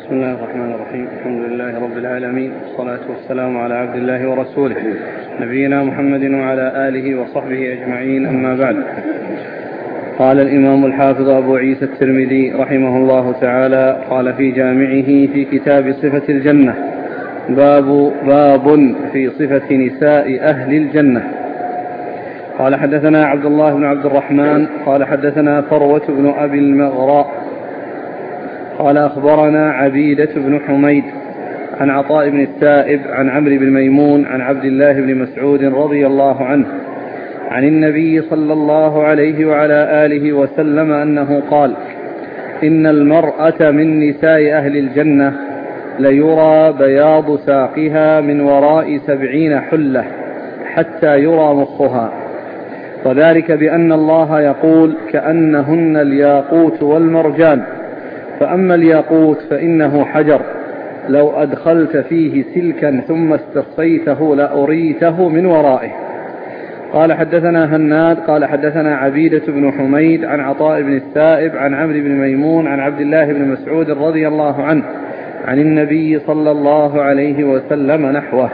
بسم الله الرحمن الرحيم. الحمد لله رب العالمين، والصلاة والسلام على عبد الله ورسوله نبينا محمد وعلى آله وصحبه أجمعين، أما بعد. قال الإمام الحافظ أبو عيسى الترمذي رحمه الله تعالى قال في جامعه في كتاب صفة الجنة: باب في صفة نساء أهل الجنة. قال حدثنا عبد الله بن عبد الرحمن قال حدثنا فروة بن أبي المغراء قال أخبرنا عبيدة بن حميد عن عطاء بن السائب عن عمرو بن ميمون عن عبد الله بن مسعود رضي الله عنه عن النبي صلى الله عليه وعلى آله وسلم أنه قال: إن المرأة من نساء أهل الجنة ليرى بياض ساقها من وراء 70 حلة حتى يرى مخها، وذلك بأن الله يقول: كأنهن الياقوت والمرجان، فأما الياقوت فإنه حجر لو أدخلت فيه سلكا ثم استصفيته لأريته من ورائه. قال حدثنا هناد قال حدثنا عبيدة بن حميد عن عطاء بن السائب عن عمرو بن ميمون عن عبد الله بن مسعود رضي الله عنه عن النبي صلى الله عليه وسلم نحوه.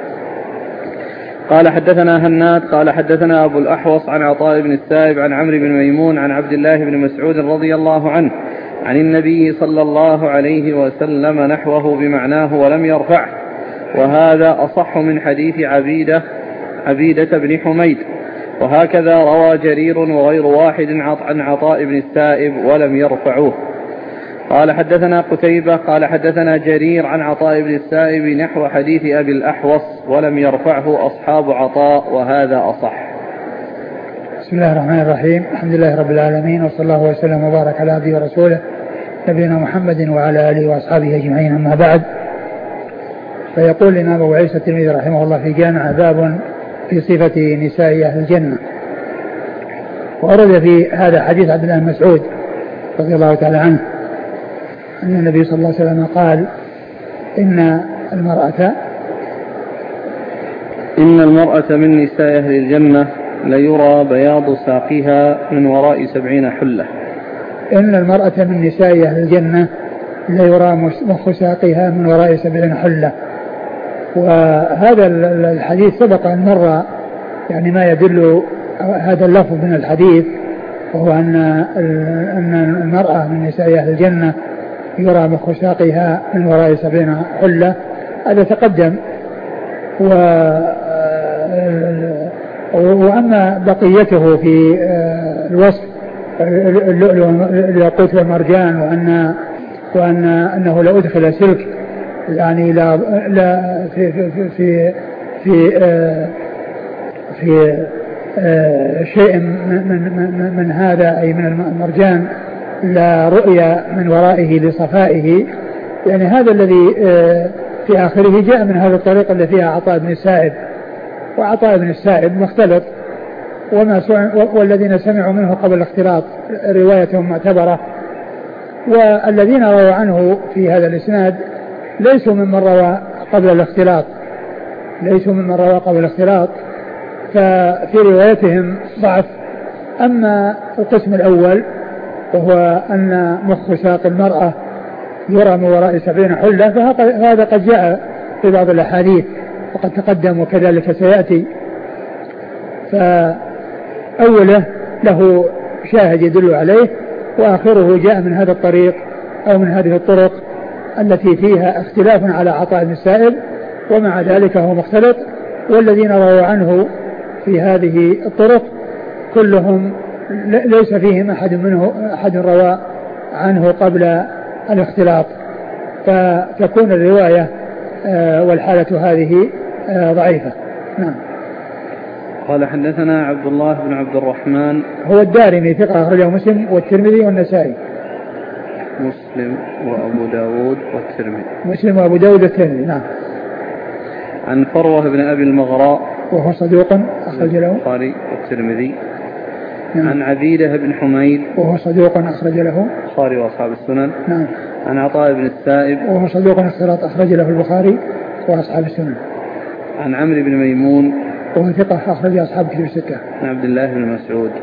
قال حدثنا هناد قال حدثنا أبو الأحوص عن عطاء بن السائب عن عمرو بن ميمون عن عبد الله بن مسعود رضي الله عنه عن النبي صلى الله عليه وسلم نحوه بمعناه ولم يرفعه، وهذا أصح من حديث عبيدة بن حميد، وهكذا روى جرير وغير واحد عن عطاء بن السائب ولم يرفعوه. قال حدثنا قتيبة قال حدثنا جرير عن عطاء بن السائب نحو حديث أبي الأحوص ولم يرفعه أصحاب عطاء، وهذا أصح. بسم الله الرحمن الرحيم. الحمد لله رب العالمين، وصلى الله وسلم وبارك على عبده ورسوله نبينا محمد وعلى آله وأصحابه أجمعين، أما بعد. فيقول الإمام أبو عيسى الترمذي رحمه الله في جامع: باب في صفة نساء أهل الجنة. وأرد في هذا حديث عبد الله بن مسعود رضي الله تعالى عنه أن النبي صلى الله عليه وسلم قال: إن المرأة من نساء أهل الجنة ليرى بياض ساقها من وراء 70 حلة. إن المرأة من نساء أهل الجنة ليرى مخ ساقها من وراء 70 حلة. وهذا الحديث سبق أن مر يعني ما يدل هذا اللفظ من الحديث، وهو أن المرأة من نساء أهل الجنة يرى مخ ساقها من وراء 70 حلة. هذا تقدم. وأما بقيته في الوصف اللؤلؤ الياقوت والمرجان وأنه لو أدخل سلك يعني لا في في في في شيء من هذا أي من المرجان لا رؤية من ورائه لصفائه، يعني هذا الذي في آخره جاء من هذا الطريق اللي فيها عطاء بن السائب، وعطاء بن السائب مختلط، والذين سمعوا منه قبل الاختلاط روايتهم معتبرة، والذين رووا عنه في هذا الإسناد ليسوا ممن روى قبل الاختلاط، ففي روايتهم ضعف. أما القسم الأول وهو أن مخ ساق المرأة يرى من وراء 70 حلة، فهذا قد جاء في بعض الأحاديث وقد تقدم وكذلك سيأتي. فأوله له شاهد يدل عليه، وآخره جاء من هذا الطريق أو من هذه الطرق التي فيها اختلاف على عطاء بن السائب، ومع ذلك هو مختلط. والذين رووا عنه في هذه الطرق كلهم ليس فيهم أحد روى عنه قبل الاختلاط، فتكون الرواية والحالة هذه ضعيفة. نعم. قال حدثنا عبد الله بن عبد الرحمن هو الدارمي ثقة أخرجه مسلم والترمذي والنسائي. مسلم وأبو داود والترمذي. نعم. عن فروة بن أبي المغراء وهو صدوق أخرج له البخاري والترمذي. نعم. عن عبيدة بن حميد وهو صدوق أخرج له البخاري وأصحاب السنن. نعم. عن عطاء بن السائب وهو صدوق أخرج له البخاري وأصحاب السنن. عن عمرو بن ميمون وهو ثقة أخرج أصحاب كتب الستة. عن عبد الله بن مسعود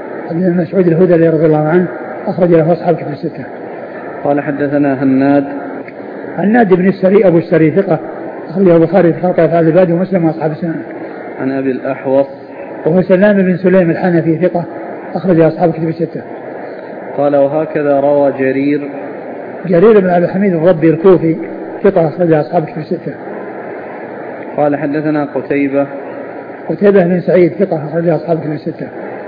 الهذلي رضي الله عنه أخرج له أصحاب كتب الستة. قال حدثنا هناد النادي بن السري أبو السري ثقة أخرجه البخاري في خلق أفعال العباد ومسلم وأصحاب السنن. عن أبي الأحوص وهو سلام بن سليم الحنفي ثقة أخرج أصحاب كتب الستة. قال وهكذا روى جرير بن أبي حميد الربي الكوفي ثقة أخرج أصحاب كتب الستة. قال حدثنا قتيبة بن سعيد ثقة أخرج أصحاب كتب الستة.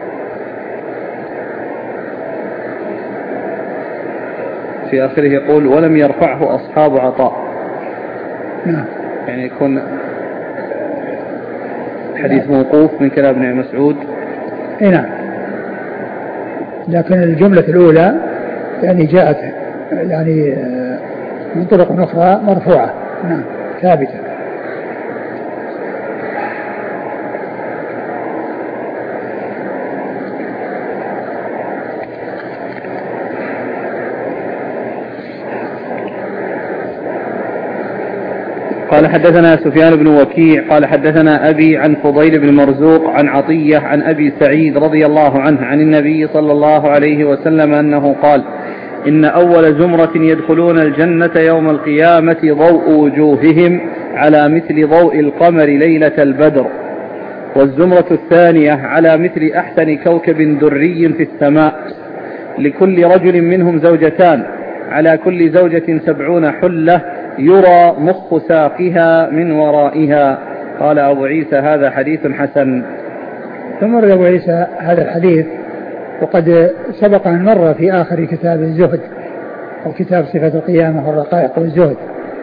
في آخره يقول ولم يرفعه أصحاب عطاء. نعم. يعني يكون حديث موقوف من كلام ابن مسعود. نعم. لكن الجملة الأولى يعني جاءت يعني من طرق أخرى مرفوعة. نعم ثابتة. قال حدثنا سفيان بن وكيع قال حدثنا أبي عن فضيل بن مرزوق عن عطية عن أبي سعيد رضي الله عنه عن النبي صلى الله عليه وسلم أنه قال إن أول زمرة يدخلون الجنة يوم القيامة ضوء وجوههم على مثل ضوء القمر ليلة البدر، والزمرة الثانية على مثل أحسن كوكب دري في السماء، لكل رجل منهم زوجتان، على كل زوجة 70 حلة يرى مخ ساقها من ورائها. قال أبو عيسى هذا حديث حسن. ثم رد أبو عيسى هذا الحديث وقد سبق أن مر في آخر كتاب الزهد أو كتاب صفة القيامة والرقائق والزهد،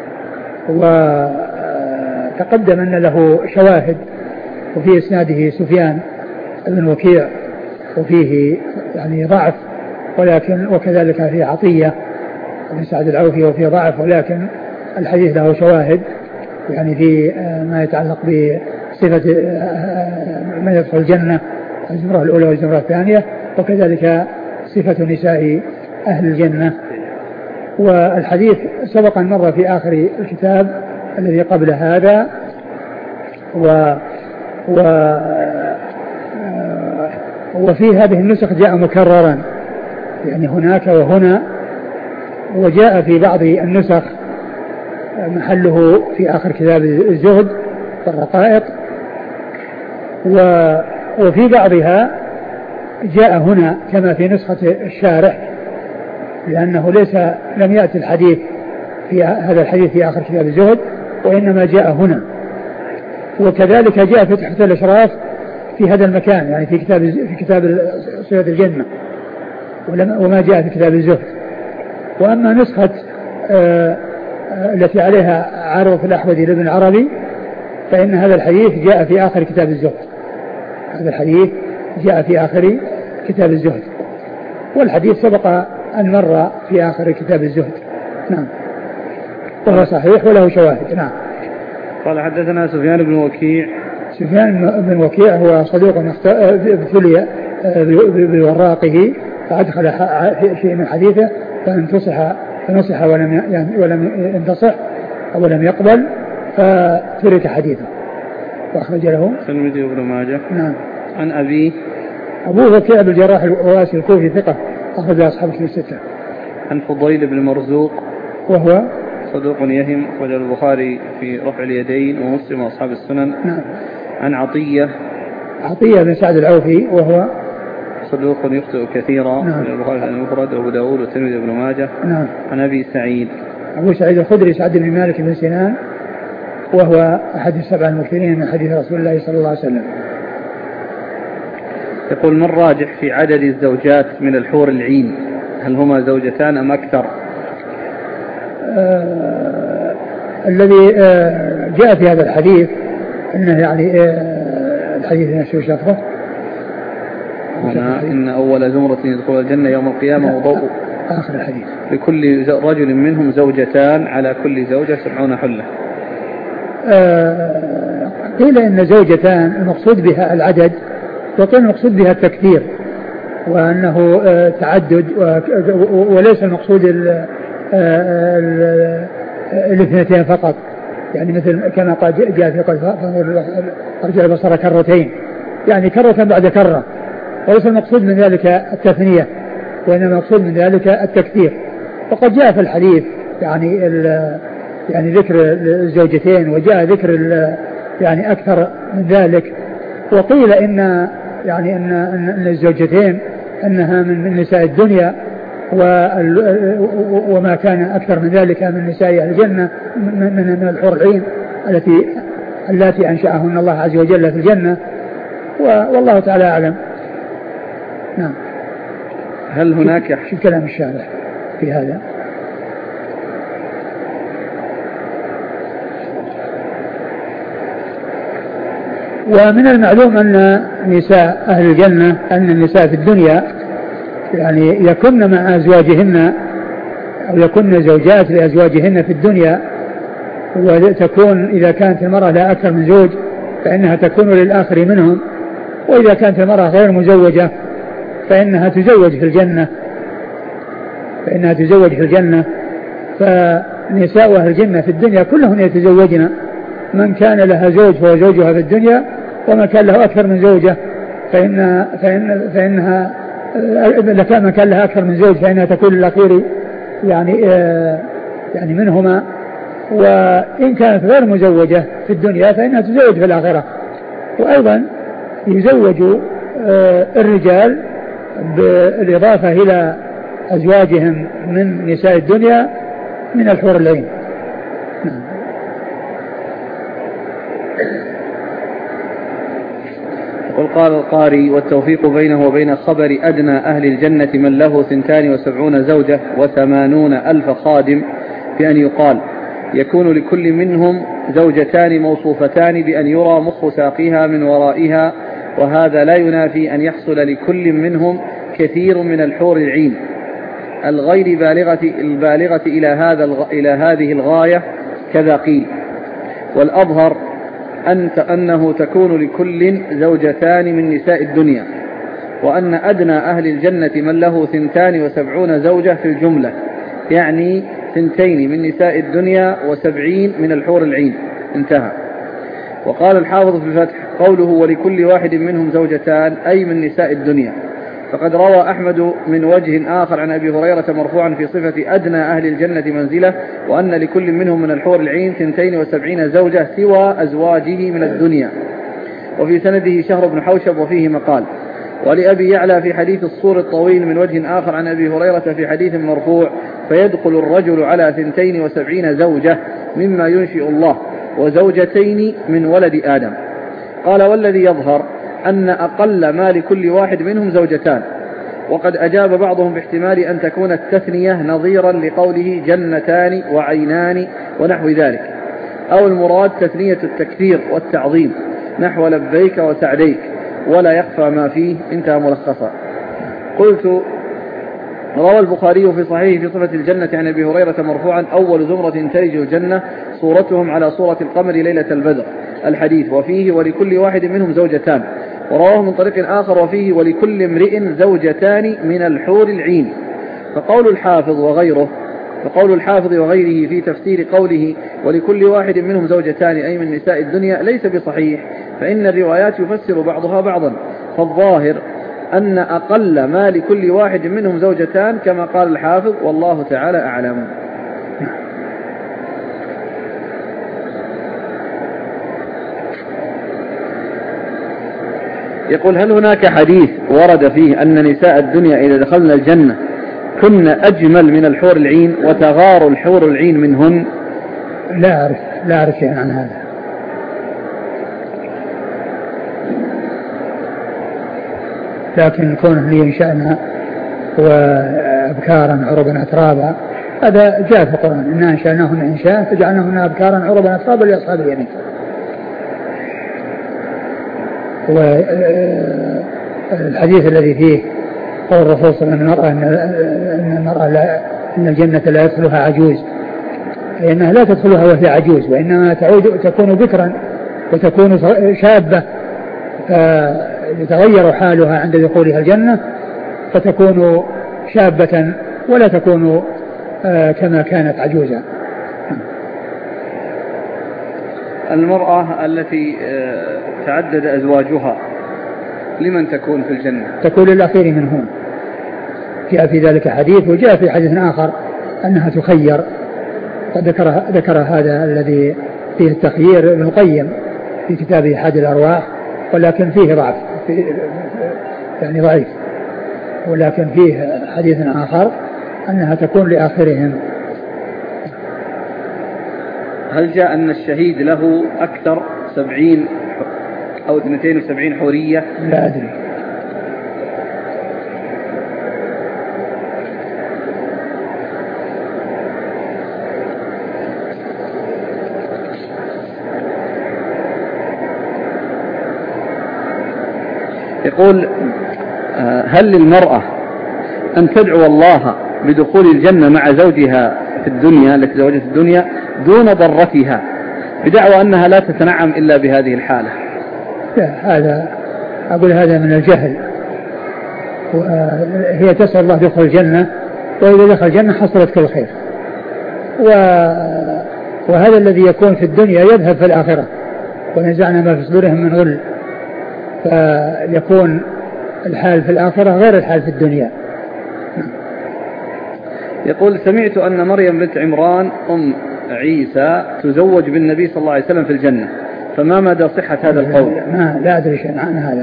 وتقدم أن له شواهد وفي إسناده سفيان بن وكيع وفيه يعني ضعف، ولكن وكذلك في عطية بن سعد العوفي وفيه ضعف، ولكن الحديث له شواهد يعني في ما يتعلق بصفة من يدخل الجنة الزمرة الأولى والزمرة الثانية، وكذلك صفة نساء أهل الجنة. والحديث سبق أن مر في آخر الكتاب الذي قبل هذا، وفي هذه النسخ جاء مكررا يعني هناك وهنا، وجاء في بعض النسخ محله في آخر كتاب الزهد والرقائق، وفي بعضها جاء هنا كما في نسخة الشارح، لأنه لم يأتي الحديث في هذا الحديث في آخر كتاب الزهد، وإنما جاء هنا. وكذلك جاء في تحفة الإشراف في هذا المكان يعني في كتاب صفة الجنة، وما جاء في كتاب الزهد. وأما نسخة التي عليها عرض الأحوذي لابن عربي فإن هذا الحديث جاء في آخر كتاب الزهد. هذا الحديث جاء في آخر كتاب الزهد، والحديث سبق أن مر في آخر كتاب الزهد. نعم وهو صحيح وله شواهد. نعم. قال حدثنا سفيان بن وكيع. سفيان بن وكيع هو صدوق ابتلي بوراقه فأدخل شيء من حديثه فنصح ولم ينتصح أو لم يقبل فترك حديثه، وأخرج له الترمذي وابن ماجه. نعم. عن أبوه وكيع بن الجراح الرواسي الكوفي ثقة أخرج أصحاب الكتب الستة. عن فضيل بن مرزوق وهو صدوق يهم أخرج البخاري في رفع اليدين ومسلم وأصحاب السنن. نعم. عن عطية بن سعد العوفي وهو صدوق يخطئ كثيرا. نعم. البخاري المفرد وأبو داود والترمذي وابن ماجه. نعم. عن أبي سعيد الخدري سعد بن مالك بن سنان وهو أحد السبع المكثرين من حديث رسول الله صلى الله عليه وسلم. يقول من راجح في عدد الزوجات من الحور العين، هل هما زوجتان أم أكثر؟ الذي جاء في هذا الحديث أنه يعني الحديث شو شافه هنا إن أول زمرة يدخل الجنة يوم القيامة وضوء آخر الحديث لكل رجل منهم زوجتان على كل زوجة 70 حلة. قيل إن زوجتان المقصود بها العدد، وقيل المقصود بها التكثير، وأنه تعدد وليس المقصود الاثنتين فقط، يعني مثل كما قد جاء في قول أرجع البصر كرتين، يعني كرة بعد كرة، وليس المقصود من ذلك التثنية، وإنما المقصود من ذلك التكثير. وقد جاء في الحديث يعني يعني ذكر الزوجتين وجاء ذكر يعني أكثر من ذلك. وقيل إن يعني أن الزوجتين أنها من نساء الدنيا، وما كان أكثر من ذلك من نساء أهل الجنة من الحور العين التي أنشأهن الله عز وجل في الجنة، والله تعالى أعلم. نعم. هل هناك شو كلام الشارح في هذا؟ ومن المعلوم أن نساء أهل الجنة، أن النساء في الدنيا يعني يكن مع أزواجهن أو يكن زوجات لأزواجهن في الدنيا، وتكون إذا كانت المرأة لا أكثر من زوج فإنها تكون للآخر منهم، وإذا كانت المرأة غير مزوجة فإنها تزوج في الجنة. فنساء أهل الجنة في الدنيا كلهن يتزوجن، من كان لها زوج فهو زوجها في الدنيا، ومن كان له أكثر من زوجة فإنها من كان لها أكثر من زوج فإنها تكون للأخير يعني منهما، وإن كانت غير مزوجة في الدنيا فإنها تزوج في الآخرة. وأيضا يزوج الرجال بالإضافة إلى أزواجهم من نساء الدنيا من الحور العين. قل قال القاري: والتوفيق بينه وبين خبر أدنى أهل الجنة من له 72 زوجة و80,000 خادم بأن يقال: يكون لكل منهم زوجتان موصوفتان بأن يرى مخ ساقها من ورائها، وهذا لا ينافي أن يحصل لكل منهم كثير من الحور العين الغير البالغة إلى هذه الغاية، كذا قيل. والأظهر أنه تكون لكل زوجتان من نساء الدنيا، وأن أدنى أهل الجنة من له 72 زوجة في الجملة، يعني 2 من نساء الدنيا و70 من الحور العين. انتهى. وقال الحافظ في الفتح: قوله ولكل واحد منهم زوجتان أي من نساء الدنيا. فقد روى أحمد من وجه آخر عن أبي هريرة مرفوعا في صفة أدنى أهل الجنة منزلة، وأن لكل منهم من الحور العين 72 زوجة سوى أزواجه من الدنيا. وفي سنده شهر بن حوشب وفيه مقال. ولأبي يعلى في حديث الصور الطويل من وجه آخر عن أبي هريرة في حديث مرفوع: فيدخل الرجل على 72 زوجة مما ينشئ الله، وزوجتين من ولد آدم. قال: والذي يظهر أن أقل ما لكل واحد منهم زوجتان. وقد أجاب بعضهم باحتمال أن تكون التثنية نظيرا لقوله جنتان وعينان ونحو ذلك، أو المراد تثنية التكثير والتعظيم نحو لبيك وسعديك ولا يخفى ما فيه. انتهى ملخصا. قلت: روى البخاري في صحيحه في صفة الجنة عن أبي هريرة مرفوعا: أول زمرة تلج الجنة صورتهم على صورة القمر ليلة البدر، الحديث. وفيه ولكل واحد منهم زوجتان. ورواه من طريق آخر وفيه ولكل امرئ زوجتان من الحور العين. فقول الحافظ وغيره في تفسير قوله ولكل واحد منهم زوجتان أي من نساء الدنيا ليس بصحيح، فإن الروايات يفسر بعضها بعضا، فالظاهر أن أقل ما لكل واحد منهم زوجتان كما قال الحافظ، والله تعالى أعلم. يقول: هل هناك حديث ورد فيه أن نساء الدنيا إذا دخلنا الجنة كن أجمل من الحور العين وتغار الحور العين منهن؟ لا أعرف شيئا عن هذا. لكن كونه ينشأنا وأبكارا عربا أترابا هذا جاء في القرآن: إنا أنشأناهن إنشاء فجعلناهن أبكارا عربا أترابا لأصحاب اليمين. والحديث الذي فيه قول الرسول صلى الله عليه وسلم إن الجنة لا يدخلها عجوز، فإنها لا تدخلها وهي عجوز، وإنما تكون بكرا وتكون شابة، فيتغير حالها عند دخولها الجنة فتكون شابة ولا تكون كما كانت عجوزا. المرأة التي تعدد أزواجها لمن تكون في الجنة؟ تكون للأخير منهم. جاء في ذلك حديث، وجاء في حديث آخر أنها تخير وقد ذكر هذا الذي فيه التخيير ابن القيم في كتابه حاد الأرواح، ولكن فيه ضعف، يعني ضعيف، ولكن فيه حديث آخر أنها تكون لآخرهم. هل جاء أن الشهيد له أكثر 70 أو 72 حورية؟ لا أدري. يقول هل للمرأة أن تدعو الله بدخول الجنة مع زوجها في الدنيا التي زوجت الدنيا دون ضرتها بدعوى أنها لا تتنعم إلا بهذه الحالة؟ لا، هذا أقول هذا من الجهل. هي تسأل الله دخول الجنة، وإذا دخل الجنة حصلت كل خير، وهذا الذي يكون في الدنيا يذهب في الآخرة، ونزعنا ما في صدورهم من غل، فيكون الحال في الآخرة غير الحال في الدنيا. يقول سمعت أن مريم بنت عمران أم عيسى تزوج بالنبي صلى الله عليه وسلم في الجنة، فما مدى صحة هذا القول؟ لا أدري شيئا عن هذا.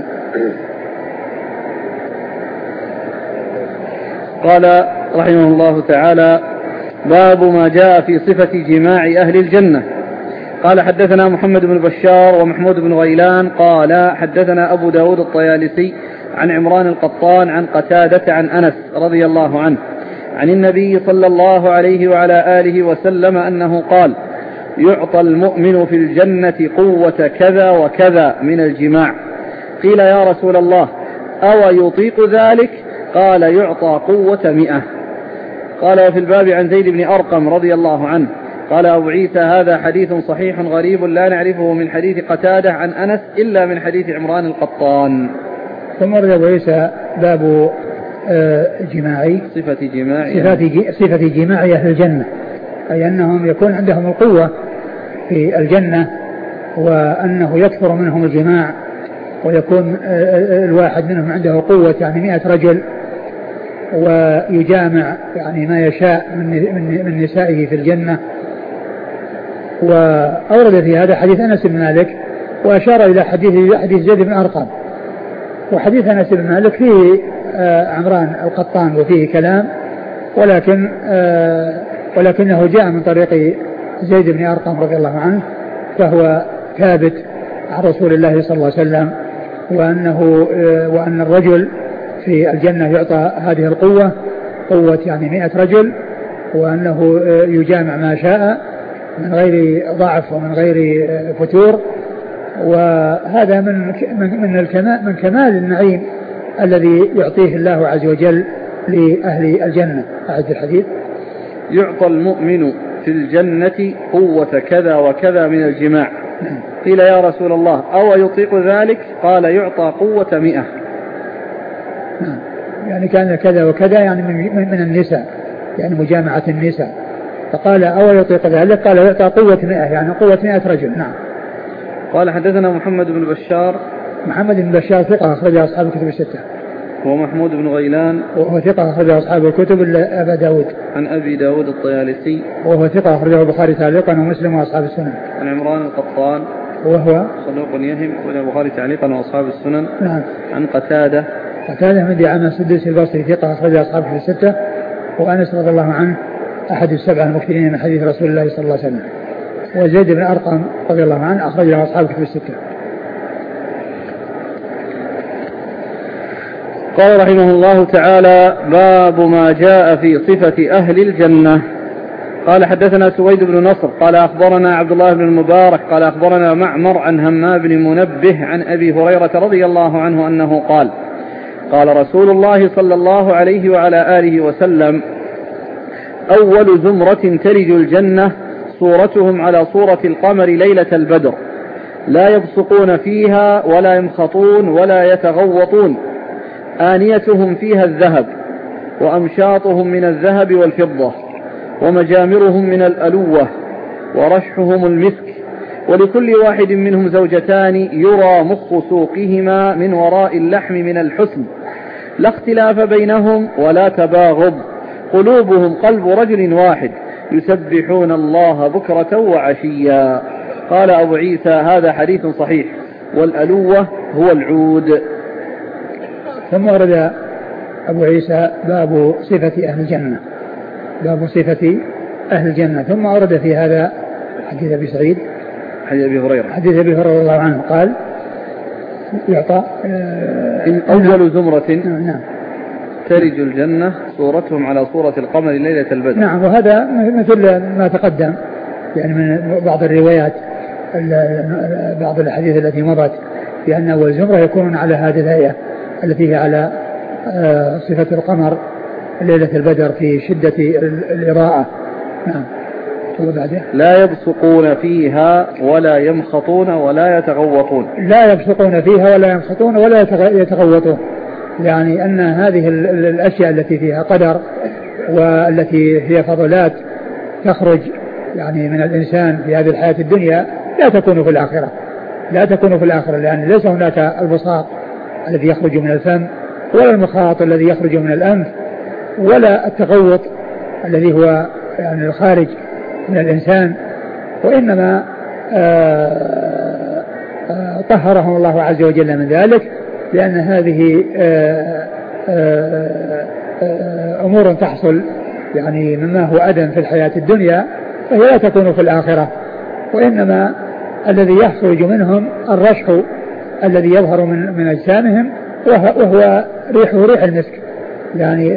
قال رحمه الله تعالى: باب ما جاء في صفة جماع أهل الجنة. قال حدثنا محمد بن بشار ومحمود بن غيلان قال حدثنا أبو داود الطيالسي عن عمران القطان عن قتادة عن أنس رضي الله عنه عن النبي صلى الله عليه وعلى آله وسلم أنه قال: يعطى المؤمن في الجنة قوة كذا وكذا من الجماع. قيل يا رسول الله أو يطيق ذلك؟ قال: يعطى قوة 100. قال: وفي الباب عن زيد بن أرقم رضي الله عنه. قال أبو عيسى: هذا حديث صحيح غريب لا نعرفه من حديث قتادة عن أنس إلا من حديث عمران القطان. ثم رد أبو عيسى باب صفة جماع أهل الجنة، أي أنهم يكون عندهم القوة في الجنة، وأنه يكثر منهم الجماع، ويكون الواحد منهم عنده قوة يعني 100 رجل، ويجامع يعني ما يشاء من نسائه في الجنة. وأورد في هذا حديث أنس بن مالك، وأشار إلى حديث زيد بن أرقم. وحديث أنس بن مالك فيه عمران القطان وفيه كلام، ولكنه جاء من طريق زيد بن أرقم رضي الله عنه، فهو ثابت عن رسول الله صلى الله عليه وسلم، وأن الرجل في الجنة يعطى هذه القوة، قوة يعني 100 رجل، وأنه يجامع ما شاء من غير ضعف ومن غير فتور. وهذا من كمال النعيم الذي يعطيه الله عز وجل لأهل الجنة. أعد الحديث: يعطى المؤمن في الجنة قوة كذا وكذا من الجماع. قيل يا رسول الله أو يطيق ذلك؟ قال: يعطى قوة 100. يعني كان كذا وكذا يعني من النساء، يعني مجامعة النساء. فقال: أو يطيق ذلك؟ قال: يعطى قوة 100، يعني قوة 100 رجل. نعم. قال حدثنا محمد بن بشار. محمد بن بشار ثقة أخرج أصحاب الكتب الستة. ومحمود بن غيلان وهو ثقة أخرج أصحاب الكتب إلا أبا داود. عن أبي داود الطيالسي وهو ثقة أخرجه البخاري تعليقا ومسلم وأصحاب السنن. عن عمران القطان وهو صدوق يهم والبخاري تعليقا وأصحاب السنن. نعم. عن قتادة من دعامة السدوسي البصري ثقة أخرج أصحاب الكتب الستة. وأنس رضي الله عنه أحد السبعة المكثرين من حديث رسول الله صلى الله عليه وسلم. وزيد بن أرقم رضي الله عنه أخرج له أصحاب الكتب الستة. قال رحمه الله تعالى: باب ما جاء في صفة أهل الجنة. قال حدثنا سويد بن نصر قال أخبرنا عبد الله بن المبارك قال أخبرنا معمر عن همام بن منبه عن أبي هريرة رضي الله عنه أنه قال: قال رسول الله صلى الله عليه وعلى آله وسلم: أول زمرة تلج الجنة صورتهم على صورة القمر ليلة البدر، لا يبصقون فيها ولا يمخطون ولا يتغوطون، آنيتهم فيها الذهب، وأمشاطهم من الذهب والفضة، ومجامرهم من الألوة، ورشحهم المسك، ولكل واحد منهم زوجتان يرى مخ سوقهما من وراء اللحم من الحسن، لا اختلاف بينهم ولا تباغض، قلوبهم قلب رجل واحد، يسبحون الله بكرة وعشيا. قال أبو عيسى هذا حديث صحيح، والألوة هو العود. ثم ورد أبو عيسى باب صفة أهل الجنة، باب صفة أهل الجنة، ثم ورد في هذا حديث أبي سعيد، حديث أبي هريرة، حديث أبي هريرة رضي الله عنه قال يعطى إن أول زمرة نعم ترج الجنة صورتهم على صورة القمر ليلة البدر. نعم، وهذا مثل ما تقدم يعني من بعض الروايات، بعض الحديث التي مضت، بأن أول زمرة يكونون على هذه الهيئة التي هي على صفة القمر ليلة البدر في شدة الإضاءة. نعم. لا يبصقون فيها ولا يمخطون ولا يتغوطون. لا يبصقون فيها ولا يمخطون ولا يتغوطون، يعني أن هذه الأشياء التي فيها قدر والتي هي فضلات تخرج يعني من الإنسان في هذه الحياة الدنيا لا تكون في الآخرة، لا تكون في الآخرة، لأن ليس هناك البصاق الذي يخرج من الفم ولا المخاط الذي يخرج من الأنف ولا التغوط الذي هو يعني الخارج من الإنسان، وإنما طهرهم الله عز وجل من ذلك، لأن هذه أمور تحصل يعني مما هو أدم في الحياة الدنيا، فهي لا تكون في الآخرة، وإنما الذي يخرج منهم الرشح الذي يظهر من أجسامهم، وهو ريحه ريح المسك، يعني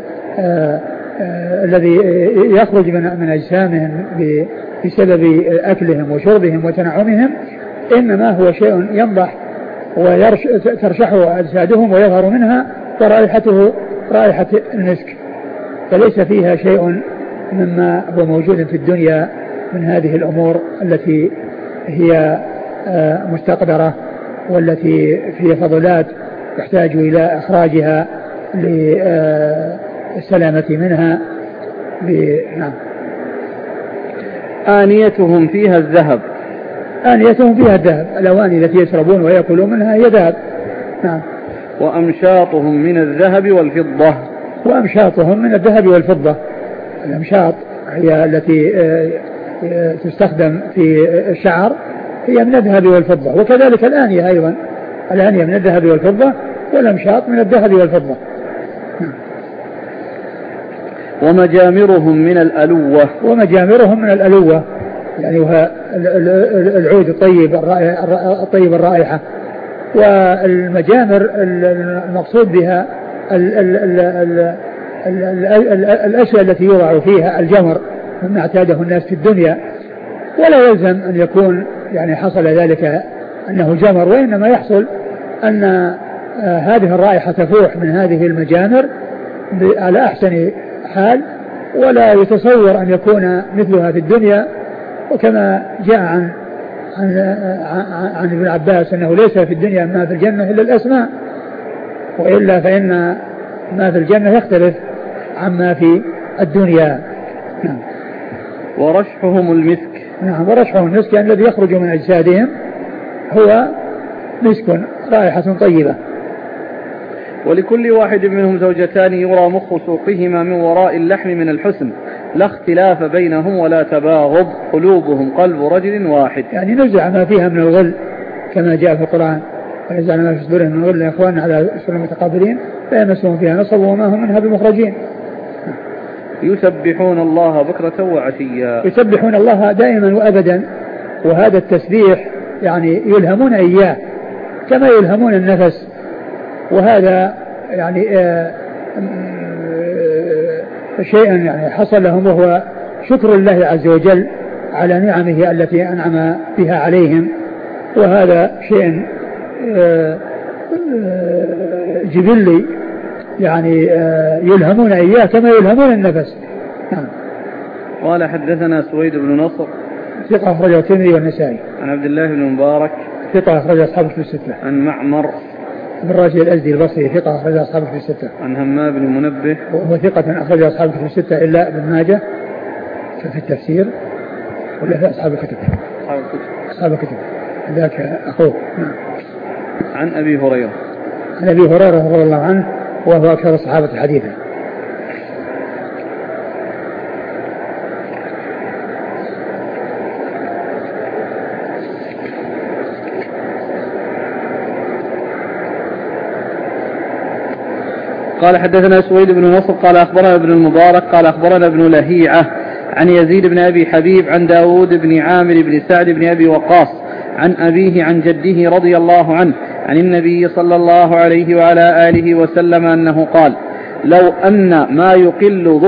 الذي يخرج من أجسامهم بسبب أكلهم وشربهم وتنعمهم، إنما هو شيء ينضح وترشحه أجسادهم ويظهر منها ورائحته رائحة المسك، فليس فيها شيء مما هو موجود في الدنيا من هذه الأمور التي هي مستقدرة والتي فيها فضلات يحتاج إلى إخراجها للسلامة منها. نعم. آنيتهم فيها الذهب. آنيتهم فيها الذهب، الأواني التي يشربون ويأكلون منها هي ذهب. نعم. وأمشاطهم من الذهب والفضة. وأمشاطهم من الذهب والفضة، الأمشاط هي التي تستخدم في الشعر، هي من الذهب والفضة، وكذلك الآنية أيضا، الآنية من الذهب والفضة والأمشاط من الذهب والفضة. ومجامرهم من الألوة. ومجامرهم من الألوة يعني هو العود الطيب الرائحة. والمجامر المقصود بها الأشياء التي يوضع فيها الجمر مما اعتاده الناس في الدنيا، ولا يلزم أن يكون يعني حصل ذلك أنه جمر، وإنما يحصل أن هذه الرائحة تفوح من هذه المجامر على أحسن حال، ولا يتصور أن يكون مثلها في الدنيا. وكما جاء عن ابن عباس أنه ليس في الدنيا ما في الجنة إلا الأسماء، وإلا فإن ما في الجنة يختلف عما في الدنيا. نعم. ورشحهم المسك. نعم. ورشحهم المسك يعني الذي يخرج من أجسادهم هو مسك رائحة طيبة. ولكل واحد منهم زوجتان يرى مخ سوقهما من وراء اللحم من الحسن، لا اختلاف بينهم ولا تباغض، قلوبهم قلب رجل واحد. يعني نزع ما فيها من الغل كما جاء في القرآن، ونزع ما في صدورهم من الغل إخواننا على سرر متقابلين لا يمسهم فيها نصب وما هم منها بمخرجين. يسبحون الله بكرة وعشيا. يسبحون الله دائما وأبدا، وهذا التسبيح يعني يلهمون إياه كما يلهمون النفس، وهذا يعني شيء يعني حصل لهم، وهو شكر الله عز وجل على نعمه التي أنعم بها عليهم، وهذا شيء جبلي يعني يلهمون إياه كما يلهمون النفس. قال حدثنا سويد بن نصر ثقة أخرجه الترمذي والنسائي. عن عبد الله بن مبارك ثقة أخرجه أصحاب الكتب الستة. عن معمر بن راشد الأزدي البصري ثقة أخرجه أصحاب الكتب الستة. عن همام بن منبه وهو ثقة أخرجه أصحاب الكتب الستة إلا ابن ماجه في التفسير، ولا في أصحاب الكتب؟ أصحاب الكتب ذاك أخوه. عن أبي هريرة. عن أبي هريرة رضي الله عنه وهو أكثر الصحابة حديثا. قال حدثنا سويد بن نصر قال أخبرنا ابن المبارك قال أخبرنا ابن لهيعة عن يزيد بن أبي حبيب عن داود بن عامر بن سعد بن أبي وقاص عن أبيه عن جده رضي الله عنه عن النبي صلى الله عليه وعلى آله وسلم أنه قال لو أن ما يقل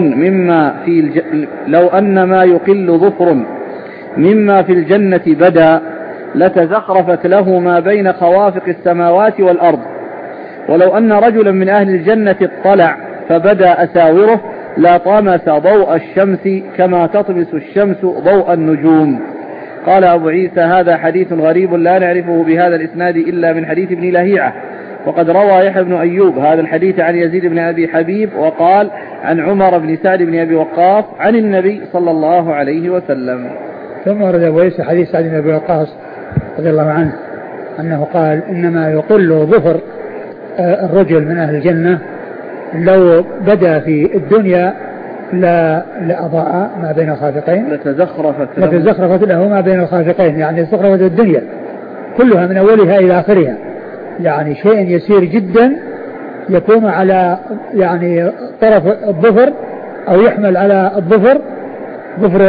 ظفر مما في الجنة بدا لتزخرفت له ما بين خوافق السماوات والأرض، ولو أن رجلا من أهل الجنة اطلع فبدا أساوره لا طمس ضوء الشمس كما تطمس الشمس ضوء النجوم. قال أبو عيسى هذا حديث غريب لا نعرفه بهذا الإسناد إلا من حديث ابن لهيعة، وقد روى يحيى بن أيوب هذا الحديث عن يزيد بن أبي حبيب وقال عن عمر بن سعد بن أبي وقاص عن النبي صلى الله عليه وسلم. ثم ورد أبو عيسى حديث سعد بن أبي وقاص رضي الله عنه أنه قال إنما يقل ظفر الرجل من أهل الجنة لو بدا في الدنيا لأضاء ما بين الخافقين لتزخرفت له ما بين الخافقين، يعني زخرفت الدنيا كلها من أولها إلى آخرها، يعني شيء يسير جدا يكون على يعني طرف الظفر أو يحمل على الظفر ظفر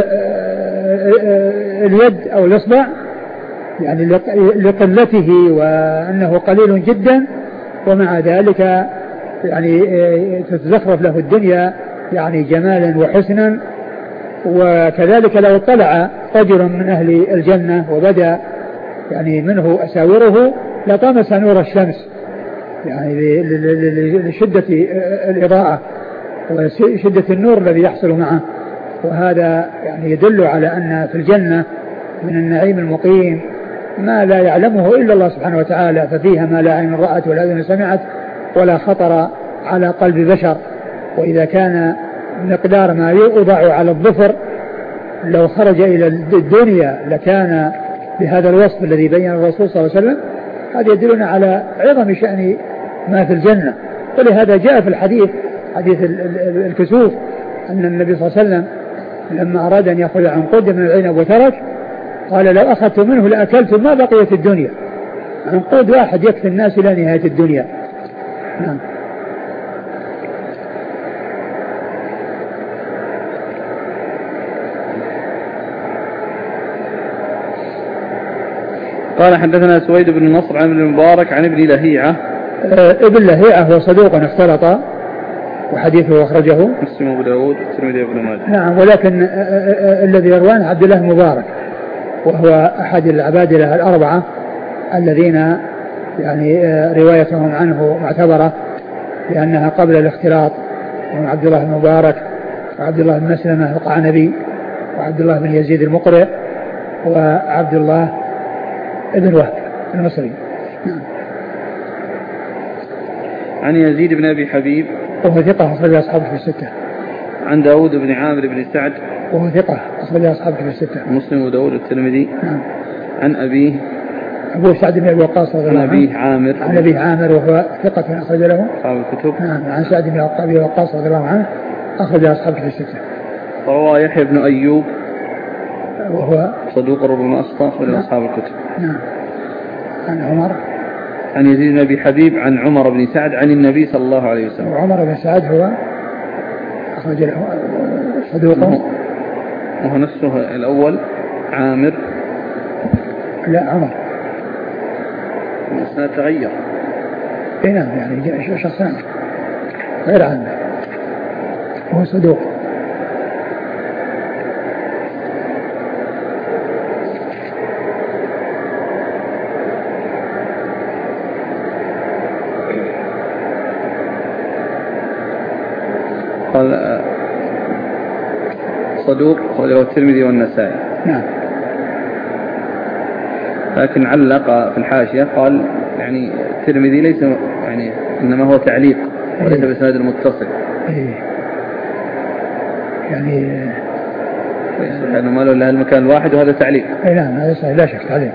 اليد أو الإصبع، يعني لقلته وأنه قليل جدا، ومع ذلك يعني تتزخرف له الدنيا يعني جمالا وحسنا. وكذلك لو اطلع رجل من أهل الجنة وبدأ يعني منه أساوره لطمس نور الشمس، يعني لشدة الإضاءة وشدة النور الذي يحصل معه، وهذا يعني يدل على أن في الجنة من النعيم المقيم ما لا يعلمه إلا الله سبحانه وتعالى، ففيها ما لا عين رأت ولا أذن سمعت ولا خطر على قلب بشر. وإذا كان مقدار ما يوضع على الظفر لو خرج إلى الدنيا لكان بهذا الوصف الذي بين الرسول صلى الله عليه وسلم، هذا يدلنا على عظم شأن ما في الجنة. ولهذا جاء في الحديث حديث الكسوف أن النبي صلى الله عليه وسلم لما أراد أن يأخذ عنقود من العنب وترك قال لو أخذت منه لأكلت ما بقيت الدنيا، عنقود واحد يكفي الناس إلى نهاية الدنيا. نعم. قال حدثنا سويد بن نصر عن ابن المبارك عن ابن لهيعة. ابن لهيعة هو صدوق اختلط وحديثه أخرجه مسلم وابو داود والترمذي وابن ماجه. نعم، ولكن الذي يروان عبد الله المبارك وهو أحد العبادلة الأربعة الذين يعني روايتهم عنه معتبرة لأنها قبل الاختلاط، وهم عبد الله المبارك وعبد الله بن مسلمة القعنبي وعبد الله بن يزيد المقرئ وعبد الله ابن وهب المصري. نعم. عن يزيد بن أبي حبيب وهو ثقة أخرج أصحابه في الستة. عن داود بن عامر بن سعد وهو ثقة أخرج أصحابه في الستة. مسلم وداود والترمذي. نعم. عن أبيه أبو سعد بن أبي وقاص رضي الله عنه. عن أبيه عامر وهو ثقة أخرج له أصحاب الكتب. نعم. عن سعد بن أبي وقاص رضي الله عنه أخرج أصحابه في الستة. روى يحيى بن أيوب وهو صدوق ربما أخطأ أخرج أصحاب الكتب. نعم. عن عمر عن يزيد بن أبي حبيب عن عمر بن سعد عن النبي صلى الله عليه وسلم. وعمر بن سعد هو أخرج له صدوقه وهو نفسه الأول عامر. لا عمر الإسناد تغير. نعم يعني شخصان غير عامر وهو صدوق. قال صدوق وله الترمذي والنسائي. نعم. لكن علق في الحاشية قال يعني الترمذي ليس يعني إنما هو تعليق وليس بإسناد المتصل. يعني يعني ما له إلا المكان الواحد وهذا تعليق. نعم هذا صحيح لا شك تعليق.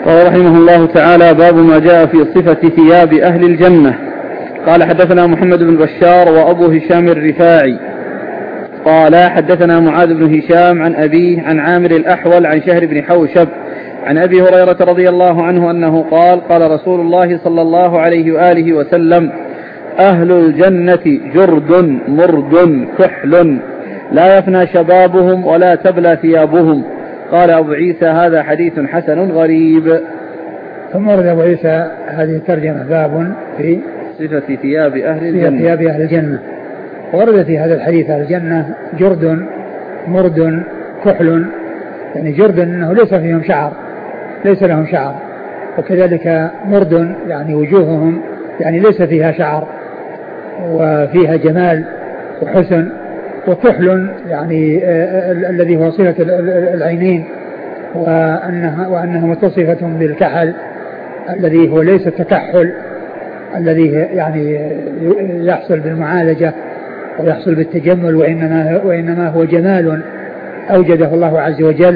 قال رحمه الله تعالى: باب ما جاء في صفة ثياب أهل الجنة. قال: حدثنا محمد بن بشار وأبو هشام الرفاعي قال: حدثنا معاذ بن هشام عن أبيه عن عامر الأحول عن شهر بن حوشب عن أبي هريرة رضي الله عنه أنه قال: قال رسول الله صلى الله عليه وآله وسلم: أهل الجنة جرد مرد كحل لا يفنى شبابهم ولا تبلى ثيابهم. قال أبو عيسى: هذا حديث حسن غريب. ثم ورد أبو عيسى هذه الترجمة: باب في صفة ثياب أهل الجنة. ثياب أهل الجنة. ورد في هذا الحديث أهل الجنة جرد مرد كحل، يعني جرد أنه ليس فيهم شعر، ليس لهم شعر، وكذلك مرد يعني وجوههم يعني ليس فيها شعر وفيها جمال وحسن، وكحل يعني الذي هو صفة العينين، وأنها متصفة بالكحل الذي هو ليس التكحل الذي يعني يحصل بالمعالجة ويحصل بالتجمل، وإنما هو جمال أوجده الله عز وجل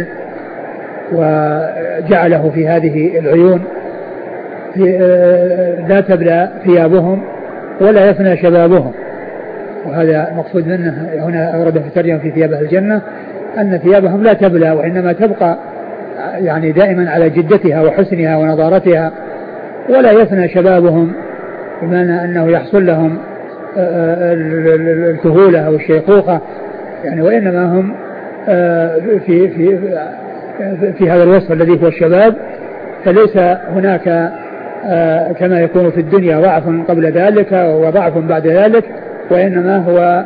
وجعله في هذه العيون. لا تبلى ثيابهم ولا يفنى شبابهم، وهذا مقصود منه هنا أورد في الترجمة في ثياب أهل الجنة أن ثيابهم لا تبلى وإنما تبقى يعني دائما على جدتها وحسنها ونضارتها، ولا يفنى شبابهم بمعنى أنه يحصل لهم الكهولة أو الشيخوخة يعني، وإنما هم في هذا الوصف الذي هو الشباب، فليس هناك كما يكون في الدنيا ضعف قبل ذلك وضعف بعد ذلك، وإنما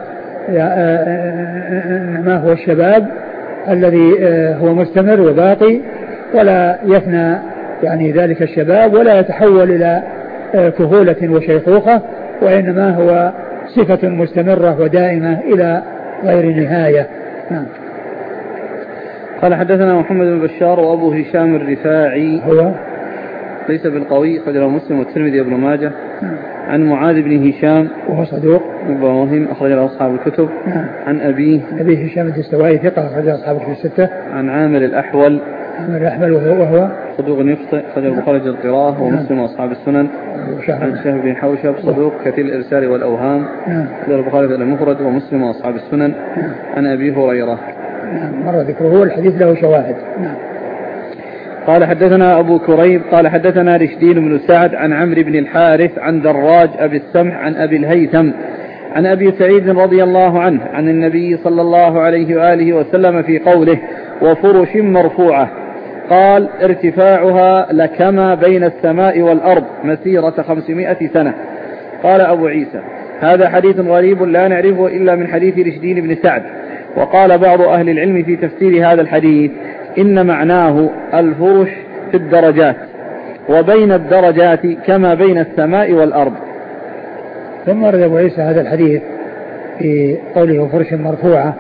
هو الشباب الذي هو مستمر وباقي ولا يفنى يعني ذلك الشباب ولا يتحول إلى كهولة وشيخوخة، وإنما هو صفة مستمرة ودائمة إلى غير نهاية. نعم. قال: حدثنا محمد بن بشار وأبو هشام الرفاعي هو ليس بالقوي، أخرجه مسلم والترمذي وابن ماجه. عن معاذ بن هشام وهو صدوق وهم أخرج له أصحاب الكتب. عن أبيه هشام الدستوائي ثقة أخرج له أصحاب الكتب الستة. عن عامر الأحول وهو صدوق يخطئ، أخرج البخاري القراءة ومسلم وأصحاب السنن. عن شهر بن حوشب صدوق كثير الإرسال والأوهام، أخرج البخاري المفرد ومسلم وأصحاب السنن. عن أبي هريرة مر ذكره، الحديث له شواهد. قال: حدثنا أبو كريب قال: حدثنا رشدين بن سعد عن عمرو بن الحارث عن دراج أبي السمح عن أبي الهيثم عن أبي سعيد رضي الله عنه عن النبي صلى الله عليه وآله وسلم في قوله: وفرش مرفوعة. قال: ارتفاعها لكما بين السماء والأرض مسيرة 500 سنة. قال أبو عيسى: هذا حديث غريب لا نعرفه إلا من حديث رشدين بن سعد. وقال بعض أهل العلم في تفسير هذا الحديث: إن معناه الفرش في الدرجات، وبين الدرجات كما بين السماء والأرض. ثم ورد أبو عيسى هذا الحديث في قوله فرش مرفوعة،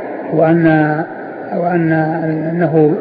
وأن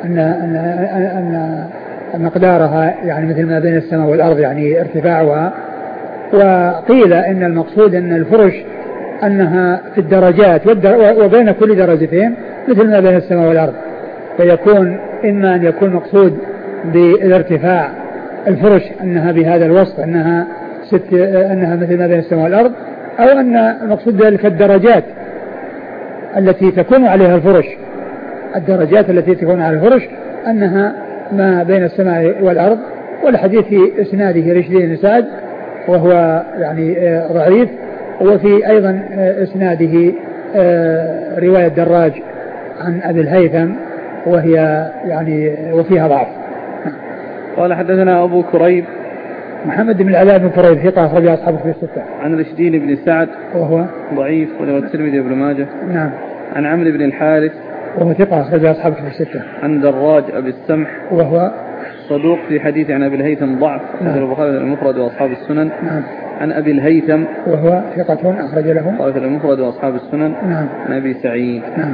مقدارها يعني مثل ما بين السماء والأرض يعني ارتفاعها. وقيل إن المقصود أن الفرش أنها في الدرجات وبين كل درجتين مثل ما بين السماء والأرض، فيكون إما أن يكون مقصود بالارتفاع الفرش أنها بهذا الوصف أنها مثل ما بين السماء والأرض، أو أن المقصود ذلك الدرجات التي تكون عليها الفرش، الدرجات التي تكون على الفرش أنها ما بين السماء والأرض. والحديث في إسناده رشدين بن سعد وهو يعني ضعيف، وفي أيضا إسناده رواية دراج عن أبي الهيثم وهي يعني وفيها ضعف. قال: حدثنا أبو كريب محمد بن العلاء بن كريب ثقة أخرج أصحابه في الستة. عن رشدين بن سعد وهو ضعيف، وله الترمذي وابن ماجه. نعم. عن عمرو بن الحارث وهو ثقة أخرج أصحابه في الستة. عن دراج أبي السمح وهو صدوق في حديث عن أبي الهيثم ضعف، أخرج البخاري المفرد وأصحاب السنن. نعم. عن أبي الهيثم وهو ثقة أخرج له البخاري المفرد وأصحاب السنن. نعم. عن أبي سعيد. نعم.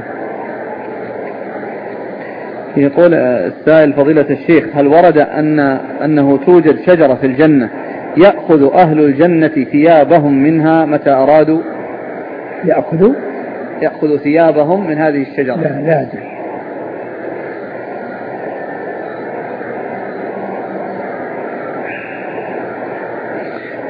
يقول السائل: فضيلة الشيخ، هل ورد أنه توجد شجرة في الجنة يأخذ أهل الجنة ثيابهم منها متى أرادوا؟ يأخذ ثيابهم من هذه الشجرة؟ لا أدري.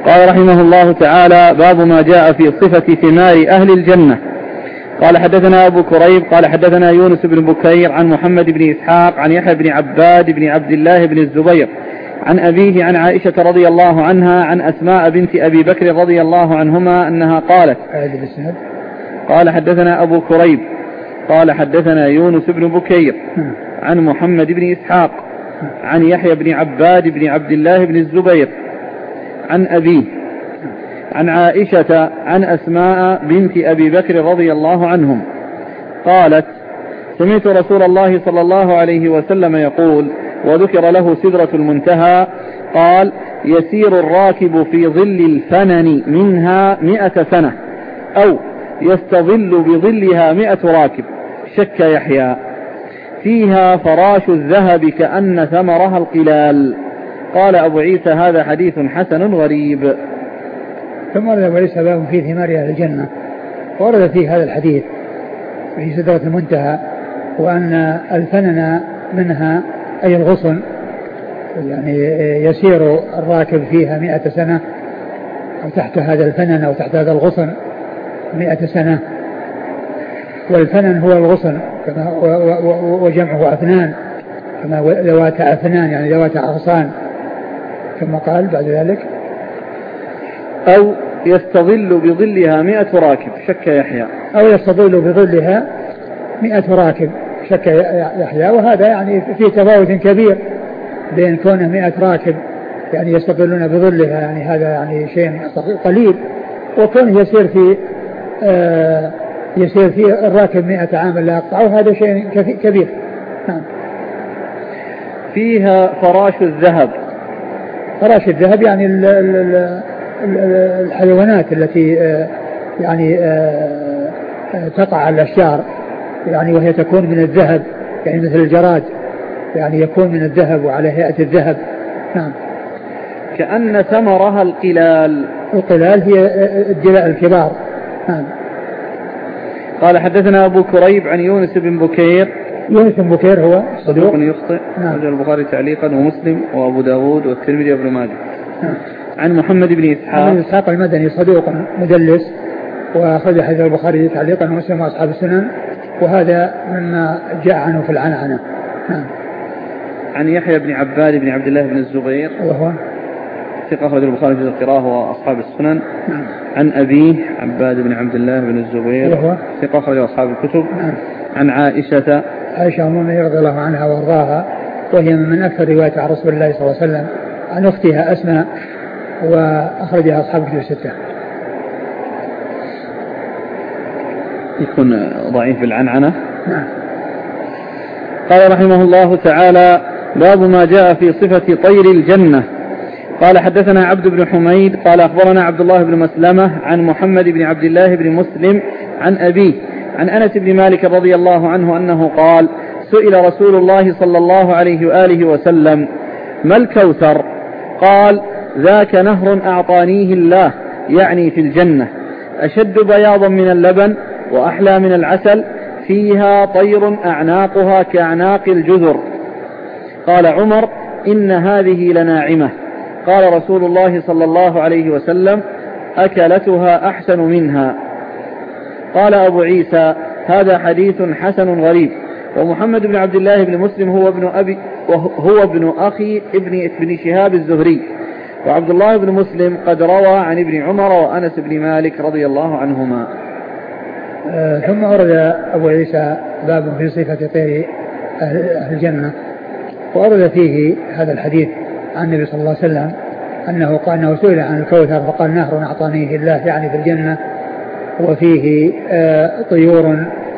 قال رحمه الله تعالى: باب ما جاء في صفة ثمار أهل الجنة. قال حدثنا أبو كريب قال حدثنا يونس بن بكير عن محمد بن إسحاق عن يحيى بن عباد بن عبد الله بن الزبير عن أبيه عن عائشة رضي الله عنها عن أسماء بنت أبي بكر رضي الله عنهما أنها قالت: قال حدثنا أبو كريب قال حدثنا يونس بن بكير عن محمد بن إسحاق عن يحيى بن عباد بن عبد الله بن الزبير عن أبيه عن عائشة عن أسماء بنت أبي بكر رضي الله عنهم قالت: سمعت رسول الله صلى الله عليه وسلم يقول، وذكر له سدرة المنتهى، قال: يسير الراكب في ظل الفنن منها 100 سنة أو يستظل بظلها 100 راكب، شك يحيى، فيها فراش الذهب كأن ثمرها القلال. قال أبو عيسى: هذا حديث حسن غريب. ثم ورد أبو عيسى باب في ثمار أهل الجنة، ورد فيه هذا الحديث في سدرة المنتهى، وأن الفنن منها أي الغصن، يعني يسير الراكب فيها 100 سنة، أو تحت هذا الفنن أو تحت هذا الغصن 100 سنة. والفنن هو الغصن وجمعه أفنان، كما ذوات أفنان يعني ذوات أغصان، ثم قال بعد ذلك: أو يستظل بظلها 100 راكب، شك يحيى. أو يستظل بظلها 100 راكب، شك يحيى. وهذا يعني في تفاوت كبير بين كونه 100 راكب يعني يستظلون بظلها، يعني هذا يعني شيء قليل، وكونه يسير في الراكب 100 عام لا يقطعه، هذا شيء كبير. نعم. فيها فراش الذهب. فراش الذهب يعني الحيوانات التي يعني تقع على الأشجار، يعني وهي تكون من الذهب، يعني مثل الجراد، يعني يكون من الذهب وعلى هيئة الذهب. نعم. كأن ثمرها القلال. القلال هي الدلاء الكبار. نعم. قال حدثنا أبو كريب عن يونس بن بكير. يونس بن بكير هو صدوق يخطئ، أخرجه البخاري تعليقا ومسلم وأبو داود والترمذي وابن ماجه. عن محمد بن إسحاق المدني صدوق مدلس، وأخرج حديث البخاري تعليقا ومسلم وأصحاب السنن، وهذا مما جاء عنه في العنعنة. عن يحيى بن عباد بن عبد الله بن الزبير، وهو ثقة، أخرج البخاري في القراءة وأصحاب السنن. عن أبيه عباد بن عبد الله بن الزبير، وهو ثقة، أخرج أصحاب الكتب. عن عائشة أم رضي الله عنها وارضاها، وهي من أكثر رواية عن رسول الله صلى الله عليه وسلم، عن أختها أسماء، وأخرجها أصحاب الكتب الستة. يكون ضعيف بالعنعنة. قال رحمه الله تعالى: باب ما جاء في صفة طير الجنة. قال حدثنا عبد بن حميد قال أخبرنا عبد الله بن مسلمة عن محمد بن عبد الله بن مسلم عن أبيه عن أنس بن مالك رضي الله عنه أنه قال: سئل رسول الله صلى الله عليه وآله وسلم: ما الكوثر؟ قال: ذاك نهر أعطانيه الله، يعني في الجنة، أشد بياضا من اللبن وأحلى من العسل، فيها طير أعناقها كأعناق الجزر. قال عمر: إن هذه لناعمة. قال رسول الله صلى الله عليه وسلم: أكلتها أحسن منها. قال أبو عيسى: هذا حديث حسن غريب. ومحمد بن عبد الله بن مسلم هو ابن أخي ابن شهاب الزهري، وعبد الله بن مسلم قد روى عن ابن عمر وأنس بن مالك رضي الله عنهما. ثم أورد أبو عيسى باب في صفة طير أهل الجنة، وأورد فيه هذا الحديث عن النبي صلى الله عليه وسلم أنه سئل عن الكوثر فقال: نهر أعطانيه الله، يعني في الجنة، وفيه طيور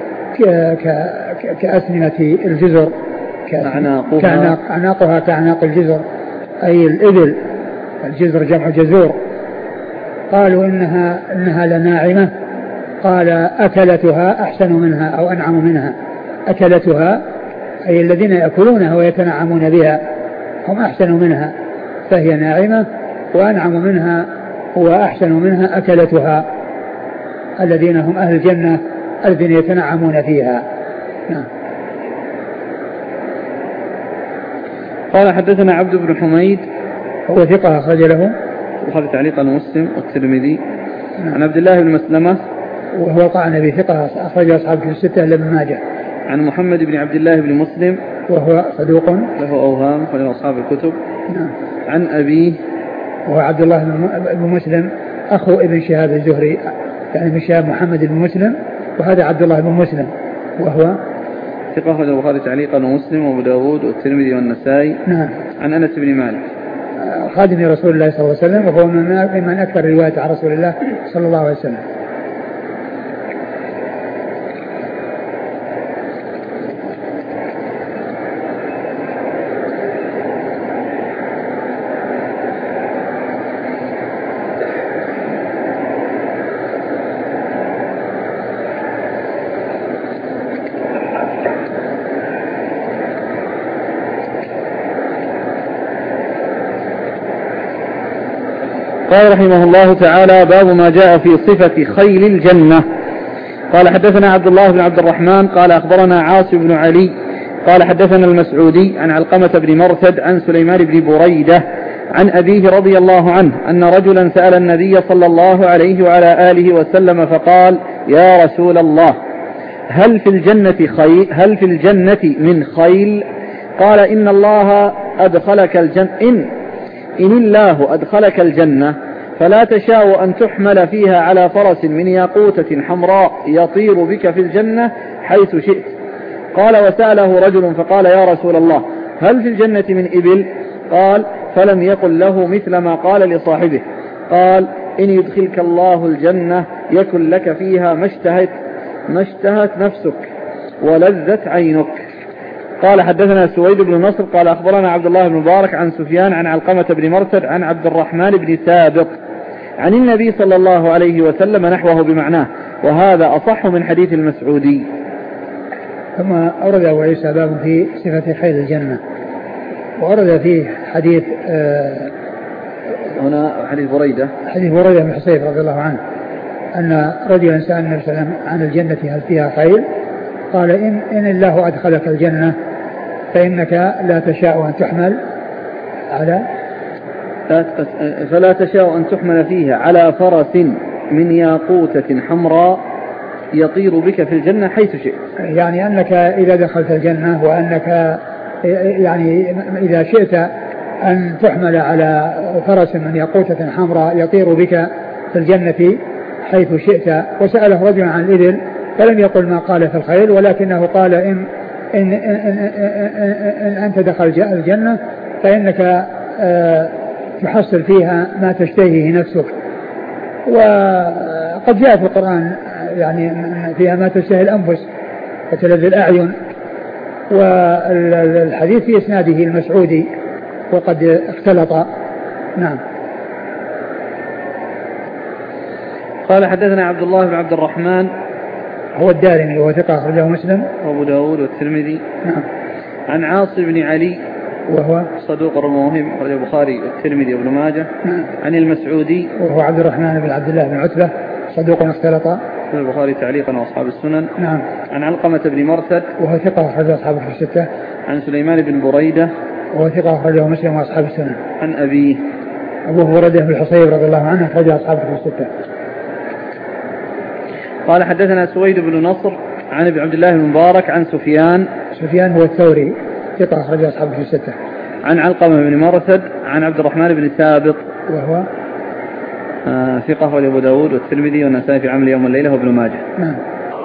كأسنمة الجزر، أعناقها كأعناق الجزر، أي الإبل، الجزر جمع جزور. قالوا إنها لناعمة. قال: أكلتها أحسن منها أو أنعم منها. أكلتها أي الذين يأكلونها ويتنعمون بها هم أحسن منها، فهي ناعمة وأنعم منها وأحسن منها أكلتها، الذين هم أهل الجنة الذين يتنعمون فيها. قال حدثنا عبد بن حميد، هو ثقة، أخرج له البخاري تعليقا ومسلم والترمذي. عن عبد الله بن مسلمة وهو قعنبي ثقة أخرج أصحاب في الستة إلا ابن ماجه. عن محمد بن عبد الله بن مسلم وهو صدوق له أوهام وله أصحاب الكتب. نعم. عن أبيه وهو عبد الله بن مسلم أخو ابن شهاب الزهري، يعني ابن شهاب محمد بن مسلم، وهذا عبد الله بن مسلم وهو ثقة أخرج البخاري تعليقا ومسلم وأبو داود والترمذي والنسائي. نعم. عن أنس بن مالك خادم رسول الله صلى الله عليه وسلم، وهو من أكثر رواية عن رسول الله صلى الله عليه وسلم. قال رحمه الله تعالى: باب ما جاء في صفة خيل الجنة. قال حدثنا عبد الله بن عبد الرحمن قال أخبرنا عاصم بن علي قال حدثنا المسعودي عن علقمة بن مرثد عن سليمان بن بريدة عن أبيه رضي الله عنه أن رجلا سأل النبي صلى الله عليه وعلى آله وسلم فقال: يا رسول الله، هل في الجنة من خيل؟ قال: إن الله أدخلك الجنة إن الله أدخلك الجنة فلا تشاء أن تحمل فيها على فرس من ياقوتة حمراء يطير بك في الجنة حيث شئت. قال: وسأله رجل فقال: يا رسول الله، هل في الجنة من إبل؟ قال: فلم يقل له مثل ما قال لصاحبه. قال: إن يدخلك الله الجنة يكن لك فيها ما اشتهت نفسك ولذت عينك. قال حدثنا سويد بن نصر قال أخبرنا عبد الله بن مبارك عن سفيان عن علقمة بن مرثد عن عبد الرحمن بن ثابت عن النبي صلى الله عليه وسلم نحوه بمعناه، وهذا أصح من حديث المسعودي. ثم أورد أبو عيسى باب في صفة خيل الجنة، وأورد فيه حديث هنا حديث بريدة بن حصير رضي الله عنه أن رجلا سأل النبي صلى الله عليه وسلم عن الجنة هل فيها خيل؟ قال: إن الله أدخلك الجنة فإنك لا تشاء أن تحمل على فلا تشاء أن تحمل فيها على فرس من ياقوتة حمراء يطير بك في الجنة حيث شئت. يعني أنك إذا دخلت الجنة وأنك يعني إذا شئت أن تحمل على فرس من ياقوتة حمراء يطير بك في الجنة حيث شئت. وسأله رجل عن الإبل فلم يقل ما قال في الخيل، ولكنه قال: إن أنت دخل الجنة فإنك تحصل فيها ما تشتهيه نفسك. وقد جاء في القرآن يعني فيها ما تشتهي الأنفس وتلذ الأعين. والحديث في إسناده المسعودي وقد اختلط. نعم. قال حدثنا عبد الله بن عبد الرحمن هو الدارمي وهو ثقة أخرجه مسلم وأبو داود والترمذي. نعم. عن عاصم بن علي وهو صدوق موهم أخرج البخاري والترمذي وابن ماجه. نعم. عن المسعودي وهو عبد الرحمن بن عبد الله بن عتبة صدوق اختلط البخاري تعليقا وأصحاب السنن. نعم. عن علقمة بن مرثد وهو ثقة أخرج أصحابه في الستة. عن سليمان بن بريدة وهو ثقة أخرجه مسلم وأصحاب السنن. عن أبيه أبوه بريدة بن الحصيب رضي الله عنه أخرج أصحابه في الستة. قال حدثنا سويد بن نصر عن ابن عبد الله بن مبارك عن سفيان هو الثوري ثقة أخرج أصحابه في الستة. عن علقمة بن مرثد عن عبد الرحمن بن ثابت وهو ثقة أخرج أبو داود والترمذي والنسائي في عمل يوم الليلة وابن ماجه. نعم.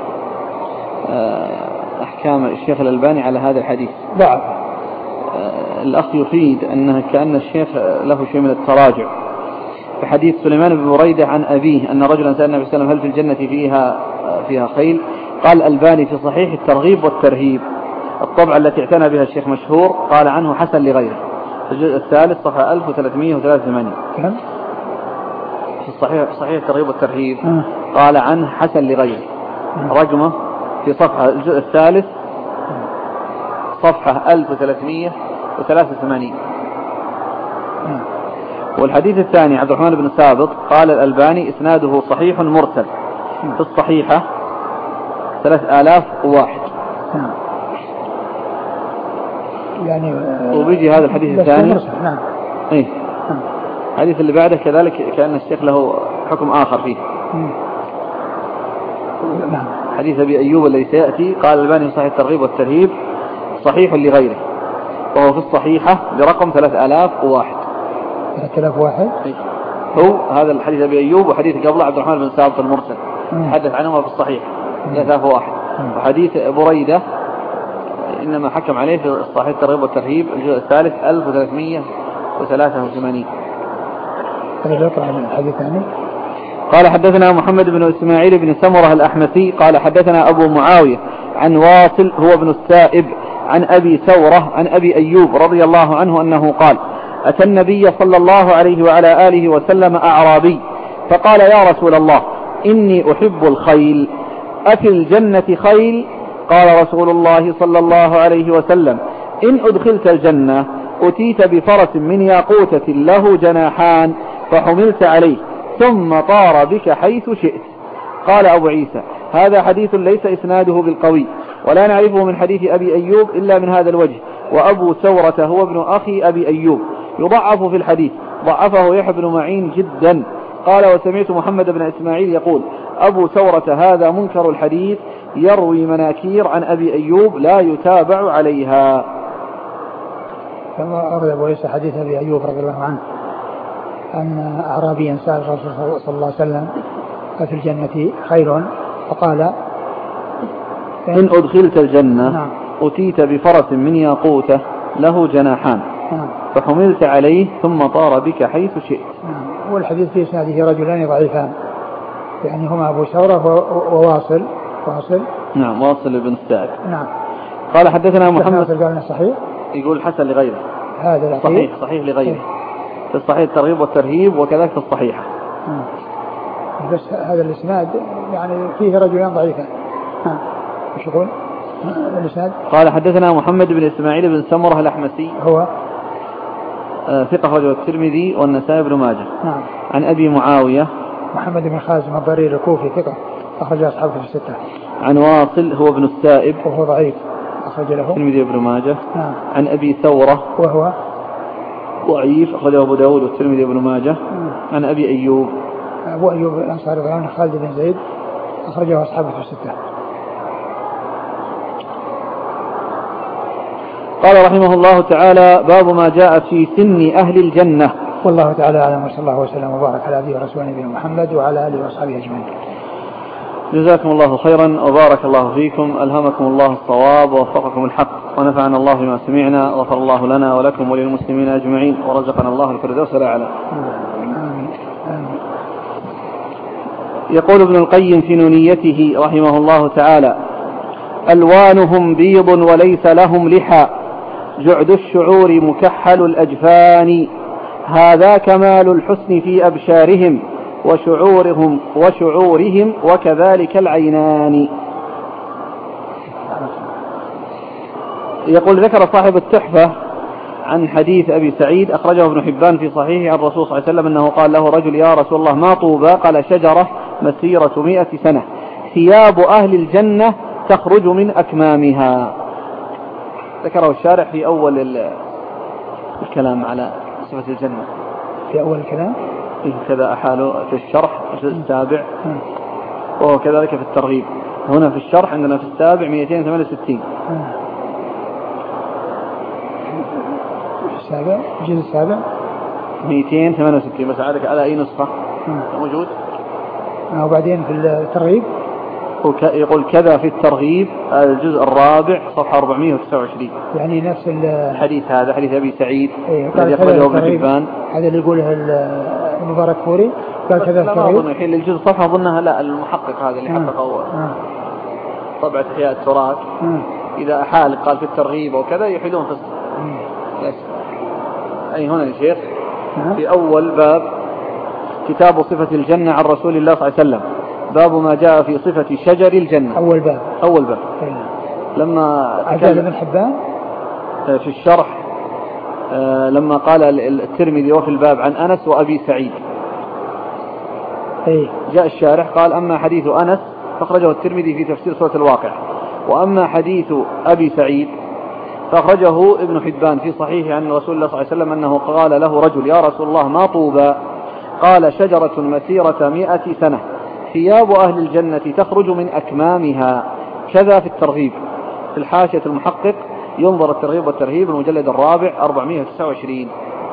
أحكام الشيخ الألباني على هذا الحديث ضعف. الأخ يفيد أنه كأن الشيخ له شيء من التراجع في حديث سليمان بن بريدة عن أبيه أن رجلا سأل النبي صلى الله عليه وسلم هل في الجنة فيها خيل؟ قال الألباني في صحيح الترغيب والترهيب الطبعة التي اعتنى بها الشيخ مشهور قال عنه حسن لغيره في الجزء الثالث صفحة 1383. في صحيح الترغيب والترهيب قال عنه حسن لغيره رقمه في صفحة الجزء الثالث صفحة 1383. والحديث الثاني عبد الرحمن بن ثابت قال الألباني إسناده صحيح مرسل في الصحيحة 3001. يعني وبيجي هذا الحديث الثاني نعم. إيه الحديث اللي بعده كذلك كأن الشيخ له حكم آخر فيه. نعم. حديث أبي أيوب الذي سيأتي قال الألباني صحيح الترغيب والترهيب صحيح لغيره، وهو في الصحيحة برقم 3001. 3001 هو هذا الحديث أبي أيوب، وحديث قبله عبد الرحمن بن ثابت المرسل تحدث عنهما في الصحيح 3001. وحديث بريدة إنما حكم عليه في الصحيح الترغيب والترهيب الجزء الثالث 1383. قال حدثنا محمد بن إسماعيل بن سمرة الأحمسي قال حدثنا أبو معاوية عن واصل هو ابن السائب عن أبي ثورة عن أبي أيوب رضي الله عنه أنه قال: أتى النبي صلى الله عليه وعلى آله وسلم أعرابي فقال: يا رسول الله إني أحب الخيل، أفي الجنة خيل؟ قال رسول الله صلى الله عليه وسلم: إن أدخلت الجنة أتيت بفرس من ياقوتة له جناحان فحملت عليه ثم طار بك حيث شئت. قال أبو عيسى: هذا حديث ليس إسناده بالقوي، ولا نعرفه من حديث أبي أيوب إلا من هذا الوجه، وأبو ثورة هو ابن أخي أبي أيوب يضعف في الحديث، ضعفه يحيى بن معين جدا. قال: وسمعت محمد بن إسماعيل يقول: أبو ثورة هذا منكر الحديث يروي مناكير عن أبي أيوب لا يتابع عليها. كما أورد أبو عيسى حديث أبي أيوب رضي الله عنه أن أعرابيا سأل الرسول صلى الله عليه وسلم: أفي الجنة خير؟ فقال: إن أدخلت الجنة نعم. أتيت بفرس من ياقوتة له جناحان فحملت عليه ثم طار بك حيث شئت. والحديث في إسناده رجلان ضعيفان، يعني هما أبو ثورة وواصل. نعم، واصل بن السائب. نعم. قال حدثنا محمد، قال صحيح، يقول حسن لغيره، هذا صحيح لغيره في الصحيح الترغيب والترهيب وكذلك في الصحيحة. بس هذا الإسناد يعني فيه رجلان ضعيفان. ايش يقول الإسناد؟ قال حدثنا محمد بن إسماعيل بن سمرة الأحمسي هو ثقة رجل الترمذي والنسائي بن ماجه. نعم. عن أبي معاوية محمد بن خازم الضرير الكوفي ثقة أخرج أصحابه في الستة. عن واصل هو ابن السائب وهو ضعيف أخرج له الترمذي بن ماجه. نعم. عن أبي ثورة وهو ضعيف أخرجه أبو داود والترمذي بن ماجه. عن أبي أيوب أبو أيوب الأنصاري رضي الله عنه خالد بن زيد أخرجه أصحابه في الستة. قال رحمه الله تعالى: باب ما جاء في سن أهل الجنة. والله تعالى أعلم، وصلى الله وسلم وبارك على عبده ورسوله نبينا محمد وعلى آله وأصحابه أجمعين. جزاكم الله خيرا وبارك الله فيكم، ألهمكم الله الصواب ووفقكم الحق، ونفعنا الله بما سمعنا، وغفر الله لنا ولكم وللمسلمين أجمعين، ورزقنا الله الفردوس الأعلى. يقول ابن القيم في نونيته رحمه الله تعالى: ألوانهم بيض وليس لهم لحى، جعد الشعور مكحل الأجفان، هذا كمال الحسن في أبشارهم وشعورهم وكذلك العينان. يقول: ذكر صاحب التحفة عن حديث أبي سعيد أخرجه ابن حبان في صحيحه عن الرسول صلى الله عليه وسلم أنه قال له رجل: يا رسول الله ما طوبى؟ قال: شجرة مسيرة 100 سنة، ثياب أهل الجنة تخرج من أكمامها. ذكره الشارح في أول الكلام على صفة الجنة، في أول الكلام كذا أحاله في الشرح الجزء السابع، وهو كذلك في الترغيب. هنا في الشرح عندنا في السابع 268. الجزء السابع 268. بس عادك على أي نسخة موجود؟ وبعدين في الترغيب يقول كذا في الترغيب الجزء الرابع صفحة 429. يعني نفس الحديث هذا حديث أبي سعيد الذي أخرجه ابن حبان، هذا اللي يقوله المبارك فوري. قال كذا في الترغيب. أظن الحين الجزء صفحة أظنها لا، المحقق هذا اللي حققه طبعة إحياء التراث إذا أحال قال في الترغيب وكذا يحيلون في أي هنا يا شيخ في أول باب كتاب صفة الجنة عن رسول الله صلى الله عليه وسلم، باب ما جاء في صفة شجر الجنة. أول باب لما تكلم ابن حبان في الشرح لما قال الترمذي وفي الباب عن أنس وأبي سعيد، جاء الشارح قال: أما حديث أنس فأخرجه الترمذي في تفسير سورة الواقع، وأما حديث أبي سعيد فأخرجه ابن حبان في صحيحه عن رسول الله صلى الله عليه وسلم أنه قال له رجل: يا رسول الله ما طوبى؟ قال: شجرة مسيرة 100 سنة، ثياب أهل الجنة تخرج من أكمامها. كذا في الترغيب، في الحاشية المحقق ينظر الترغيب والترهيب المجلد الرابع 429.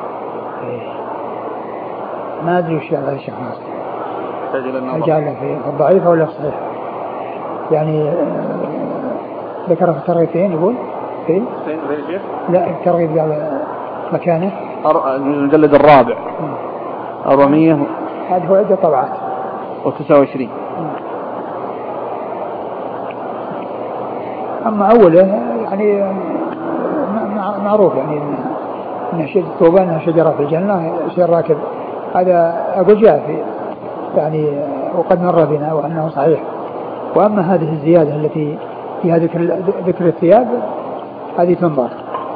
ما أدري وش هذا الشيخ ناصر، أجعله في الضعيف ولا الصحيح؟ يعني ذكر في الترغيبين يقول فين الشيخ؟ لا الترغيب على مكانه المجلد الرابع 400. هذا هو عدة طبعات و29. أما أوله يعني معروف يعني إن طوبى أنها شجرة في الجنة يصير راكب. هذا أقول جاء في يعني وقد مر بنا وأنه صحيح. وأما هذه الزيادة التي فيها ذكر الثياب هذه تنظر.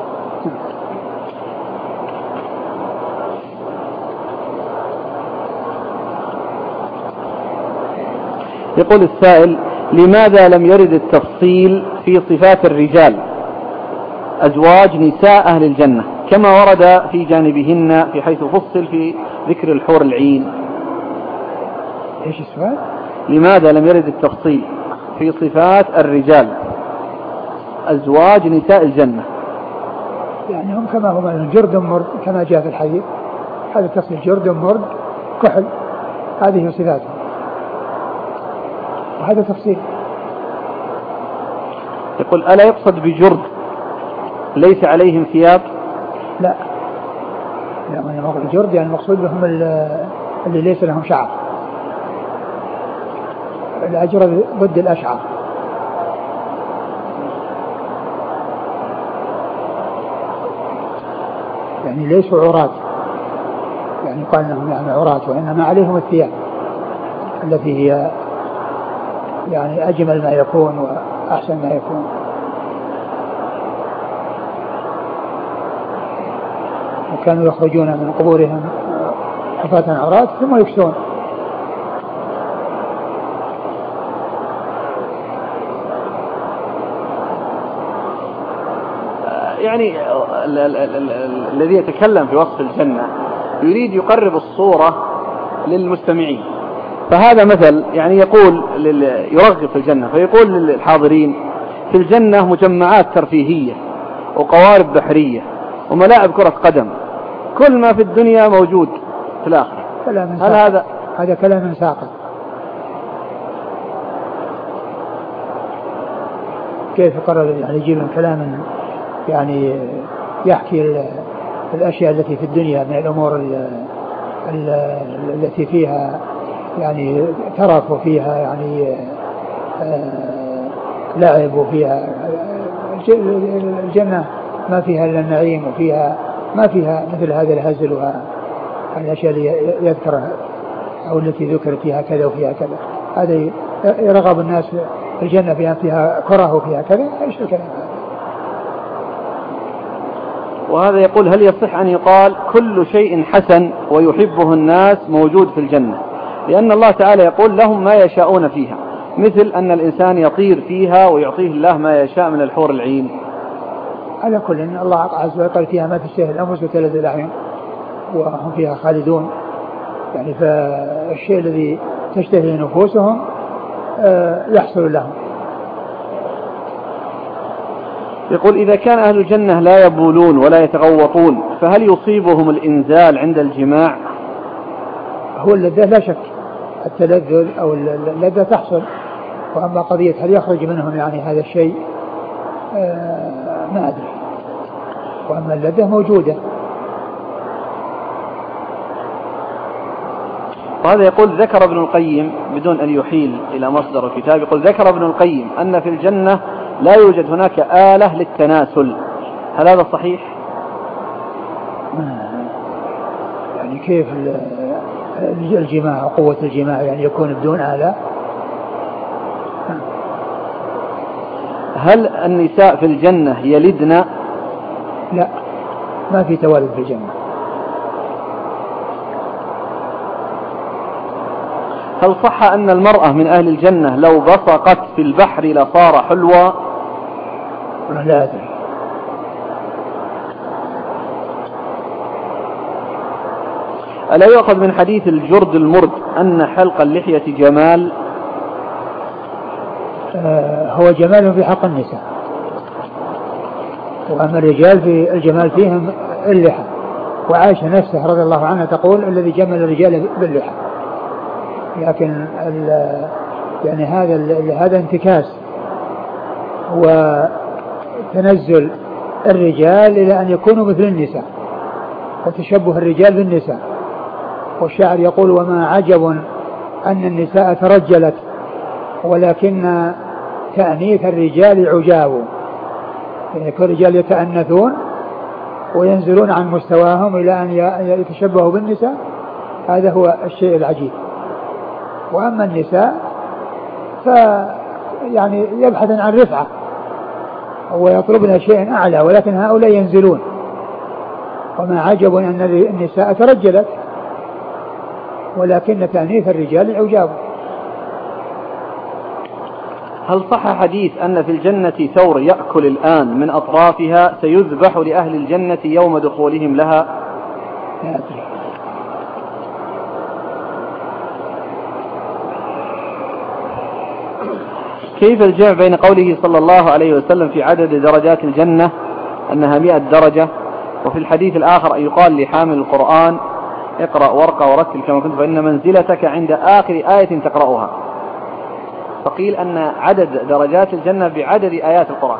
يقول السائل: لماذا لم يرد التفصيل في صفات الرجال أزواج نساء أهل الجنة كما ورد في جانبهن في حيث فصل في ذكر الحور العين؟ إيش السؤال؟ لماذا لم يرد التفصيل في صفات الرجال أزواج نساء الجنة؟ يعني هم كما هم جرد مرد كما جاء في الحديث، هذا التفصيل جرد مرد كحل، هذه صفاتهم وهذا تفصيل. يقول: ألا يقصد بجرد ليس عليهم ثياب؟ لا، يعني الجرد يعني المقصود بهم اللي ليس لهم شعر. الأجرد ضد الأشعر. يعني ليسوا عراة، يعني قال لهم يعني عراة، وإنما عليهم الثياب التي هي يعني أجمل ما يكون وأحسن ما يكون. وكانوا يخرجون من قبورهم حفاة عراة ثم يكسون. يعني الذي يتكلم في وصف الجنة يريد يقرب الصورة للمستمعين. فهذا مثل يعني يقول يرغب في الجنة، فيقول للحاضرين: في الجنة مجمعات ترفيهية وقوارب بحرية وملاعب كرة قدم، كل ما في الدنيا موجود في الآخرة. هل هذا كلام ساقط؟ كيف قرر يعني يجيب من كلام يعني يحكي الأشياء التي في الدنيا من الأمور التي فيها يعني ترف وفيها يعني لعب، وفيها الجنة ما فيها إلا النعيم، وفيها ما فيها مثل هذا الهزل والأشياء اللي يذكرها أو التي ذكر فيها كذا وفيها كذا. هذا يرغب الناس في الجنة فيها كره وفيها كذا. إيش الكلام هذا؟ وهذا يقول: هل يصح أن يقال كل شيء حسن ويحبه الناس موجود في الجنة؟ لأن الله تعالى يقول: لهم ما يشاءون فيها، مثل أن الإنسان يطير فيها ويعطيه الله ما يشاء من الحور العين. على كل إن الله عز وجل قال: فيها ما تشتهي الأنفس وتلذ الأعين وهم فيها خالدون. يعني فالشيء الذي تشتهي نفوسهم يحصل لهم. يقول: إذا كان أهل الجنة لا يبولون ولا يتغوطون، فهل يصيبهم الإنزال عند الجماع؟ هو اللذة لا شك، التلذذ أو اللذة تحصل، وأما قضية هل يخرج منهم يعني هذا الشيء ما أدري، وأما اللذة موجودة. وهذا يقول: ذكر ابن القيم بدون أن يحيل إلى مصدر الكتاب، يقول: ذكر ابن القيم أن في الجنة لا يوجد هناك آلة للتناسل، هل هذا صحيح؟ يعني كيف الجماع وقوة الجماع يعني يكون بدون آلة؟ هل النساء في الجنة يلدن؟ لا، ما في توالد في الجنة. هل صح أن المرأة من أهل الجنة لو بصقت في البحر لصار حلوى؟ لا أدري، ألا يؤخذ من حديث الجرد المرد أن حلق اللحية جمال؟ هو جمال في حق النساء، وأما الرجال في الجمال فيهم اللحى. وعائشة نفسها رضي الله عنها تقول الذي جمل الرجال باللحى. لكن يعني هذا انتكاس وتنزل الرجال إلى أن يكونوا مثل النساء، وتشبه الرجال بالنساء. والشاعر يقول: وما عجب أن النساء ترجلت ولكن تأنيث الرجال عجاب. يعني كل الرجال يتأنثون وينزلون عن مستواهم إلى أن يتشبهوا بالنساء، هذا هو الشيء العجيب. وأما النساء يعني يبحثن عن رفعة ويطلبن شيئا أعلى، ولكن هؤلاء ينزلون. وما عجب أن النساء ترجلت ولكن تأنيث الرجال عجاب. هل صح حديث أن في الجنة ثور يأكل الآن من أطرافها سيذبح لأهل الجنة يوم دخولهم لها؟ لا أدري. كيف الجمع بين قوله صلى الله عليه وسلم في عدد درجات الجنة أنها 100 درجة، وفي الحديث الآخر أن يقال لحامل القرآن اقرأ وارقى ورتل كما كنت فإن منزلتك عند آخر آية تقرأها؟ فقيل أن عدد درجات الجنة بعدد آيات القرآن.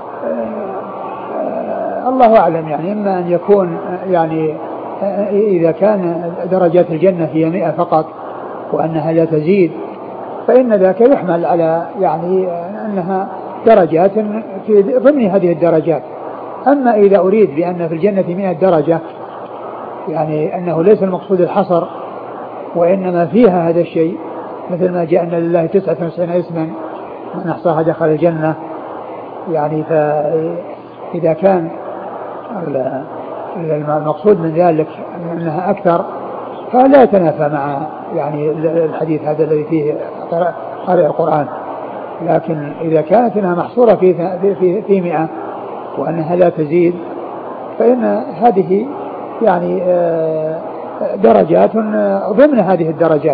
الله أعلم، يعني إما أن يكون يعني إذا كان درجات الجنة هي 100 فقط وأنها لا تزيد فإن ذاك يحمل على يعني أنها درجات في ضمن هذه الدرجات. أما إذا أريد بأن في الجنة 100 درجة يعني أنه ليس المقصود الحصر وإنما فيها هذا الشيء، مثل ما جاء أن لله 99 اسما من أحصاها دخل الجنة. يعني فإذا كان المقصود من ذلك أنها أكثر فلا يتنافى مع يعني الحديث هذا الذي فيه قارئ القرآن. لكن إذا كانت أنها محصورة في 100 وأنها لا تزيد فإن هذه يعني درجات ضمن هذه الدرجات.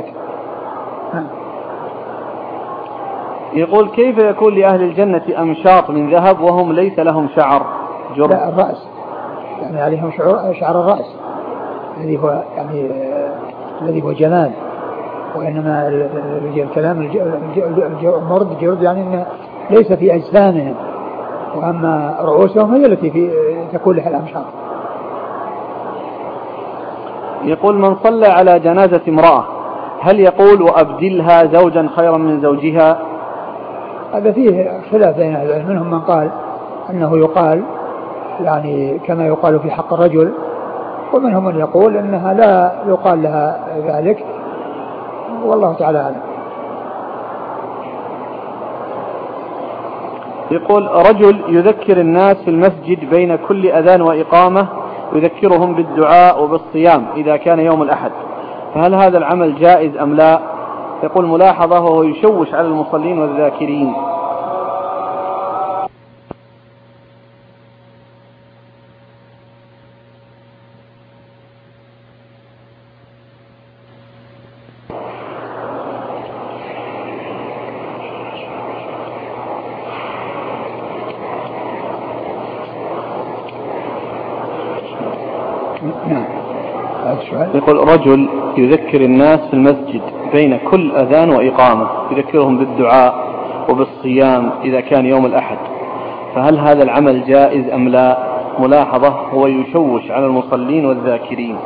يقول: كيف يكون لأهل الجنة أمشاط من ذهب وهم ليس لهم شعر جرد؟ لا، الرأس، يعني عليهم شعر الرأس الذي هو يعني الذي هو جمال. وإنما الكلام المرد جرد يعني إنه ليس في أجسامهم، وأما رؤوسهم هي التي تكون لها الأمشاط. يقول: من صلى على جنازة امرأة هل يقول وأبدلها زوجا خيرا من زوجها؟ هذا فيه خلاف بين أهل العلم، منهم من قال أنه يقال يعني كما يقال في حق الرجل، ومنهم من يقول أنها لا يقال لها ذلك، والله تعالى أعلم. يقول: رجل يذكر الناس في المسجد بين كل أذان وإقامة، يذكرهم بالدعاء وبالصيام إذا كان يوم الأحد، فهل هذا العمل جائز أم لا؟ يقول: ملاحظة وهو يشوش على المصلين والذاكرين. يقول: رجل يذكر الناس في المسجد بين كل أذان وإقامة، يذكرهم بالدعاء وبالصيام إذا كان يوم الأحد، فهل هذا العمل جائز أم لا؟ ملاحظة هو يشوش على المصلين والذاكرين.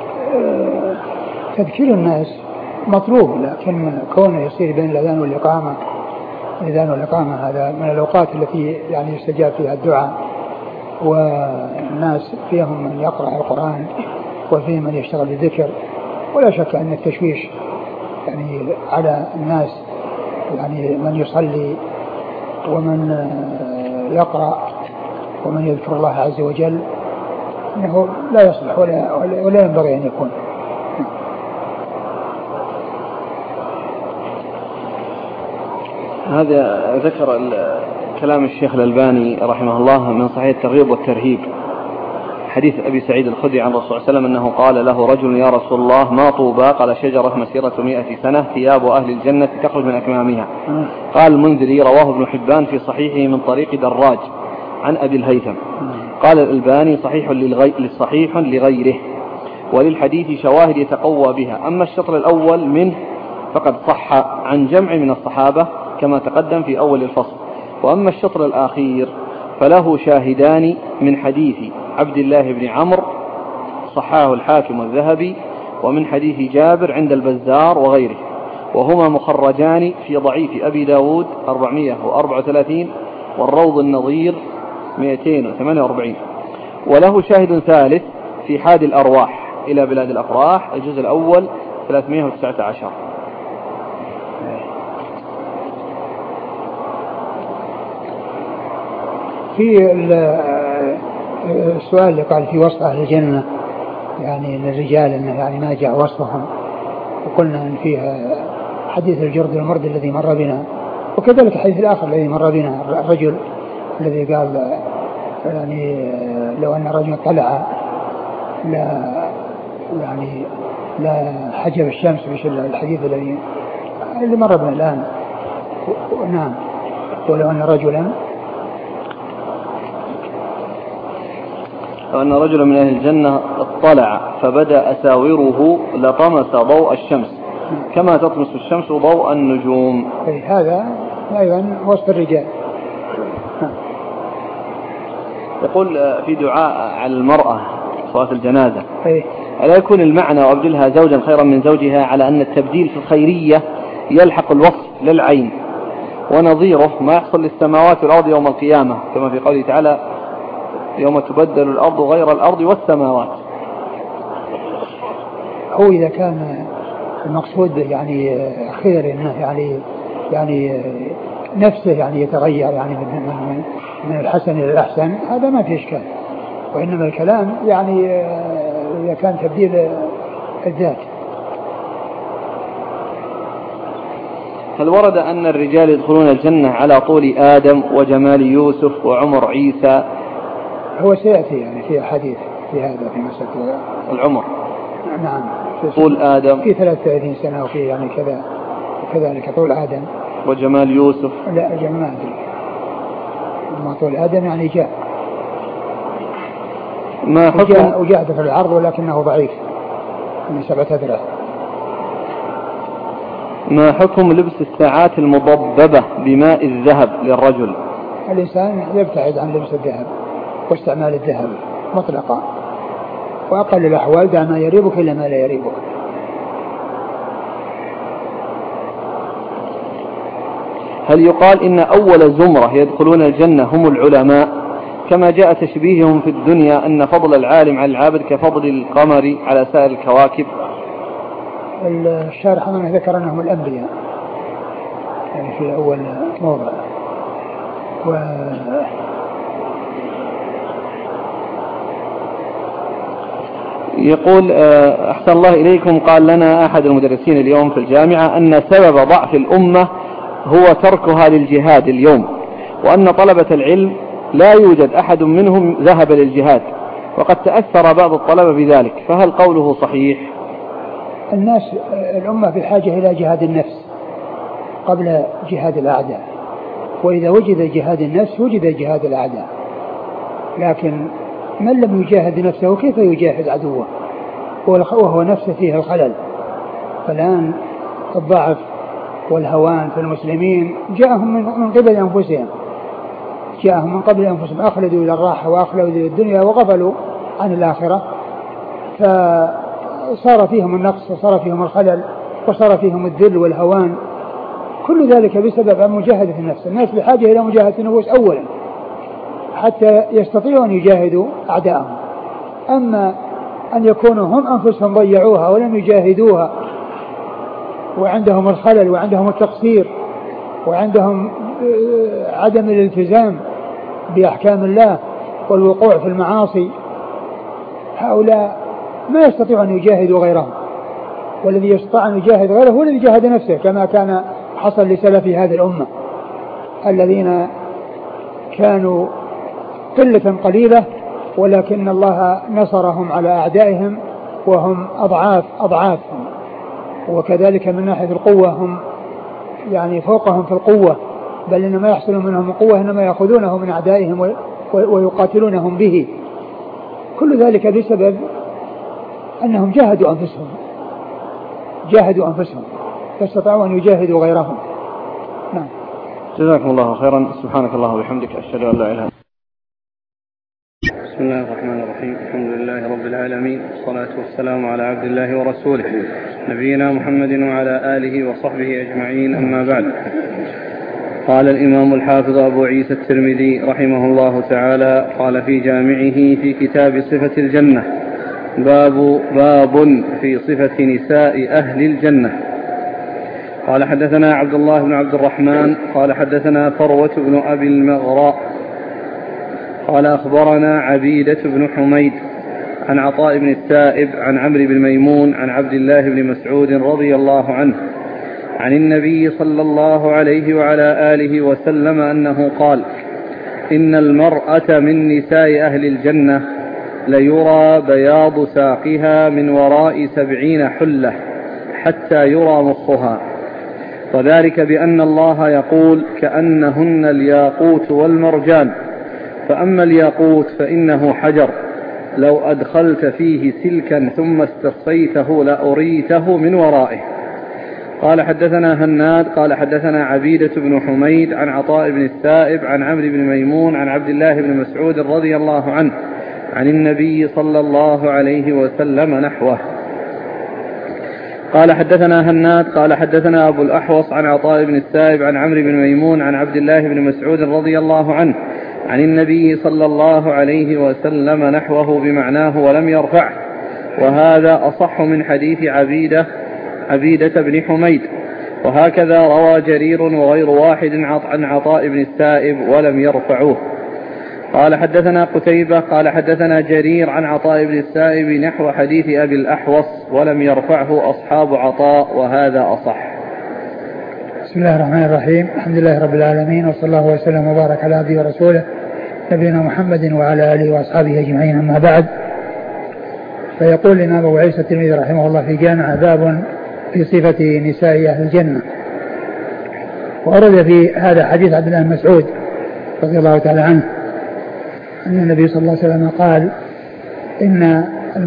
تذكير الناس مطلوب، لكن كونه يصير بين الأذان والإقامة هذا من الأوقات التي يعني يستجاب فيها الدعاء، والناس فيهم من يقرأ القرآن وفيهم من يشتغل بالذكر، ولا شك أن التشويش يعني على الناس، يعني من يصلي ومن يقرأ ومن يذكر الله عز وجل، أنه لا يصلح ولا ينبغي أن يكون. هذا ذكر كلام الشيخ الألباني رحمه الله من صحيح الترغيب والترهيب، حديث أبي سعيد الخدري عن الرسول صلى الله عليه وسلم أنه قال له رجل يا رسول الله ما طوبى؟ قال شجرة مسيرة 100 سنة ثياب أهل الجنة تخرج من أكمامها. قال المنذري رواه ابن حبان في صحيحه من طريق دراج عن أبي الهيثم. قال الألباني صحيح لغيره، وللحديث شواهد يتقوى بها. أما الشطر الأول منه فقد صح عن جمع من الصحابة كما تقدم في أول الفصل، وأما الشطر الأخير فله شاهدان من حديث عبد الله بن عمرو صححه الحاكم والذهبي، ومن حديث جابر عند البزار وغيره، وهما مخرجان في ضعيف أبي داود 434 والروض النظير 248. وله شاهد ثالث في حاد الأرواح إلى بلاد الأفراح الجزء الأول 319. في السؤال اللي قال في وصف أهل الجنة يعني للرجال أنه يعني ما جاء وصفهم، وقلنا أن فيها حديث الجرد المرد الذي مر بنا، وكذلك الحديث الآخر الذي مر بنا الرجل الذي قال يعني لو أن الرجل طلع لا حجب الشمس بشل الحديث الذي مر بنا الآن. نعم. ولو أن رجلا وأن رجلا من أهل الجنة اطلع فبدأ أساوره لطمس ضوء الشمس كما تطمس الشمس ضوء النجوم. هذا أيضا وصف الرجال. يقول في دعاء على المرأة صلاة الجنازة ألا يكون المعنى وأبدلها زوجا خيرا من زوجها على أن التبديل في الخيرية يلحق الوصف للعين، ونظيره ما يحصل للسماوات والأرض يوم القيامة كما في قوله تعالى يوم تبدل الأرض غير الأرض والسماوات. هو إذا كان المقصود يعني خير إنه يعني نفسه يعني يتغير يعني من الحسن إلى الأحسن، هذا ما في إشكال. وإنما الكلام يعني إذا كان تبديل الذات. هل ورد أن الرجال يدخلون الجنة على طول آدم وجمال يوسف وعمر عيسى؟ هو سيأتي يعني في حديث في هذا في مسألة العمر. نعم. طول آدم في 33 سنة وفي يعني كذا، وكذلك طول آدم. وجمال يوسف لا جمال ما أدري، ما طول آدم يعني جاء ما حكم وجاء في العرض ولكنه ضعيف من 7 أذرع. ما حكم لبس الساعات المضببة بماء الذهب للرجل؟ الإنسان يبتعد عن لبس الذهب واستعمال الذهب مطلقا، وأقل الأحوال دع ما يريبك إلا ما لا يريبك. هل يقال إن أول زمرة يدخلون الجنة هم العلماء كما جاء تشبيههم في الدنيا أن فضل العالم على العابد كفضل القمر على سائر الكواكب؟ الشارح من ذكر أنهم الأنبياء يعني في أول موضع. يقول أحسن الله إليكم، قال لنا أحد المدرسين اليوم في الجامعة أن سبب ضعف الأمة هو تركها للجهاد اليوم، وأن طلبة العلم لا يوجد أحد منهم ذهب للجهاد، وقد تأثر بعض الطلبة بذلك، فهل قوله صحيح؟ الناس الأمة بحاجة إلى جهاد النفس قبل جهاد الأعداء، وإذا وجد جهاد النفس وجد جهاد الأعداء، لكن من لم يجاهد نفسه كيف يجاهد عدوه وهو نفسه فيه الخلل؟ فالآن الضعف والهوان في المسلمين جاءهم من قبل أنفسهم، جاءهم من قبل أنفسهم، أخلدوا إلى الراحة وأخلدوا إلى الدنيا وغفلوا عن الآخرة، فصار فيهم النقص وصار فيهم الخلل وصار فيهم الذل والهوان، كل ذلك بسبب مجاهدة النفس. الناس بحاجة إلى مجاهدة النفوس أولا حتى يستطيعوا أن يجاهدوا أعداءهم. أما أن يكونوا هم أنفسهم ضيعوها ولم يجاهدوها وعندهم الخلل وعندهم التقصير وعندهم عدم الالتزام بأحكام الله والوقوع في المعاصي، هؤلاء ما يستطيعوا أن يجاهدوا غيرهم، والذي يستطيع أن يجاهد غيره هو الذي جاهد نفسه، كما كان حصل لسلف هذه الأمة الذين كانوا قلة قليلة ولكن الله نصرهم على أعدائهم وهم أضعافهم، وكذلك من ناحية القوة هم يعني فوقهم في القوة، بل إنما يحصل منهم القوة إنما يأخذونه من أعدائهم ويقاتلونهم به. كل ذلك بسبب أنهم جاهدوا أنفسهم فاستطاعوا أن يجاهدوا غيرهم. نعم. جزاكم الله خيرا. سبحانك اللهم وبحمدك، أشهد أن لا إله إلا أنت. بسم الله الرحمن الرحيم. الحمد لله رب العالمين، والصلاة والسلام على عبد الله ورسوله نبينا محمد وعلى آله وصحبه أجمعين، أما بعد. قال الإمام الحافظ أبو عيسى الترمذي رحمه الله تعالى قال في جامعه في كتاب صفة الجنة: باب في صفة نساء أهل الجنة. قال حدثنا عبد الله بن عبد الرحمن قال حدثنا فروة بن أبي المغراء قال أخبرنا عبيدة بن حميد عن عطاء بن السائب عن عمرو بن ميمون عن عبد الله بن مسعود رضي الله عنه عن النبي صلى الله عليه وعلى آله وسلم أنه قال: إن المرأة من نساء أهل الجنة ليرى بياض ساقها من وراء 70 حلة حتى يرى مخها، وذلك بأن الله يقول: كأنهن الياقوت والمرجان، فأما الياقوت فإنه حجر لو أدخلت فيه سلكا ثم استصفيته لأريته من ورائه. قال حدثنا هناد قال حدثنا عبيدة بن حميد عن عطاء بن السائب عن عمرو بن ميمون عن عبد الله بن مسعود رضي الله عنه عن النبي صلى الله عليه وسلم نحوه. قال حدثنا هناد قال حدثنا أبو الأحوص عن عطاء بن السائب عن عمرو بن ميمون عن عبد الله بن مسعود رضي الله عنه عن النبي صلى الله عليه وسلم نحوه بمعناه ولم يرفعه، وهذا أصح من حديث عبيدة بن حميد، وهكذا روى جرير وغير واحد عن عطاء بن السائب ولم يرفعوه. قال حدثنا قتيبة قال حدثنا جرير عن عطاء بن السائب نحو حديث أبي الأحوص ولم يرفعه أصحاب عطاء، وهذا أصح. بسم الله الرحمن الرحيم. الحمد لله رب العالمين، وصلى الله وسلم وبارك على عبده ورسوله نبينا محمد وعلى آله وأصحابه أجمعين، أما بعد. فيقول الإمام أبو عيسى الترمذي رحمه الله في جامع: باب في صفة نساء أهل الجنة. وأرد في هذا حديث عبد الله بن مسعود رضي الله تعالى عنه أن النبي صلى الله عليه وسلم قال: إن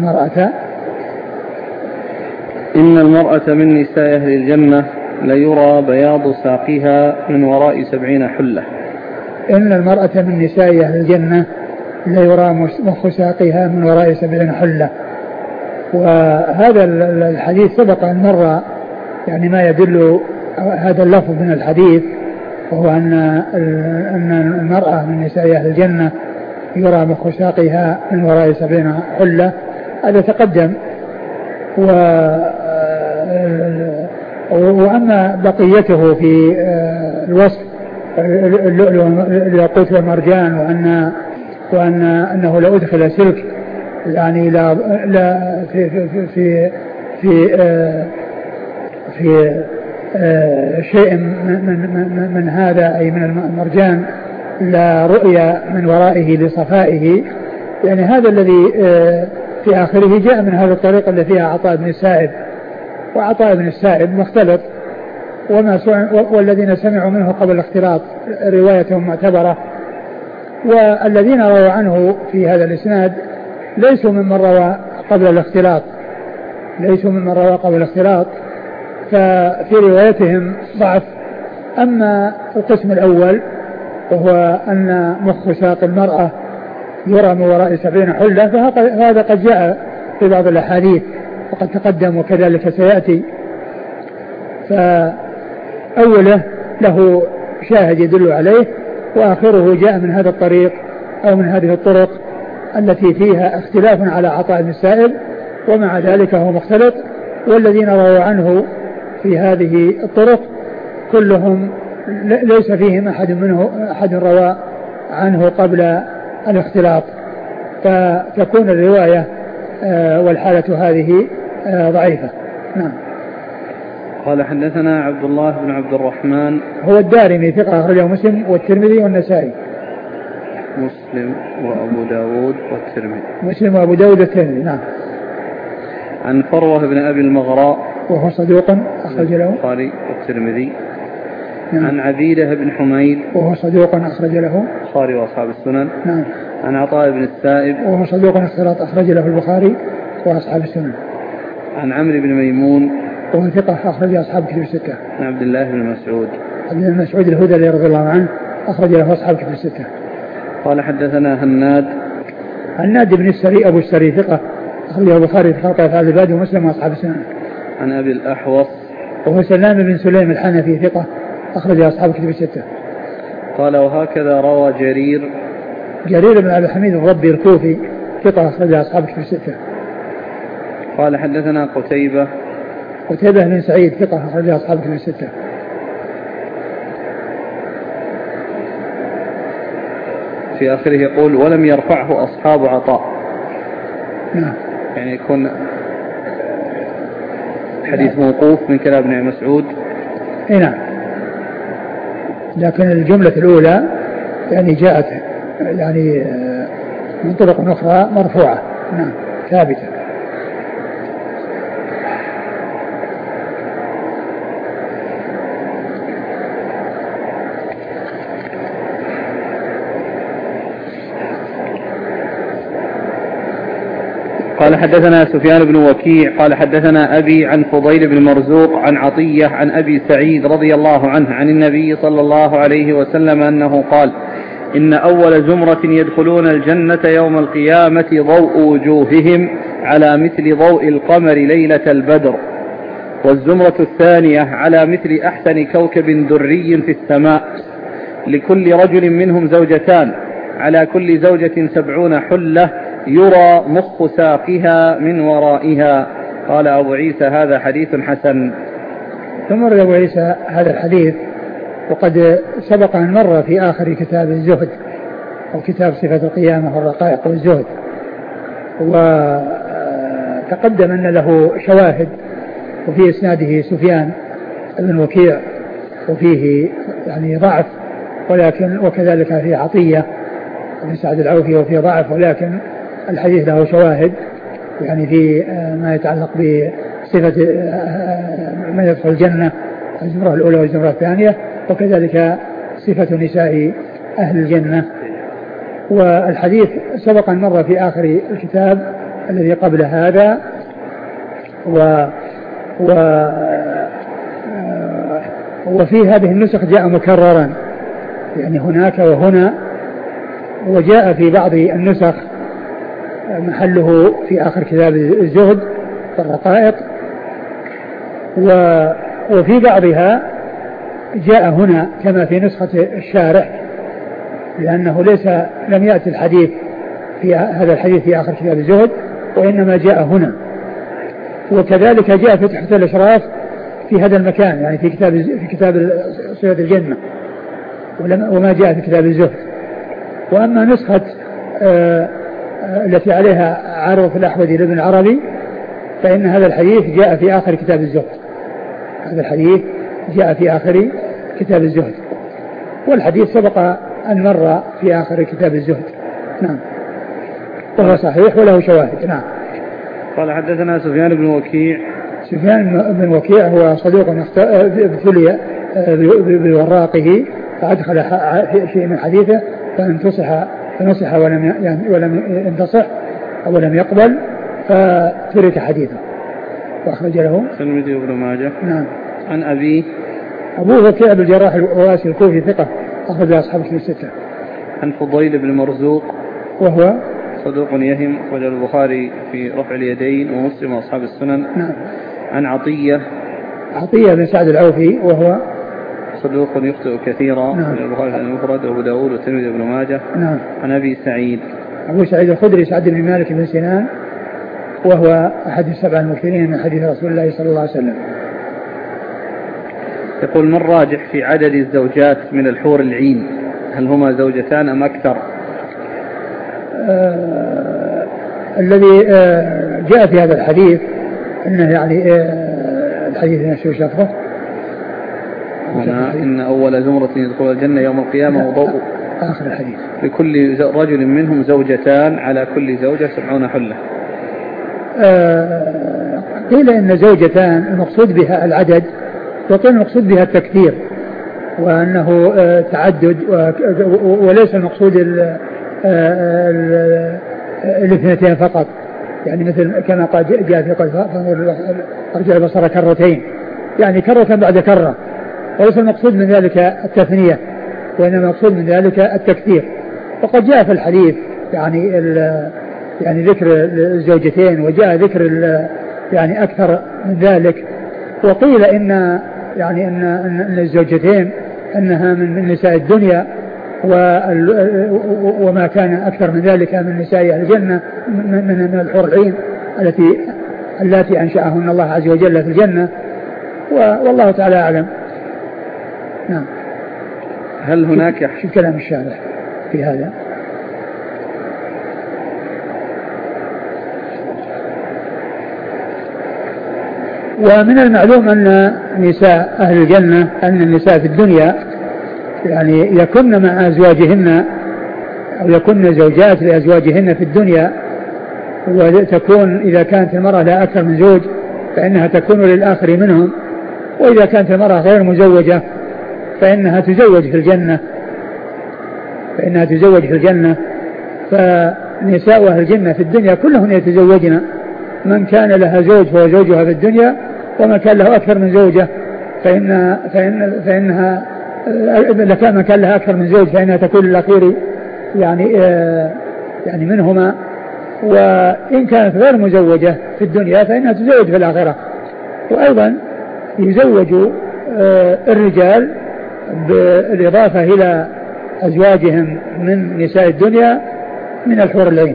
المرأة من نساء أهل الجنة ليرى بياض ساقها من وراء 70 حلة. إن المرأة من نساء أهل الجنة ليرى مخ ساقها من وراء 70 حلة. وهذا الحديث سبق أن مر يعني ما يدل هذا اللفظ من الحديث، وهو أن المرأة من نساء أهل الجنة يرى مخ ساقها من وراء 70 حلة. هذا تقدم. وأما بقيته في الوصف اللؤلؤ الياقوت والمرجان وأنه لو أدخل سلك يعني لا في في في في شيء من هذا أي من المرجان لا رؤية من ورائه لصفائه، يعني هذا الذي في آخره جاء من هذا الطريق اللي فيها عطاء بن السائب، وعطاء بن السائب مختلط، والذين سمعوا منه قبل الاختلاط روايتهم معتبرة، والذين رووا عنه في هذا الإسناد ليسوا ممن روى قبل الاختلاط، ففي روايتهم ضعف. أما القسم الأول وهو أن مخ ساق المرأة يرى من وراء 70 حلة، فهذا قد جاء في بعض الأحاديث وقد تقدم وكذلك سيأتي. فأوله له شاهد يدل عليه، وآخره جاء من هذا الطريق أو من هذه الطرق التي فيها اختلاف على عطاء بن السائب، ومع ذلك هو مختلط. والذين رووا عنه في هذه الطرق كلهم ليس فيهم أحد روى عنه قبل الاختلاط، فتكون الرواية والحالة هذه ضعيفة. نعم. قال حدثنا عبد الله بن عبد الرحمن هو الدارمي ثقة أخرجه مسلم والترمذي والنسائي. مسلم وأبو داود والترمذي. مسلم وأبو داود والترمذي. نعم. عن فروة بن أبي المغراء وهو صدوق أخرج له البخاري والترمذي. نعم. عن عبيدة بن حميد وهو صدوق أخرج له البخاري وأصحاب السنن. نعم. عن عطاء بن السائب وهو صدوق أخرج له البخاري وأصحاب السنن. عن عمرو بن ميمون وهو ثقة أخرج أصحاب كتب الستة. عن عبد الله بن مسعود. عبد الله بن مسعود الهذلي رضي الله عنه أخرج له أصحاب كتب الستة. قال حدثنا هناد بن السري أبو السري ثقة أخرجه البخاري في خلق أفعال العباد ومسلم وأصحاب السنن. عن أبي الأحوص وهو سلام بن سليم الحنفي ثقة أخرج أصحاب كتب الستة. قال وهكذا روى جرير بن عبد الحميد الربي الكوفي ثقة أخرج أصحاب كتب الستة. قال حدثنا قتيبة بن سعيد ثقة أخرج أصحاب كتب الستة. في آخره يقول ولم يرفعه أصحاب عطاء. نعم. يعني يكون حديث موقوف من كلام ابن مسعود. نعم. لكن الجملة الأولى يعني جاءت يعني من طرق أخرى مرفوعة. نعم ثابتة. قال حدثنا سفيان بن وكيع قال حدثنا أبي عن فضيل بن مرزوق عن عطية عن أبي سعيد رضي الله عنه عن النبي صلى الله عليه وسلم أنه قال إن أول زمرة يدخلون الجنة يوم القيامة ضوء وجوههم على مثل ضوء القمر ليلة البدر، والزمرة الثانية على مثل أحسن كوكب دري في السماء، لكل رجل منهم زوجتان، على كل زوجة 70 حلة يرى مخ ساقها من ورائها. قال أبو عيسى هذا حديث حسن. ثم رد أبو عيسى هذا الحديث وقد سبق أن مر في آخر كتاب الزهد أو كتاب صفة القيامة والرقائق والزهد، وتقدم أن له شواهد وفي إسناده سفيان بن وكيع وفيه يعني ضعف، ولكن وكذلك في عطية بن سعد العوفي وفيه ضعف، ولكن الحديث له شواهد يعني في ما يتعلق بصفة من يدخل الجنة الزمرة الأولى والزمرة الثانية، وكذلك صفة نساء أهل الجنة. والحديث سبق أن مر في آخر الكتاب الذي قبل هذا، وفي هذه النسخ جاء مكررا يعني هناك وهنا، وجاء في بعض النسخ محله في آخر كتاب الزهد والرقائق، وفي بعضها جاء هنا كما في نسخة الشارح، لأنه لم يأتي الحديث في هذا الحديث في آخر كتاب الزهد، وإنما جاء هنا. وكذلك جاء في تحفة الأشراف في هذا المكان يعني في كتاب صفة الجنة، وما جاء في كتاب الزهد. وأما نسخة التي عليها عرض الأحوذي لابن عربي فإن هذا الحديث جاء في آخر كتاب الزهد. هذا الحديث جاء في آخر كتاب الزهد، والحديث سبق أن مر في آخر كتاب الزهد. نعم، وهو صحيح وله شواهد. نعم. قال حدثنا سفيان بن وكيع. سفيان بن وكيع هو صدوق ابتلي بوراقه فأدخل شيء من حديثه فنصح ولم ينتصح أو لم يقبل فترك حديثه، وأخرج له الترمذي وابن ماجه. نعم. عن أبو وكيع بن الجراح الواسي الكوفي ثقة أخرج أصحاب كتب الستة. عن فضيل بن مرزوق وهو صدوق يهم أخرج البخاري في رفع اليدين ومسلم وأصحاب السنن. نعم. عن عطية بن سعد العوفي وهو صدوق يخطئ كثيرا. نعم. البخاري المفرد وأبو داود والترمذي وابن ماجه. نعم. عن أبو سعيد الخدري سعد بن مالك بن سنان وهو أحد السبع المكثرين من حديث رسول الله صلى الله عليه وسلم. يقول ما الراجح في عدد الزوجات من الحور العين؟ هل هما زوجتان أم أكثر؟ الذي جاء في هذا الحديث أنه يعني الحديث نفسه شفره إن أول زمرة يدخل الجنة يوم القيامة وضوء آخر الحديث. لكل رجل منهم زوجتان على كل زوجة 70 حلة. قيل إن زوجتان المقصود بها العدد، وقيل المقصود بها التكثير، وأنه تعدد، وليس المقصود الاثنتين فقط، يعني مثل كما قد جاء في قول أرجع البصر كرتين، يعني كرة بعد كرة، وليس المقصود من ذلك التثنية، وإنما المقصود من ذلك التكثير. وقد جاء في الحديث يعني ذكر الزوجتين، وجاء ذكر يعني أكثر من ذلك. وقيل إن يعني أن الزوجتين أنها من نساء الدنيا، وما كان أكثر من ذلك من نساء أهل الجنة من الحور العين التي أنشأهن الله عز وجل في الجنة، والله تعالى أعلم. نعم. هل هناك شوف كلام الشارع في هذا. ومن المعلوم أن نساء أهل الجنة، أن النساء في الدنيا يعني يكن مع أزواجهن أو يكن زوجات لأزواجهن في الدنيا، وتكون إذا كانت المرأة لا أكثر من زوج فإنها تكون للآخر منهم، وإذا كانت المرأة غير مزوجة فإنها تزوج في الجنة. فنساء أهل الجنة في الدنيا كلهن يتزوجن، من كان لها زوج فهو زوجها في الدنيا، ومن كان له أكثر من زوجة فإنها من كان لها أكثر من زوج فإنها تكون للأخير يعني منهما. وإن كانت غير مزوجة في الدنيا فإنها تزوج في الآخرة. وأيضا يزوج الرجال بالإضافة إلى أزواجهم من نساء الدنيا من الحور العين.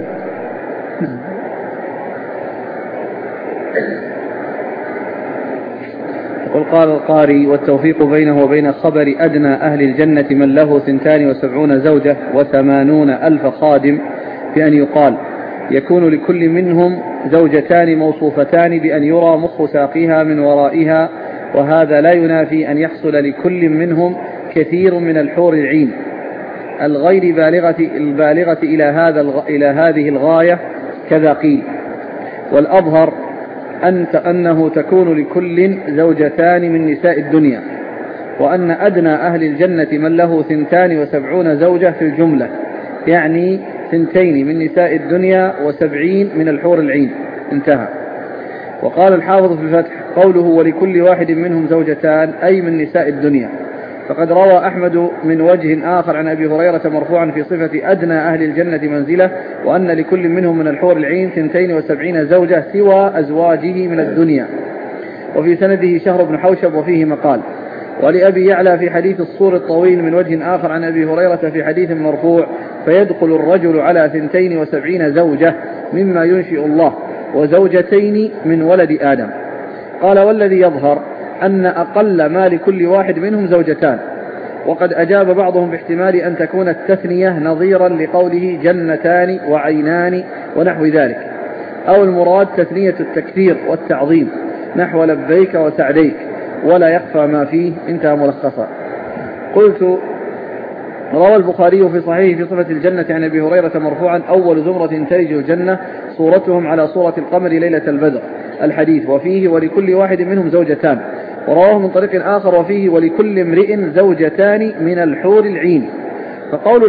يقول قال القاري: والتوفيق بينه وبين خبر أدنى أهل الجنة من له 72 زوجة و80,000 خادم بأن يقال يكون لكل منهم زوجتان موصوفتان بأن يرى مخ ساقها من ورائها، وهذا لا ينافي أن يحصل لكل منهم كثير من الحور العين الغير البالغة إلى هذه الغاية، كذا قيل. والأظهر أنه تكون لكل زوجتان من نساء الدنيا، وأن أدنى أهل الجنة من له 72 زوجة في الجملة، يعني 2 من نساء الدنيا و70 من الحور العين. انتهى. وقال الحافظ في الفتح: قوله ولكل واحد منهم زوجتان أي من نساء الدنيا. فقد روى أحمد من وجه آخر عن أبي هريرة مرفوعا في صفة أدنى أهل الجنة منزلة، وأن لكل منهم من الحور العين 72 زوجة سوى أزواجه من الدنيا. وفي سنده شهر بن حوشب وفيه مقال. ولأبي يعلى في حديث الصور الطويل من وجه آخر عن أبي هريرة في حديث مرفوع: فيدخل الرجل على 72 زوجة مما ينشئ الله، وزوجتين من ولد آدم. قال: والذي يظهر أن أقل ما لكل واحد منهم زوجتان. وقد أجاب بعضهم باحتمال أن تكون التثنية نظيرا لقوله جنتان وعينان ونحو ذلك، أو المراد تثنية التكثير والتعظيم نحو لبيك وسعديك، ولا يخفى ما فيه. انتهى ملخصا. قلت: روى البخاري في صحيحه في صفة الجنة عن أبي هريرة مرفوعا: أول زمرة تلج الجنة صورتهم على صورة القمر ليلة البدر، الحديث. وفيه ولكل واحد منهم زوجتان. ورواه من طريق آخر وفيه ولكل امرئ زوجتان من الحور العين. فقول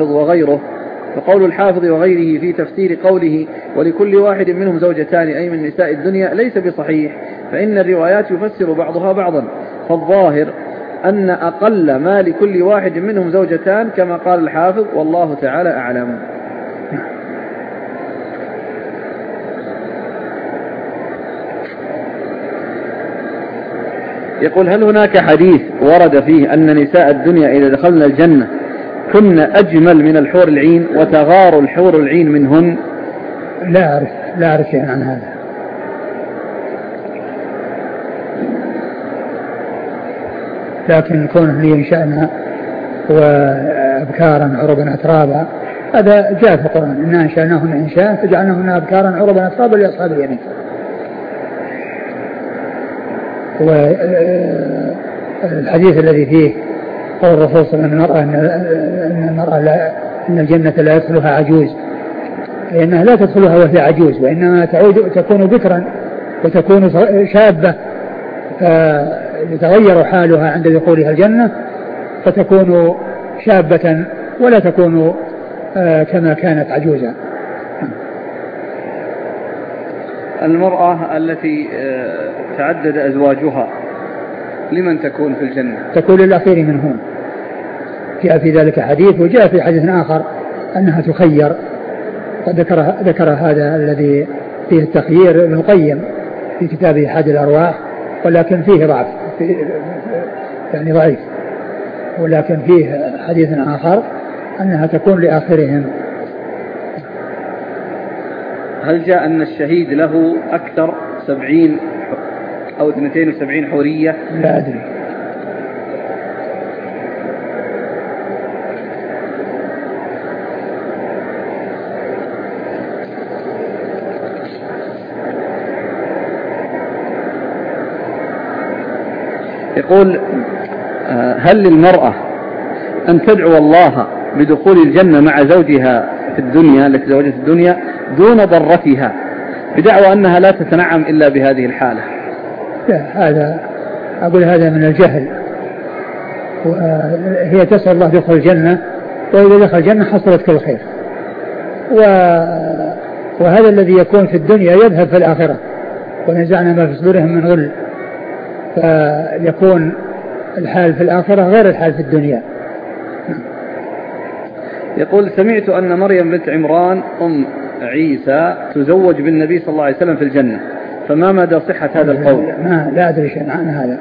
الحافظ وغيره في تفسير قوله ولكل واحد منهم زوجتان أي من نساء الدنيا ليس بصحيح، فإن الروايات يفسر بعضها بعضا. فالظاهر أن أقل ما لكل واحد منهم زوجتان كما قال الحافظ، والله تعالى أعلم. يقول: هل هناك حديث ورد فيه أن نساء الدنيا إذا دخلنا الجنة كن أجمل من الحور العين وتغار الحور العين منهن؟ لا أعرف شيئا عن هذا. لكن كونه ينشأنا وأبكارا عربا أترابا هذا جاء في القرآن: إنا أنشأناهن إنشاء فجعلناهن أبكارا عربا أترابا لأصحاب اليمين. والحديث الذي فيه قول الرسول صلى الله عليه وسلم أن المرأة أن الجنة لا يدخلها عجوز، لأنها لا تدخلها وهي عجوز، وإنما تكون بكرا وتكون شابة، فيتغير حالها عند دخولها الجنة فتكون شابة ولا تكون كما كانت عجوزا. المرأة التي تعدد أزواجها لمن تكون في الجنة؟ تكون للأخير منهم. جاء في ذلك حديث، وجاء في حديث آخر أنها تخير، قد ذكر هذا الذي فيه التخيير ابن القيم في كتابه حاد الأرواح، ولكن فيه ضعف، يعني ضعيف، ولكن فيه حديث آخر أنها تكون لآخرهم. هل جاء أن الشهيد له أكثر 70 أو 72 حورية؟ لا أدري. يقول هل للمرأة أن تدعو الله بدخول الجنة مع زوجها في الدنيا التي زوجت الدنيا دون ضرتها بدعوى أنها لا تتنعم إلا بهذه الحالة؟ هذا أقول هذا من الجهل. هي تسأل الله دخول الجنة، وإذا دخل الجنة حصلت كل خير، وهذا الذي يكون في الدنيا يذهب في الآخرة، ونزعنا ما في صدورهم من غل، فيكون الحال في الآخرة غير الحال في الدنيا. يقول سمعت أن مريم بنت عمران أم عيسى تزوج بالنبي صلى الله عليه وسلم في الجنة، فما مدى صحة هذا القول؟ لا أدري شيء عن هذا.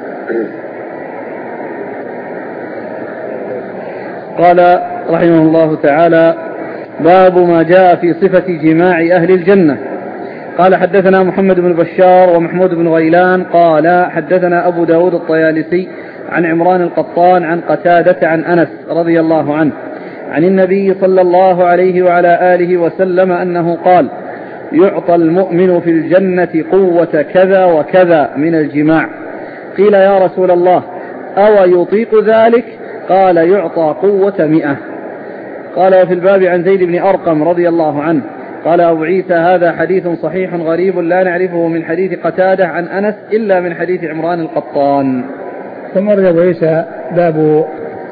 قال رحمه الله تعالى: باب ما جاء في صفة جماع أهل الجنة. قال حدثنا محمد بن بشار ومحمود بن غيلان قال حدثنا أبو داود الطيالسي عن عمران القطان عن قتادة عن أنس رضي الله عنه عن النبي صلى الله عليه وعلى آله وسلم أنه قال: يعطى المؤمن في الجنة قوة كذا وكذا من الجماع. قيل يا رسول الله أو يطيق ذلك؟ قال: يعطى قوة 100. قال: وفي الباب عن زيد بن أرقم رضي الله عنه. قال أبو عيسى: هذا حديث صحيح غريب لا نعرفه من حديث قتادة عن أنس إلا من حديث عمران القطان. ثم رد أبو عيسى باب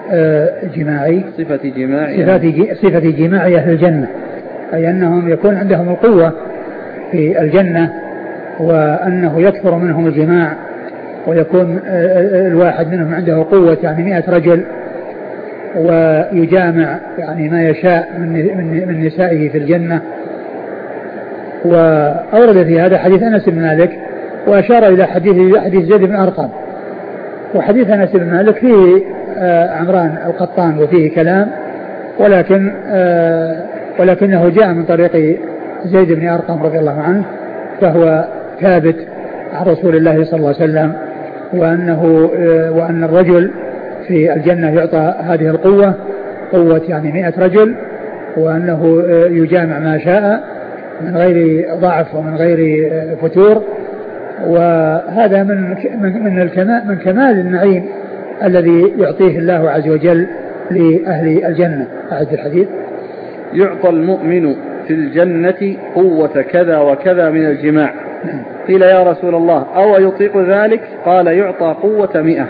صفة جماع أهل الجنة، أي أنهم يكون عندهم القوة في الجنة، وأنه يكثر منهم الجماع، ويكون الواحد منهم عنده قوة يعني 100 رجل، ويجامع يعني ما يشاء من نسائه في الجنة. وأورد في هذا حديث أنس بن مالك، وأشار إلى حديث زيد بن أرقم. وحديث أنس بن مالك فيه عمران القطان وفيه كلام، ولكنه جاء من طريق زيد بن أرقم رضي الله عنه، فهو ثابت عن رسول الله صلى الله عليه وسلم، وأن الرجل في الجنة يعطى هذه القوة، قوة يعني 100 رجل، وأنه يجامع ما شاء من غير ضعف ومن غير فتور. وهذا من كمال النعيم الذي يعطيه الله عز وجل لأهل الجنة. أعد الحديث: يعطى المؤمن في الجنة قوة كذا وكذا من الجماع. قيل يا رسول الله أو يطيق ذلك؟ قال: يعطى قوة 100.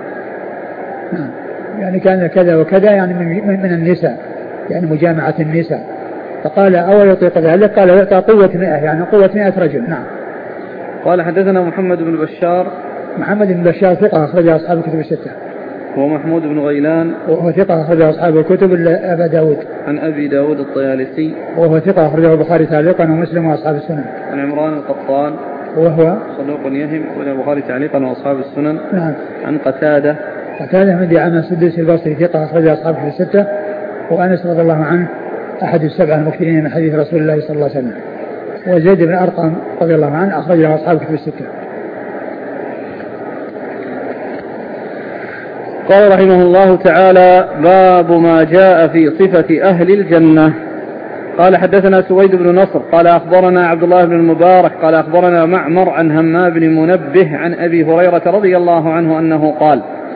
يعني كان كذا وكذا يعني من النساء، يعني مجامعة النساء. فقال: أو يطيق ذلك؟ قال: يعطى قوة 100، يعني قوة 100 رجل. نعم. قال حدثنا محمد بن بشار. محمد بن بشار ثقة أخرجه أصحاب الكتب الستة. ومحمود بن غيلان وهو ثقة أخرجه أصحاب الكتب إلا أبا داود. عن أبي داود الطيالسي وهو ثقة أخرجه البخاري تعليقا ومسلم وأصحاب السنن. عن عمران القطان وهو صدوق يهم وله البخاري تعليقا وأصحاب السنن. نعم. عن قتادة من دعامة السدوسي البصري ثقة أخرجه أصحاب الكتب الستة. وأنس رضي الله عنه أحد السبعة المكثرين من حديث رسول الله صلى الله عليه وسلم. وزيد بن أرقم رضي الله عنه أخرجه أصحاب الكتب الستة. قال رحمه الله تعالى: باب ما جاء في صفة أهل الجنة. قال حدثنا سويد بن نصر قال أخبرنا عبد الله بن المبارك قال أخبرنا معمر عن همام بن منبه عن أبي هريرة رضي الله عنه أنه قال: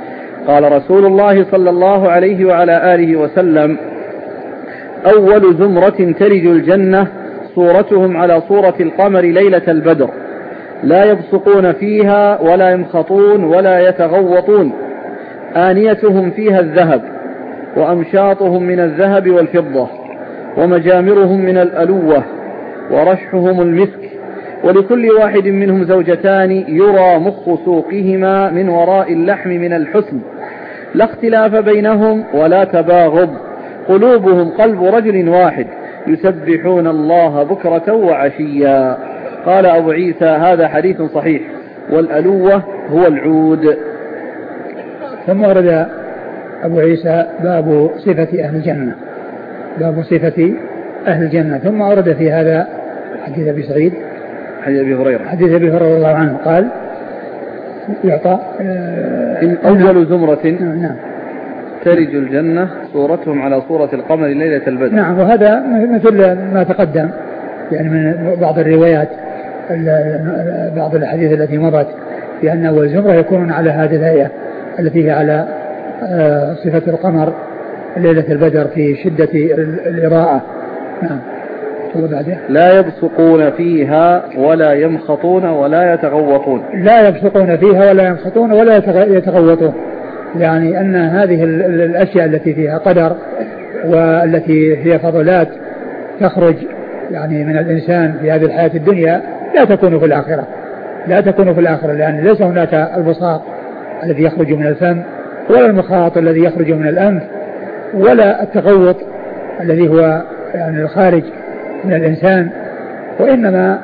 قال رسول الله صلى الله عليه وعلى آله وسلم: أول زمرة تلج الجنة صورتهم على صورة القمر ليلة البدر، لا يبصقون فيها ولا يمخطون ولا يتغوطون، آنيتهم فيها الذهب، وأمشاطهم من الذهب والفضة، ومجامرهم من الألوة، ورشحهم المسك، ولكل واحد منهم زوجتان يرى مخ سوقهما من وراء اللحم من الحسن، لا اختلاف بينهم ولا تباغض، قلوبهم قلب رجل واحد، يسبحون الله بكرة وعشيا. قال أبو عيسى: هذا حديث صحيح. والألوة هو العود. ثم ورد أبو عيسى باب صفة أهل الجنة، باب صفة أهل الجنة. ثم ورد في هذا حديث أبي سعيد، حديث أبي هريرة، حديث أبي هريرة رضي الله عنه قال: يعطى إن أول زمرة نعم تلج الجنة صورتهم على صورة القمر ليلة البدر. نعم. وهذا مثل ما تقدم يعني من بعض الروايات، بعض الأحاديث التي مضت، بأن أول زمرة يكونون على هذه الهيئة التي هي على صفة القمر ليلة البدر في شدة الإضاءة. نعم. لا يبصقون فيها ولا يمخطون ولا يتغوطون. لا يبصقون فيها ولا يمخطون ولا يتغوطون، يعني أن هذه الأشياء التي فيها قدر والتي هي فضلات تخرج يعني من الإنسان في هذه الحياة الدنيا لا تكون في الآخرة، لا تكون في الآخرة، لأن ليس هناك البصاق الذي يخرج من الفم، ولا المخاط الذي يخرج من الأنف، ولا التغوط الذي هو يعني الخارج من الإنسان، وإنما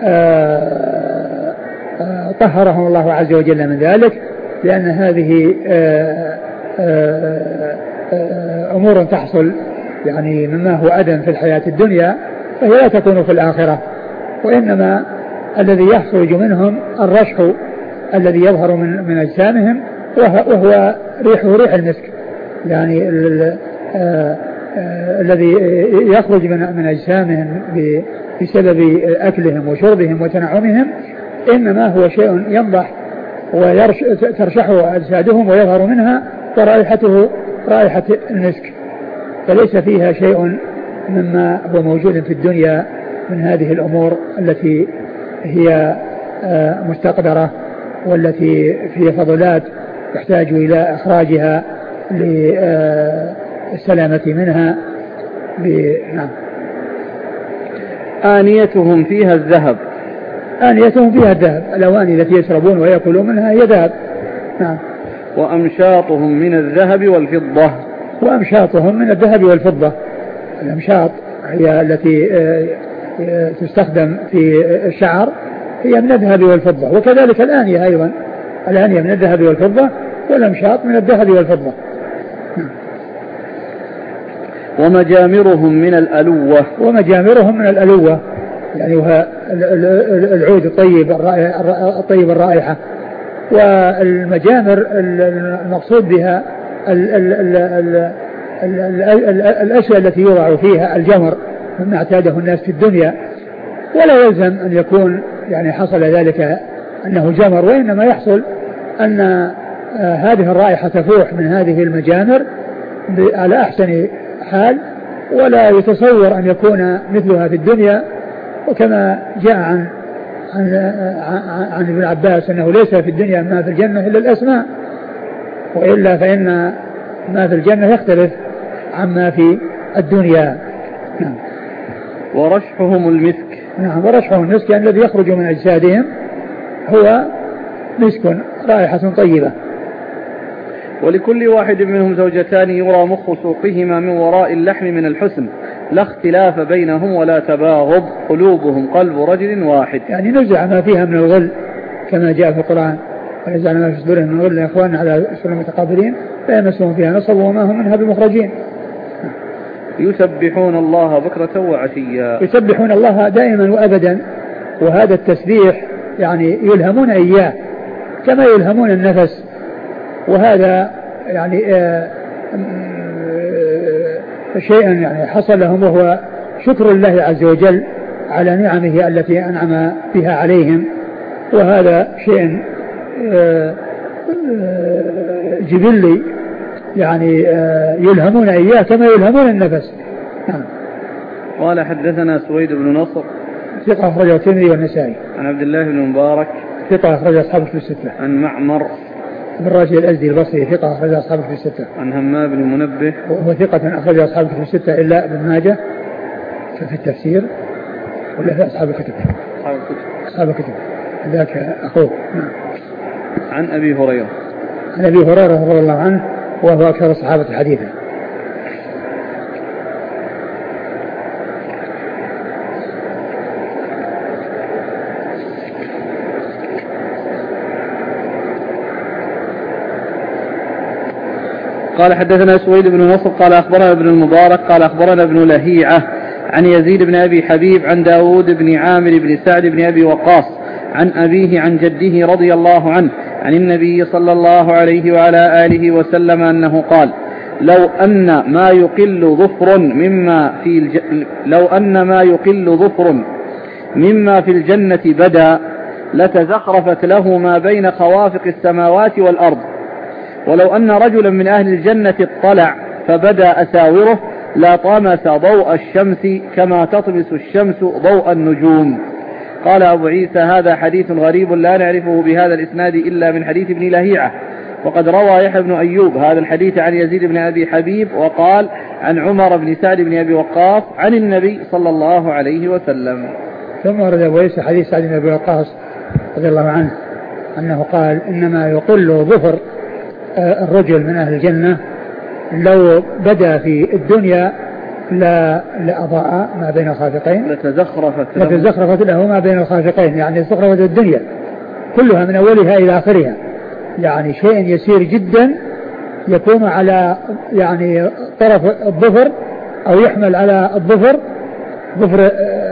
طهرهم الله عز وجل من ذلك، لأن هذه أمور تحصل يعني مما هو أدم في الحياة الدنيا، فهي لا تكون في الآخرة، وإنما الذي يخرج منهم الرشح الذي يظهر من أجسامهم، وهو ريح المسك، يعني الذي يخرج من أجسامهم بسبب أكلهم وشربهم وتنعمهم، إنما هو شيء ينضح وترشحه أجسادهم ويظهر منها ورائحته رائحة المسك، فليس فيها شيء مما هو موجود في الدنيا من هذه الأمور التي هي مستقدرة والتي فيها فضلات يحتاج إلى إخراجها للسلامة منها. نعم. آنيتهم فيها الذهب. آنيتهم فيها الذهب، الأواني التي يشربون ويأكلون منها هي ذهب. نعم. وأمشاطهم من الذهب والفضة. وأمشاطهم من الذهب والفضة. الأمشاط هي التي تستخدم في الشعر، هي من الذهب والفضة، وكذلك الآنية أيضا، الآنية من الذهب والفضة، والأمشاط من الذهب والفضة. ومجامرهم من الألوة. ومجامرهم من الألوة، يعني هو العود الطيب الرائحة. والمجامر المقصود بها الأشياء التي يوضع فيها الجمر مما اعتاده الناس في الدنيا، ولا يلزم أن يكون يعني حصل ذلك أنه جمر، وإنما يحصل أن هذه الرائحة تفوح من هذه المجامر على أحسن حال، ولا يتصور أن يكون مثلها في الدنيا. وكما جاء عن ابن عباس أنه ليس في الدنيا ما في الجنة إلا الأسماء، وإلا فإن ما في الجنة يختلف عما في الدنيا. نعم. ورشحهم المسك. نعم. ورشحهم المسك، يعني الذي يخرج من أجسادهم هو مسك رائحة طيبة. ولكل واحد منهم زوجتان يرى مخ سوقهما من وراء اللحم من الحسن، لا اختلاف بينهم ولا تباغض، قلوبهم قلب رجل واحد. يعني نزع ما فيها من الغل كما جاء في القرآن: ونزعنا ما في صدورهم من غل إخواننا على سرر متقابلين فيمسهم فيها نصب وما هم منها بمخرجين. يسبحون الله بكرة وعشيا. يسبحون الله دائما وأبدا، وهذا التسبيح يعني يلهمون إياه كما يلهمون النفس، وهذا يعني شيء يعني حصل لهم، وهو شكر الله عز وجل على نعمه التي أنعم بها عليهم، وهذا شيء جبلي يعني يلهمون إياه كما يلهمون النفس. قال حدثنا سويد بن نصر ثقة أخرجه الترمذي والنسائي. عن عبد الله بن مبارك ثقة أخرج أصحاب الكتب الستة. عن معمر بن راشد الأزدي البصري ثقة أخرج أصحاب الكتب الستة. عن همام بن منبه وهو ثقة أخرج أصحاب الكتب الستة إلا ابن ماجه في التفسير ولا في أصحاب الكتب. أصحاب الكتب ذاك أخوه. عن أبي هريرة. عن أبي هريرة رضي الله عنه وهو أكثر الصحابة حديثا. قال حدثنا سويد بن نصر قال أخبرنا ابن المبارك قال أخبرنا ابن لهيعة عن يزيد بن أبي حبيب عن داود بن عامر بن سعد بن أبي وقاص عن أبيه عن جده رضي الله عنه عن النبي صلى الله عليه وعلى آله وسلم أنه قال لو أن ما يقل ظفر مما في الجنة بدا لتزخرفت له ما بين خوافق السماوات والأرض، ولو أن رجلا من أهل الجنة اطلع فبدا أساوره لا طمس ضوء الشمس كما تطمس الشمس ضوء النجوم. قال أبو عيسى هذا حديث غريب لا نعرفه بهذا الإسناد إلا من حديث ابن لهيعة، وقد روى يحيى بن أيوب هذا الحديث عن يزيد بن أبي حبيب وقال عن عمر بن سعد بن أبي وقاص عن النبي صلى الله عليه وسلم. ثم ورد أبو عيسى حديث سعد بن أبي وقاص رضي الله عنه أنه قال إنما يقل ظفر الرجل من أهل الجنة لو بدا في الدنيا لأضاء ما بين الخافقين لتزخرفت له ما بين الخافقين، يعني زخرفت الدنيا كلها من أولها إلى آخرها، يعني شيء يسير جدا يكون على يعني طرف الظفر أو يحمل على الظفر ظفر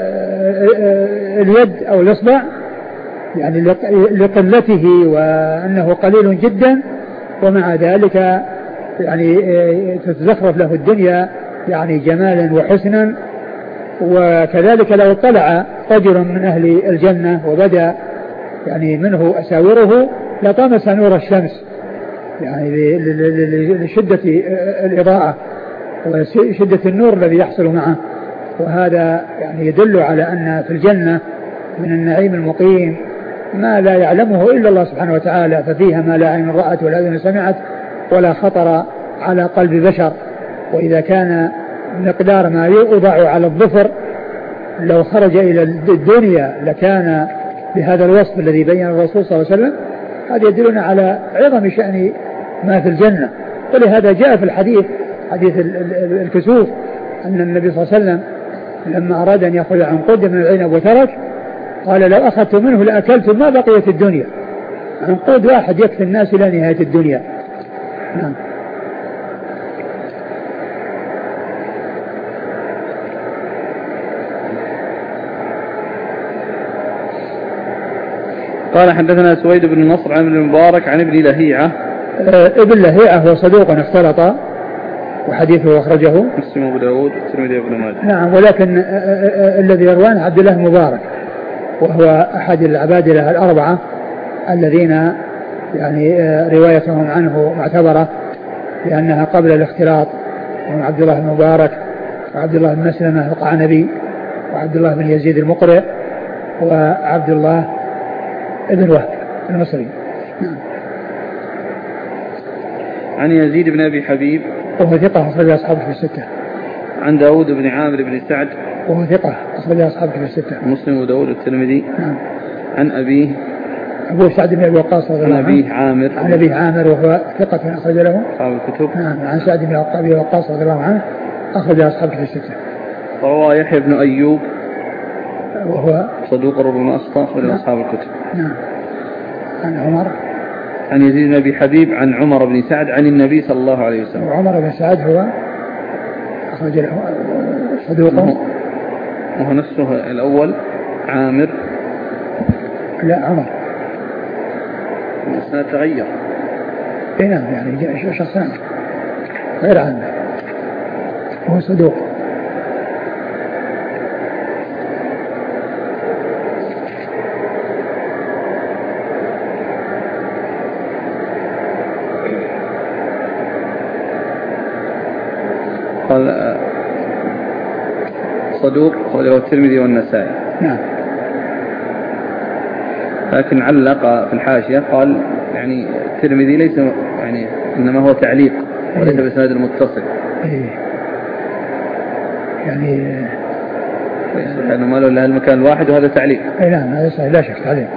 اليد أو الإصبع، يعني لقلته وأنه قليل جدا، ومع ذلك يعني تتزخرف له الدنيا يعني جمالا وحسنا. وكذلك لو طلع رجل من أهل الجنة وبدأ يعني منه أساوره لطمس نور الشمس، يعني لشدة الإضاءة وشدة النور الذي يحصل معه. وهذا يعني يدل على أن في الجنة من النعيم المقيم ما لا يعلمه إلا الله سبحانه وتعالى، ففيها ما لا عين رأت ولا أذن سمعت ولا خطر على قلب بشر. وإذا كان مقدار ما يوضع على الظفر لو خرج إلى الدنيا لكان بهذا الوصف الذي بين الرسول صلى الله عليه وسلم، هذا يدلنا على عظم شأن ما في الجنة. ولهذا جاء في الحديث حديث الكسوف أن النبي صلى الله عليه وسلم لما أراد أن يأخذ عنقود من العنب وترك قال لو أخذت منه لأكلت ما بقيت الدنيا، عنقود واحد يكفي الناس إلى نهاية الدنيا. نعم. قال حدثنا سويد بن نصر عن ابن المبارك عن ابن لهيعة. ابن لهيعة هو صدوق اختلط وحديثه أخرجه مسلم وأبو داود والترمذي وابن ماجه. نعم، ولكن الذي يروان عبد الله المبارك وهو أحد العبادلة الأربعة الذين يعني روايتهم عنه معتبرة لأنها قبل الاختلاط، وهم عبد الله المبارك وعبد الله بن مسلمة القعنبي وعبد الله بن يزيد المقرئ وعبد الله ابن وهب المصري. عن يزيد بن أبي حبيب وهو ثقة أخرج أصحابه في الستة. عن داود بن عامر بن سعد وهو ثقة أخرج أصحابه في الستة. مسلم وداود والترمذي. نعم. عن أبيه أبو سعد بن أبي وقاص رضي الله عنه. عن أبيه عامر وهو ثقة أخرج له أصحاب الكتب. نعم. عن سعد بن أبي وقاص رضي الله عنه أخرج أصحابه في الستة. روى يحيى بن أيوب وهو صدوق ربما أخطأ أخرج أصحاب الكتب. نعم. عن عمر عن يزيد بن أبي حبيب عن عمر بن سعد عن النبي صلى الله عليه وسلم. وعمر بن سعد هو أخرج له صدوقه وهو نفسه الأول عامر. لا عمر الإسناد تغير. نعم، يعني شخصان غير عنه وهو صدوق. صدوق أخرجه الترمذي والنسائي. نعم. لكن علق في الحاشية قال يعني الترمذي ليس يعني إنما هو تعليق وليس بإسناد المتصل. يعني ما له إلا المكان الواحد وهذا تعليق. نعم هذا صحيح لا شك تعليق.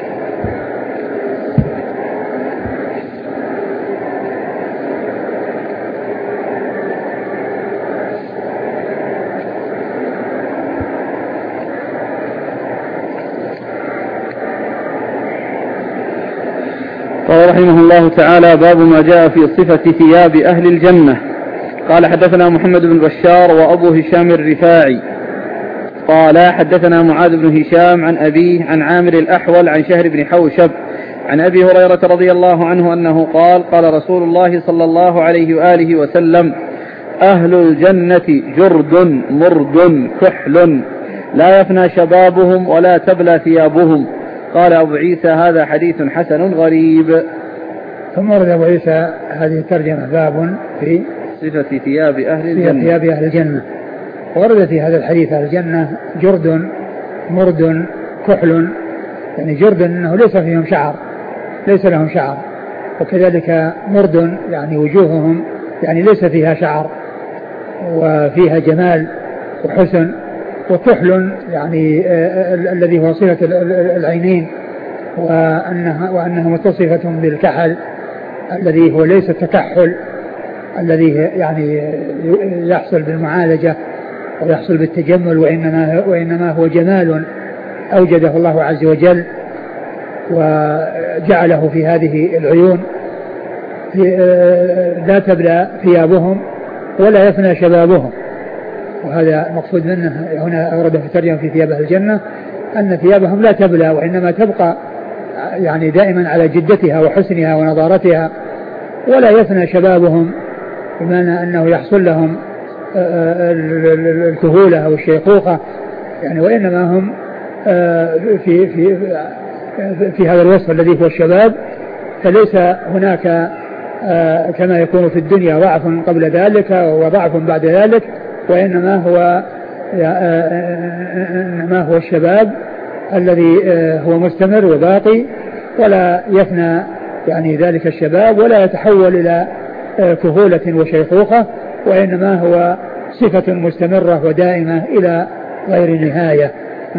قال رحمه الله تعالى: باب ما جاء في صفة ثياب أهل الجنة. قال حدثنا محمد بن بشار وأبو هشام الرفاعي قال حدثنا معاذ بن هشام عن أبيه عن عامر الأحول عن شهر بن حوشب عن أبي هريرة رضي الله عنه أنه قال: قال رسول الله صلى الله عليه وآله وسلم: أهل الجنة جرد مرد كحل لا يفنى شبابهم ولا تبلى ثيابهم. قال أبو عيسى: هذا حديث حسن غريب. ثم ورد أبو عيسى هذه الترجمة: باب في صفة ثياب أهل الجنة. ثياب أهل الجنة. ورد في هذا الحديث أهل الجنة جرد مرد كحل، يعني جرد أنه ليس فيهم شعر، ليس لهم شعر، وكذلك مرد يعني وجوههم يعني ليس فيها شعر وفيها جمال وحسن، وكحل يعني الذي هو صفة العينين، وأنها متصفة بالكحل الذي هو ليس التكحل الذي يعني يحصل بالمعالجة ويحصل بالتجمل، وإنما هو جمال أوجده الله عز وجل وجعله في هذه العيون. لا تبلى ثيابهم ولا يفنى شبابهم، وهذا مقصود منه هنا أورده في ترجمة في ثياب أهل الجنة أن ثيابهم لا تبلى وإنما تبقى يعني دائما على جدتها وحسنها ونضارتها، ولا يفنى شبابهم بمعنى أنه يحصل لهم الكهولة أو الشيخوخة يعني، وإنما هم في هذا الوصف الذي هو الشباب، فليس هناك كما يكون في الدنيا ضعف قبل ذلك وضعف بعد ذلك، وإنما هو الشباب الذي هو مستمر وباقي، ولا يفنى يعني ذلك الشباب ولا يتحول إلى كهولة وشيخوخة، وإنما هو صفة مستمرة ودائمة إلى غير نهاية.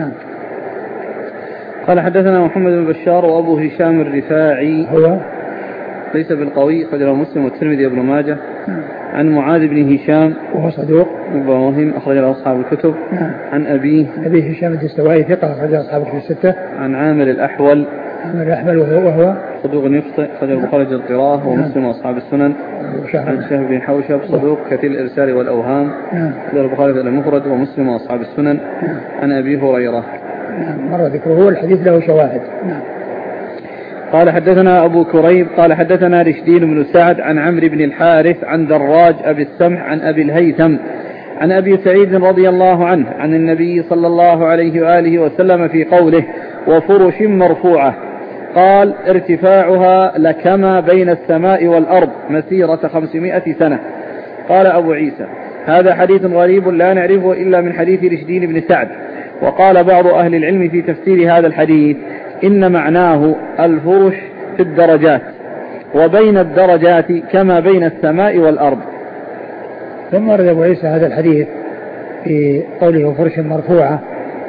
قال حدثنا محمد بن بشار وأبو هشام الرفاعي هو ليس بالقوي، أخرجه مسلم والترمذي وابن ماجه. عن معاذ بن هشام وهو صدوق وهم أخرج له أصحاب الكتب. عن أبي هشام الدستوائي ثقة أخرج أصحاب الكتب الستة. عن عامر الأحول وهو صدوق يخطئ، أخرج البخاري القراءة ومسلم وأصحاب السنن. عن شهر بن حوشب صدوق كثير الإرسال والأوهام، أخرج البخاري المفرد ومسلم وأصحاب السنن. عن أبي هريرة مر ذكره، الحديث له شواهد. قال حدثنا أبو كريب قال حدثنا رشدين بن سعد عن عمرو بن الحارث عن دراج أبي السمح عن أبي الهيثم عن أبي سعيد رضي الله عنه عن النبي صلى الله عليه وآله وسلم في قوله: وفرش مرفوعة، قال: ارتفاعها لكما بين السماء والأرض مسيرة 500 سنة. قال أبو عيسى: هذا حديث غريب لا نعرفه إلا من حديث رشدين بن سعد. وقال بعض أهل العلم في تفسير هذا الحديث إن معناه الفرش في الدرجات، وبين الدرجات كما بين السماء والأرض. ثم ورد أبو عيسى هذا الحديث في قوله فرش مرفوعة،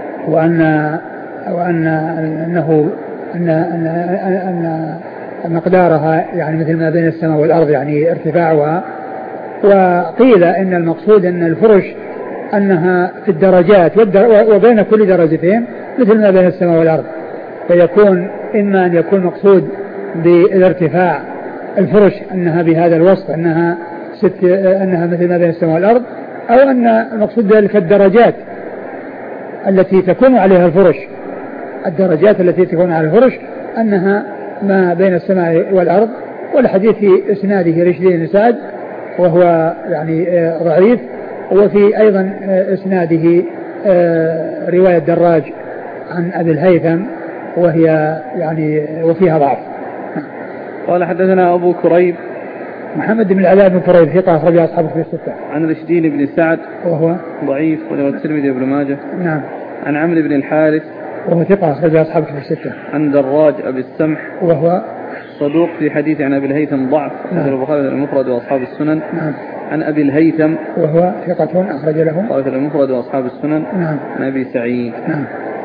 أن مقدارها يعني مثل ما بين السماء والأرض يعني ارتفاعها. وقيل إن المقصود أن الفرش أنها في الدرجات، وبين كل درجتين مثل ما بين السماء والأرض، فيكون إما أن يكون مقصود بالارتفاع الفرش أنها بهذا الوصف أنها مثل ما بين السماء والأرض، أو أن المقصود ذلك الدرجات التي تكون عليها الفرش، الدرجات التي تكون على الفرش أنها ما بين السماء والأرض. والحديث في إسناده رشدين بن سعد وهو يعني ضعيف، وفي أيضا إسناده رواية دراج عن أبي الهيثم وهي يعني وفيها ضعف. قال حدثنا أبو كريب محمد بن العلاء بن فريد ثقة أخرج أصحاب الكتب الستة. عن رشدين بن سعد وهو ضعيف وله الترمذي وابن ماجه. نعم. عن عمرو بن الحارث وهو ثقة أخرج أصحاب الكتب الستة. عن دراج أبي السمح وهو صدوق في حديث عن أبي الهيثم ضعف أخرج البخاري المفرد وأصحاب السنن. نعم. عن أبي الهيثم وهو ثقة أخرج له البخاري المفرد وأصحاب السنن. نعم. عن أبي سعيد. نعم.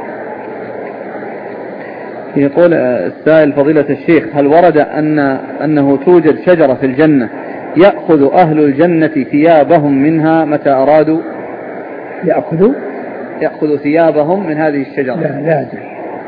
يقول السائل فضيلة الشيخ هل ورد أنه توجد شجرة في الجنة يأخذ أهل الجنة ثيابهم منها متى أرادوا؟ يأخذ ثيابهم من هذه الشجرة؟ لا أدري.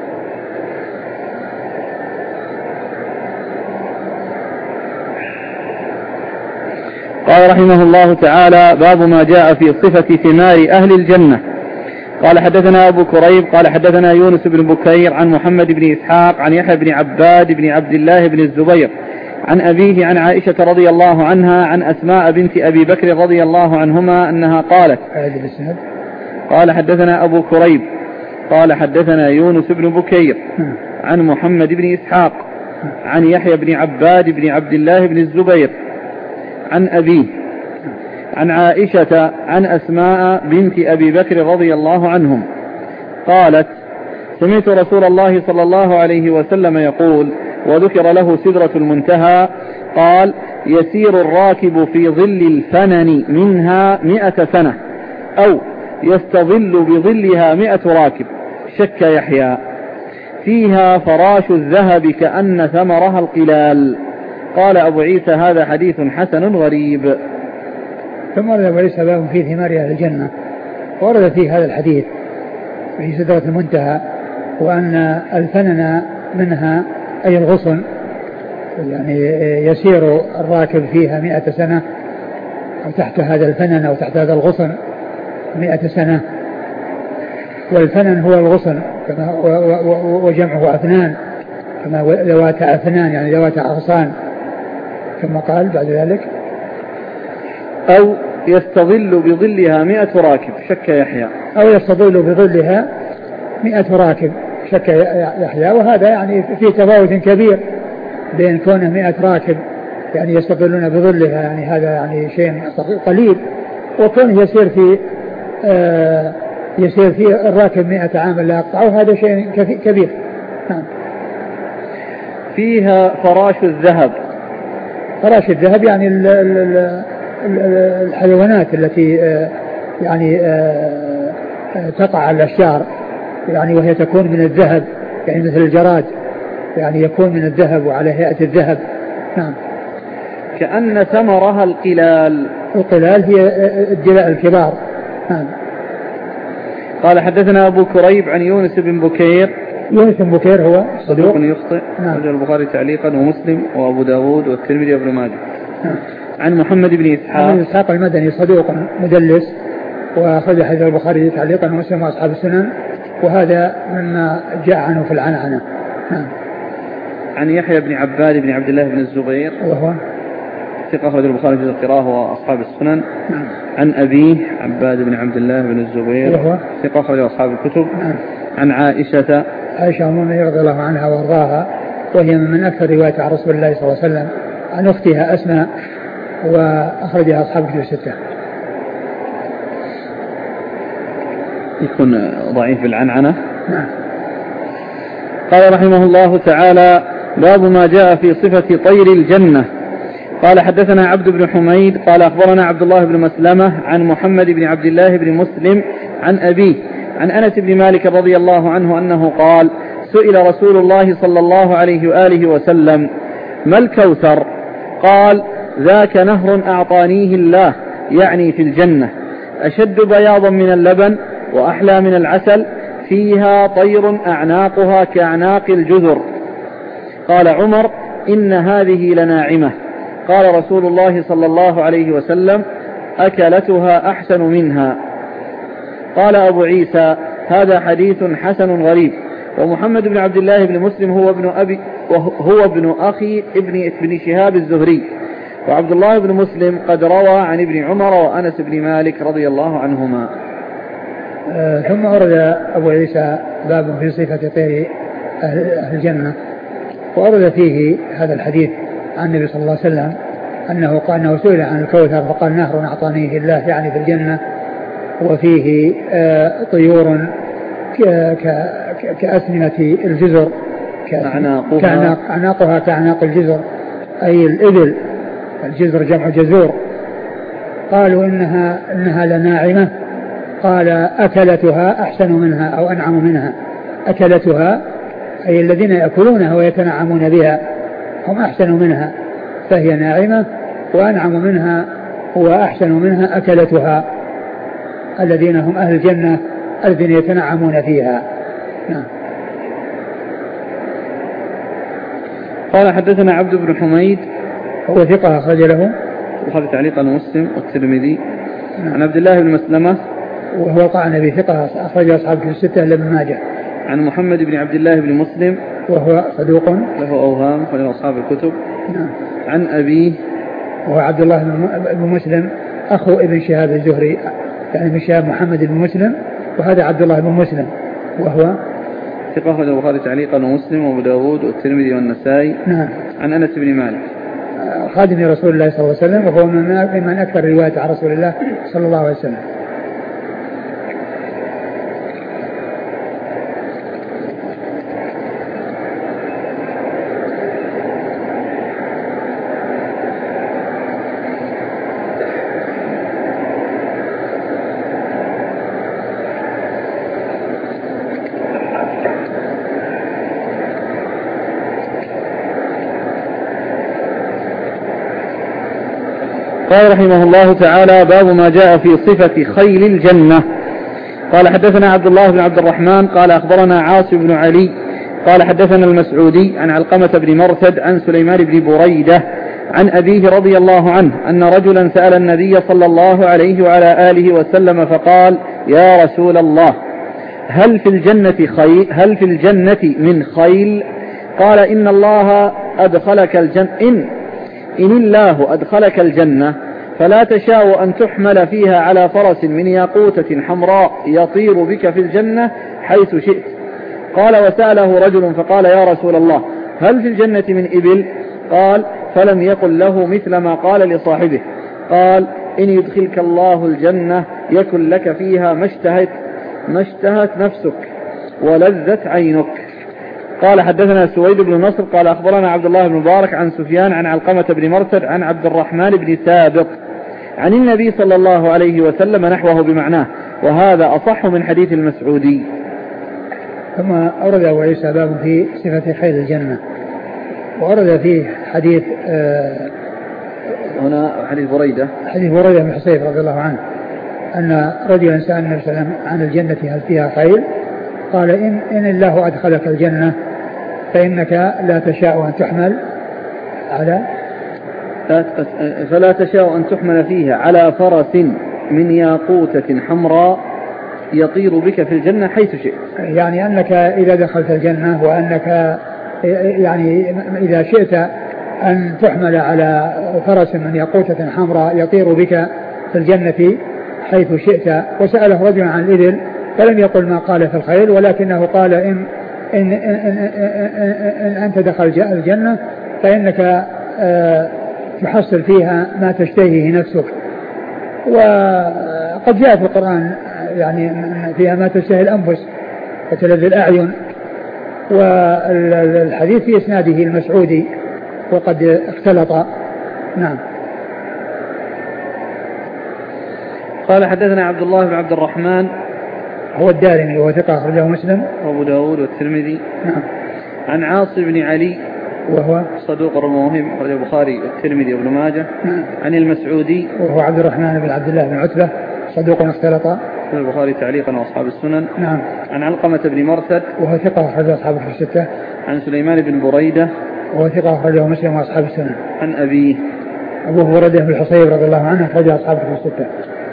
قال رحمه الله تعالى باب ما جاء في صفة ثمار أهل الجنة. قال حدثنا أبو كريب قال حدثنا يونس بن بكير عن محمد بن إسحاق عن يحيى بن عباد بن عبد الله بن الزبير عن أبيه عن عائشة رضي الله عنها عن أسماء بنت أبي بكر رضي الله عنهما أنها قالت قال حدثنا أبو كريب قال حدثنا يونس بن بكير عن محمد بن إسحاق عن يحيى بن عباد بن عبد الله بن الزبير عن أبيه عن عائشة عن أسماء بنت أبي بكر رضي الله عنهم قالت سمعت رسول الله صلى الله عليه وسلم يقول وذكر له سدرة المنتهى قال يسير الراكب في ظل الفنن منها 100 سنة أو يستظل بظلها 100 راكب شك يحيى فيها فراش الذهب كأن ثمرها القلال. قال أبو عيسى هذا حديث حسن غريب. ثم ورد أبو عيسى باب في ثمار أهل الجنة ورد فيه هذا الحديث في سدرة المنتهى وأن الفنن منها أي الغصن يعني يسير الراكب فيها 100 سنة أو تحت هذا الفنن أو تحت هذا الغصن 100 سنة. والفنن هو الغصن كما وجمعه أفنان كما ذوات أفنان يعني ذوات أغصان. ثم قال بعد ذلك أو يستظل بظلها 100 راكب شك يحيى أو يستظل بظلها 100 راكب شك يحيى. وهذا يعني في تفاوت كبير بين كونه 100 راكب يعني يستظلون بظلها يعني هذا يعني شيء قليل وكونه يسير في الراكب 100 عام لا يقطعه هذا شيء كبير. نعم. فيها فراش الذهب. فراش الذهب يعني الحيوانات التي يعني تقع على الأشجار يعني وهي تكون من الذهب يعني مثل الجراد يعني يكون من الذهب وعلى هيئة الذهب. نعم. كأن ثمرها القلال. القلال هي الدلاء الكبار. نعم. قال حدثنا أبو كريب عن يونس بن بكير. يونس بن بكير هو صدوق يخطئ. نعم. رجل البخاري تعليقا ومسلم وأبو داود والترمذي وابن ماجه. نعم. عن محمد بن إسحاق المدني صدوق مدلس وأخرج حديث البخاري تعليقا ومسلم وأصحاب السنن وهذا مما جاء عنه في العنعنة. نعم. عن يحيى بن عباد بن عبد الله بن الزبير وهو ثقة أخرج البخاري في القراءة وأصحاب السنن. نعم. عن أبيه عباد بن عبد الله بن الزبير وهو ثقة أخرج أصحاب الكتب. نعم. عن عائشة أم رضي الله عنها وارضاها وهي من أكثر روايات عن رسول الله صلى الله عليه وسلم عن أختها أسماء وأخرجها أصحاب الكتب الستة. يكون ضعيف بالعنعنة. نعم. قال رحمه الله تعالى باب ما جاء في صفة طير الجنة. قال حدثنا عبد بن حميد قال أخبرنا عبد الله بن مسلمة عن محمد بن عبد الله بن مسلم عن أبيه عن أنس بن مالك رضي الله عنه أنه قال سئل رسول الله صلى الله عليه وآله وسلم ما الكوثر؟ قال ذاك نهر أعطانيه الله يعني في الجنة أشد بياضا من اللبن وأحلى من العسل فيها طير أعناقها كأعناق الجذر. قال عمر إن هذه لناعمة. قال رسول الله صلى الله عليه وسلم أكلتها أحسن منها. قال أبو عيسى هذا حديث حسن غريب. ومحمد بن عبد الله بن مسلم هو ابن أخي ابن شهاب الزهري وعبد الله بن مسلم قد روى عن ابن عمر وأنس بن مالك رضي الله عنهما. ثم أورد أبو عيسى باب في صفة طير أهل الجنة وأورد فيه هذا الحديث عن النبي صلى الله عليه وسلم أنه سئل عن الكوثر فقال نهر أعطانيه الله يعني في الجنة وفيه طيور كأسنمة الجزر أعناقها كأعناق الجزر أي الإبل، الجزر جمع جزور. قالوا إنها لناعمة، قال أكلتها أحسن منها أو أنعم منها. أكلتها أي الذين يأكلونها ويتنعمون بها هم أحسن منها، فهي ناعمة وأنعم منها وأحسن منها أكلتها الذين هم أهل الجنة الذين يتنعمون فيها. نعم. قال حدثنا عبد بن حميد هو ثقة أخرج له البخاري تعليقا ومسلم والترمذي. عن عبد الله بن مسلمة وهو قعنبي ثقة أخرج أصحاب الستة إلا ابن ماجه. عن محمد بن عبد الله بن مسلم وهو صدوق له أوهام أخرجه أصحاب الكتب. نعم. عن أبيه وهو عبد الله بن مسلم أخو ابن شهاب الزهري، يعني ابن شهاب محمد بن مسلم وهذا عبد الله بن مسلم وهو ثقة أخرجه البخاري تعليقا ومسلم وأبو داود والترمذي والنسائي. نعم. عن أنس بن مالك خادم رسول الله صلى الله عليه وسلم وهو من أكثر رواية عن رسول الله صلى الله عليه وسلم. قال رحمه الله تعالى: باب ما جاء في صفة خيل الجنة. قال حدثنا عبد الله بن عبد الرحمن قال أخبرنا عاصم بن علي قال حدثنا المسعودي عن علقمة بن مرثد عن سليمان بن بريدة عن أبيه رضي الله عنه أن رجلا سأل النبي صلى الله عليه وعلى آله وسلم فقال: يا رسول الله، هل في الجنة من خيل؟ قال: إن الله أدخلك الجنة إن الله أدخلك الجنة فلا تشاء أن تحمل فيها على فرس من ياقوتة حمراء يطير بك في الجنة حيث شئت. قال: وسأله رجل فقال: يا رسول الله، هل في الجنة من إبل؟ قال: فلم يقل له مثل ما قال لصاحبه. قال: إن يدخلك الله الجنة يكن لك فيها ما اشتهت نفسك ولذت عينك. قال حدثنا سويد بن نصر قال أخبرنا عبد الله بن مبارك عن سفيان عن علقمة بن مرثد عن عبد الرحمن بن سابق عن النبي صلى الله عليه وسلم نحوه بمعناه، وهذا أصح من حديث المسعودي. ثم أورد أبو عيسى باب في صفة خيل الجنة، وأورد فيه حديث هنا حديث بريدة بن حصيب رضي الله عنه أن رجلا سأل النبي صلى الله عليه وسلم عن الجنة هل فيها خيل؟ قال: إن الله أدخلك الجنة فإنك لا تشاء أن تحمل فلا تشاء أن تحمل فيها على فرس من ياقوتة حمراء يطير بك في الجنة حيث شئت. يعني أنك إذا دخلت الجنة وأنك يعني إذا شئت أن تحمل على فرس من ياقوتة حمراء يطير بك في الجنة حيث شئت. وسأله رجل عن الإبل فلم يقل ما قال في الخيل، ولكنه قال: إن أنت دخل الجنة فإنك تحصل فيها ما تشتهيه نفسك. وقد جاء في القرآن يعني فيها ما تشتهي الأنفس وتلذ الأعين. والحديث في إسناده المسعودي وقد اختلط. نعم. قال حدثنا عبد الله بن عبد الرحمن هو الدارمي وهو ثقة أخرجه مسلم وأبو داود والترمذي. نعم. عن عاصم بن علي وهو صدوق موهم أخرجه البخاري والترمذي وابن ماجه. نعم. عن المسعودي وهو عبد الرحمن بن عبد الله بن عتبة صدوق اختلط البخاري تعليقا وأصحاب السنن. نعم. عن علقمة بن مرثد وهو ثقة أخرجه أصحابه في الستة. عن سليمان بن بريدة وهو ثقة أخرجه مسلم وأصحاب السنن. عن أبيه أبوه بريدة بن الحصيب رضي الله عنه أخرجه أصحابه في الستة.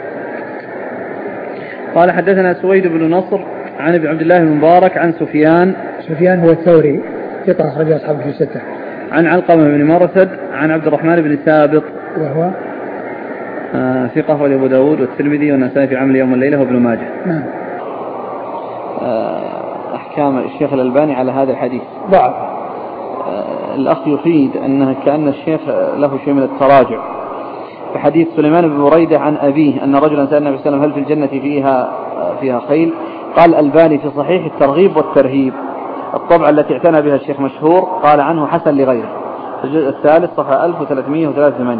قال حدثنا سويد بن نصر عن ابن عبد الله بن مبارك عن سفيان هو الثوري ثقة أخرجه أصحابه في الستة. عن علقمة بن مرثد عن عبد الرحمن بن سابق وهو ثقة أخرجه أبو داود والترمذي والنسائي في عمل يوم الليلة وابن ماجه. نعم. أحكام الشيخ الألباني على هذا الحديث ضعف الأخ يفيد أنه كأن الشيخ له شيء من التراجع في حديث سليمان بن بريدة عن أبيه أن رجلا سأل النبي صلى الله عليه وسلم هل في الجنة فيها خيل؟ قال الألباني في صحيح الترغيب والترهيب الطبعة التي اعتنى بها الشيخ مشهور قال عنه حسن لغيره في الجزء الثالث صفحة 1383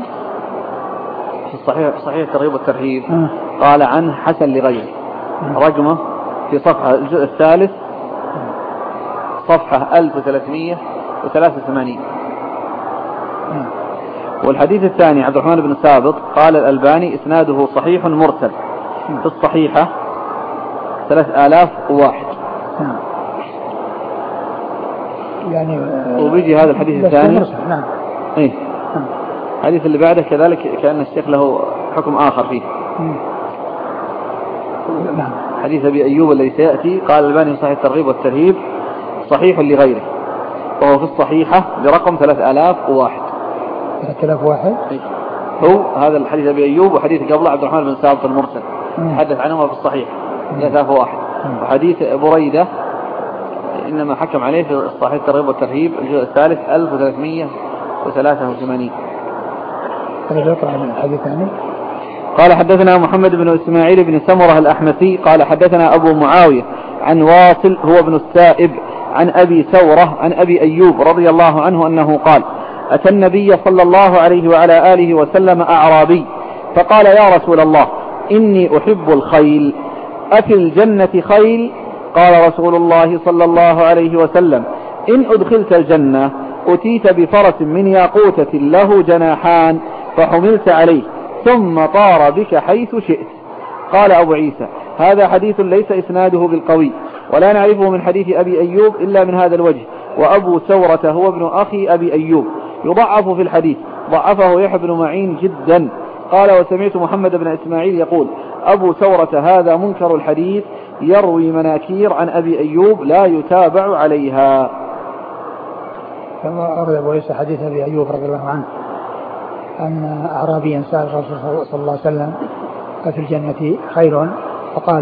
في صحيح الترغيب والترهيب قال عنه حسن لغيره رقمه في صفحة الجزء الثالث صفحة 1383. والحديث الثاني عبد الرحمن بن ثابت قال الألباني إسناده صحيح مرسل في الصحيحة 3001 يعني وبيجي هذا الحديث الثاني إيه الحديث اللي بعده كذلك كأن الشيخ له حكم آخر فيه حديث أبي أيوب الذي سيأتي قال الألباني في صحيح الترغيب والترهيب صحيح لغيره وهو في الصحيحة برقم 3001 هو هذا الحديث أبي أيوب وحديث قبله عبد الرحمن بن ثابت المرسل تحدث عنهما في الصحيح 3001 وحديث بريدة إنما حكم عليه في صحيح الترغيب والترهيب الجزء الثالث 1383. قال حدثنا محمد بن إسماعيل بن سمرة الأحمسي قال حدثنا أبو معاوية عن واصل هو ابن السائب عن أبي ثورة عن أبي أيوب رضي الله عنه أنه قال أتى النبي صلى الله عليه وعلى آله وسلم أعرابي فقال يا رسول الله إني أحب الخيل أفي الجنة خيل؟ قال رسول الله صلى الله عليه وسلم إن أدخلت الجنة أتيت بفرس من ياقوتة له جناحان فحملت عليه ثم طار بك حيث شئت. قال أبو عيسى هذا حديث ليس إسناده بالقوي ولا نعرفه من حديث أبي أيوب إلا من هذا الوجه وأبو ثورة هو ابن أخي أبي أيوب يضعف في الحديث ضعفه يحيى بن معين جدا. قال وسمعت محمد بن إسماعيل يقول أبو ثورة هذا منكر الحديث يروي مناكير عن أبي أيوب لا يتابع عليها. كما أورد أبو عيسى حديث أبي أيوب رضي الله عنه أن أعرابيا سأل الرسول صلى الله عليه وسلم أفي الجنة خير؟ فقال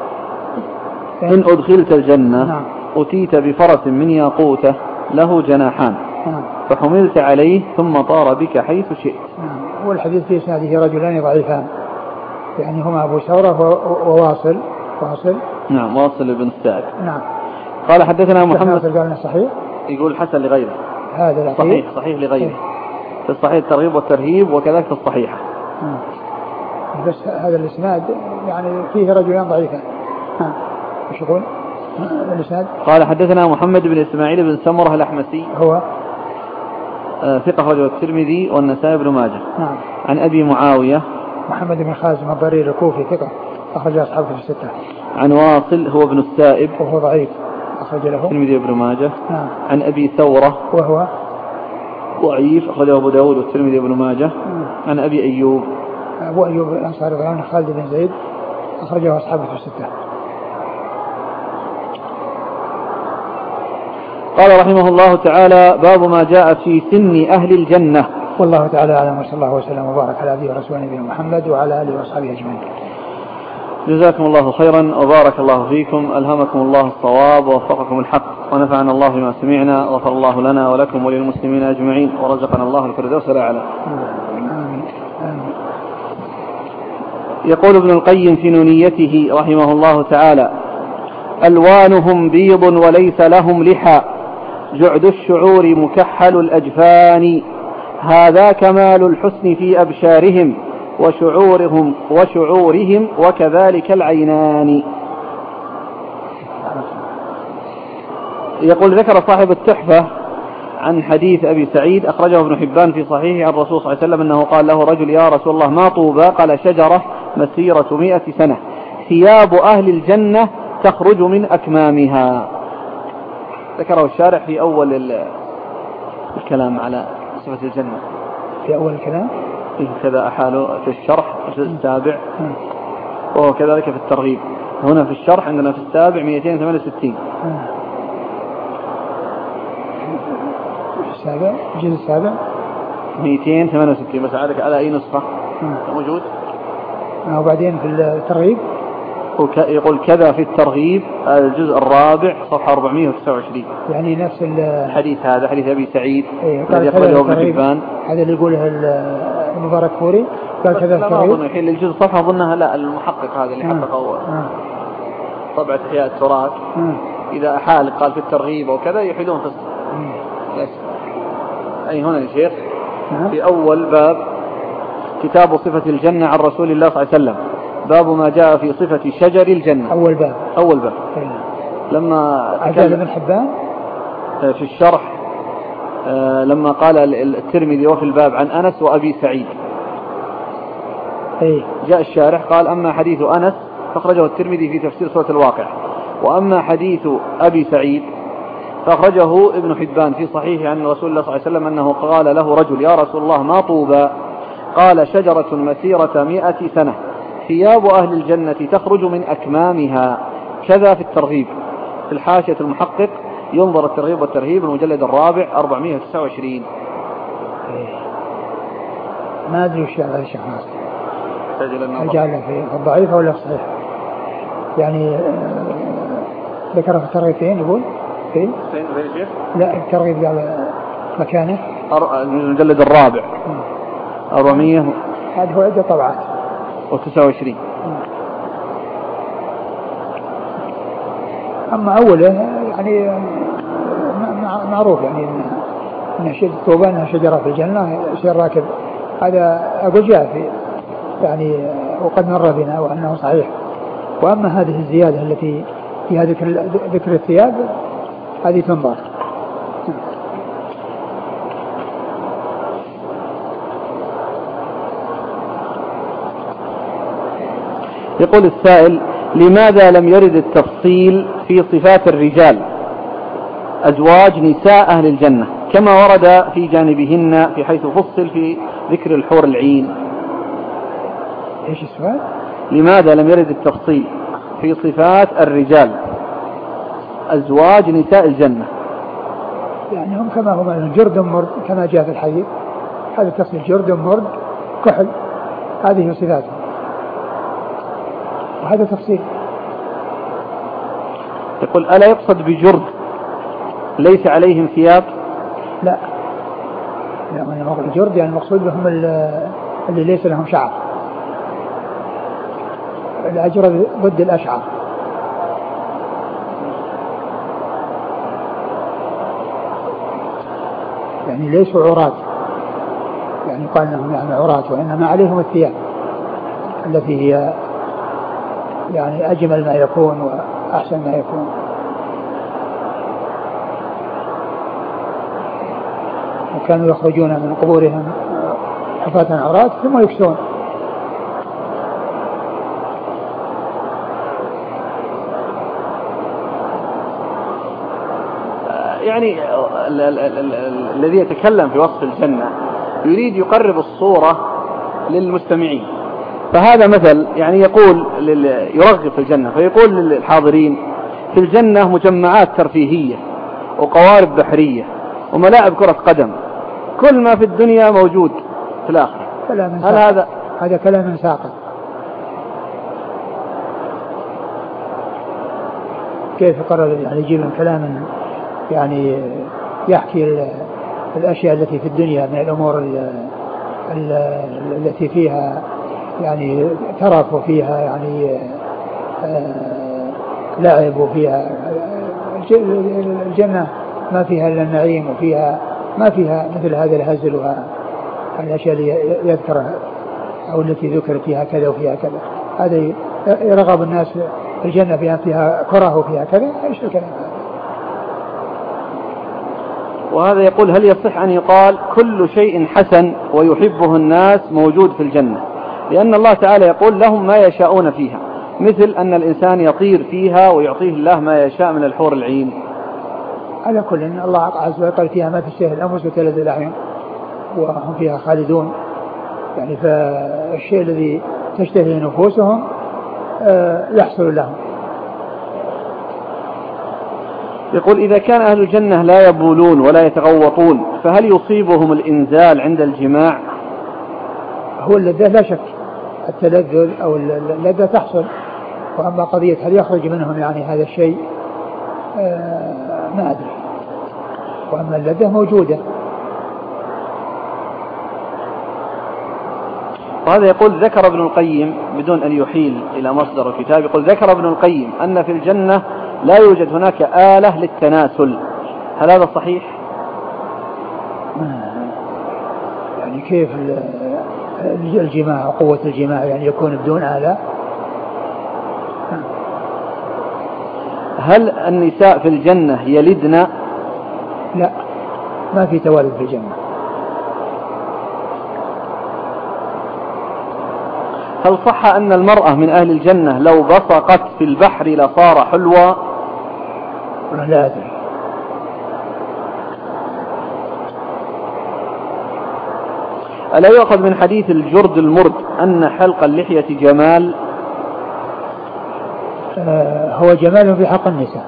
إن أدخلت الجنة أتيت بفرس من ياقوتة له جناحان فحملت عليه ثم طار بك حيث شئت. والحديث في إسناده رجلان ضعيفان يعني هما أبو ثورة وواصل نعم واصل بن السائب. نعم. قال حدثنا محمد قال صحيح يقول حسن لغيره هذا صحيح لغيره في الصحيح الترغيب والترهيب وكذلك في الصحيحة. بس هذا الإسناد يعني فيه رجلان ضعيفان. ايش يقول الإسناد؟ قال حدثنا محمد بن إسماعيل بن سمرة الأحمسي هو ثقة رجل الترمذي والنسائي بن ماجه. عن أبي معاوية محمد بن خازم الضرير الكوفي ثقة أخرج أصحابه في الستة. عن واصل هو ابن السائب وهو ضعيف أخرج له الترمذي بن ماجه. عن أبي ثورة وهو ضعيف أخرجه أبو داود والترمذي بن ماجه. عن أبي أيوب أبو أيوب الأنصاري غلام خالد بن زيد أخرجه أصحابه في الستة. قال رحمه الله تعالى باب ما جاء في سن أهل الجنة. والله تعالى أعلم وصلى الله وسلم وبارك على عبده ورسوله نبينا محمد وعلى آله وأصحابه أجمعين. جزاكم الله خيرا وبارك الله فيكم ألهمكم الله الصواب ووفقكم الحق ونفعنا الله بما سمعنا وغفر الله لنا ولكم وللمسلمين أجمعين ورزقنا الله الفردوس الأعلى. يقول ابن القيم في نونيته رحمه الله تعالى ألوانهم بيض وليس لهم لحى جعد الشعور مكحل الأجفان هذا كمال الحسن في أبشارهم وشعورهم وكذلك العينان. يقول ذكر صاحب التحفة عن حديث أبي سعيد أخرجه ابن حبان في صحيح عن الرسول صلى الله عليه وسلم أنه قال له رجل يا رسول الله ما طوبى؟ قال شجرة مسيرة 100 سنة ثياب أهل الجنة تخرج من أكمامها. ذكره الشارح في أول الكلام على صفة الجنة في أول الكلام كذا أحاله في الشرح في السابع وهو كذلك في الترغيب. هنا في الشرح عندنا في السابع 268 السابع الجزء السابع 268 بس عادك على أي نسخة موجود؟ وبعدين في الترغيب يقول كذا في الترغيب الجزء الرابع صفحة 429. يعني نفس الحديث هذا حديث أبي سعيد الذي أخرجه ابن حبان، هذا اللي يقوله المبارك فوري، قال كذا في الترغيب. أظن الحين الجزء صفحة أظنها لا المحقق هذا اللي حققه طبعة إحياء التراث إذا أحال قال في الترغيب أو كذا يحيلون قصة. أي هنا يا شيخ في أول باب كتاب صفة الجنة عن رسول الله صلى الله عليه وسلم، باب ما جاء في صفة شجر الجنة. أول باب لما عجل ابن حبان في الشرح لما قال الترمذي وفي الباب عن أنس وأبي سعيد جاء الشارح قال أما حديث أنس فأخرجه الترمذي في تفسير سورة الواقع، وأما حديث أبي سعيد فأخرجه ابن حبان في صحيح عن رسول الله صلى الله عليه وسلم أنه قال له رجل يا رسول الله ما طوبى؟ قال شجرة مسيرة 100 سنة ثياب أهل الجنة تخرج من أكمامها. كذا في الترغيب في الحاشية المحقق ينظر الترغيب والترهيب المجلد الرابع 429. ما أدري وش هذا الشيخ ناصر جعله في الضعيف ولا الصحيح؟ يعني ذكره في الترغيبين يقول فين شيخ؟ لا الترغيب قال مكانه المجلد الرابع 400 هذا هو عدة طبعات و29. أما أوله يعني معروف يعني إن التوبة أنها شجرة في الجنة يصير راكب، هذا أقول جاء في يعني وقد مر بنا وأنه صحيح. وأما هذه الزيادة التي فيها ذكر الثياب هذه تنظر. يقول السائل لماذا لم يرد التفصيل في صفات الرجال أزواج نساء أهل الجنة كما ورد في جانبهن في حيث فصل في ذكر الحور العين؟ إيش السؤال؟ لماذا لم يرد التفصيل في صفات الرجال أزواج نساء الجنة؟ يعني هم كما هم جرد مرد كما جاء في الحديث، هذا التفصيل جرد مرد كحل هذه صفاتهم، وهذا تفصيل. يقول ألا يقصد بجرد ليس عليهم ثياب؟ لا يعني الجرد يعني المقصود بهم اللي ليس لهم شعر، الأجرد ضد الأشعر. يعني ليسوا عراة، يعني قال لهم يعني عراة، وإنما عليهم الثياب التي هي يعني أجمل ما يكون وأحسن ما يكون. وكانوا يخرجون من قبورهم حفاة عراة ثم يكسون. يعني الذي يتكلم في وصف الجنة يريد يقرب الصورة للمستمعين، فهذا مثل يعني يقول يرغب في الجنة فيقول للحاضرين في الجنة مجمعات ترفيهية وقوارب بحرية وملاعب كرة قدم، كل ما في الدنيا موجود في الآخرة. هذا كلام ساقط. كيف قرر يعني يجيب من كلام يعني يحكي الأشياء التي في الدنيا من الأمور التي فيها يعني ترف وفيها يعني لعب، وفيها الجنة ما فيها إلا النعيم، وفيها ما فيها مثل هذا الهزل والأشياء اللي يذكرها أو التي ذكرت فيها كذا وفيها كذا. هذا يرغب الناس في الجنة فيها كره وفيها كذا. إيش الكلام هذا؟ وهذا يقول هل يصح أن يقال كل شيء حسن ويحبه الناس موجود في الجنة، لأن الله تعالى يقول لهم ما يشاءون فيها، مثل أن الإنسان يطير فيها ويعطيه الله ما يشاء من الحور العين. على كل إن الله عز وجل قال فيها ما تشتهي الأنفس وتلذ الأعين وهم فيها خالدون، يعني فالشيء الذي تشتهي نفوسهم يحصل لهم. يقول إذا كان أهل الجنة لا يبولون ولا يتغوطون فهل يصيبهم الإنزال عند الجماع؟ هو اللذة لا شك، التلذذ أو اللذة تحصل وأما قضية هل يخرج منهم يعني هذا الشيء ما أدري. وأما اللذة موجودة. وهذا يقول ذكر ابن القيم بدون أن يحيل إلى مصدر الكتاب، يقول ذكر ابن القيم أن في الجنة لا يوجد هناك آلة للتناسل، هل هذا صحيح؟ يعني كيف الجماع قوة الجماع يعني يكون بدون آلة؟ هل النساء في الجنة يلدن؟ لا، ما في توالد في الجنة. هل صح أن المرأة من أهل الجنة لو بصقت في البحر لصار حلوى؟ لا أدري. ألا يؤخذ من حديث الجرد المرد أن حلق اللحية جمال؟ هو جمال في حق النساء،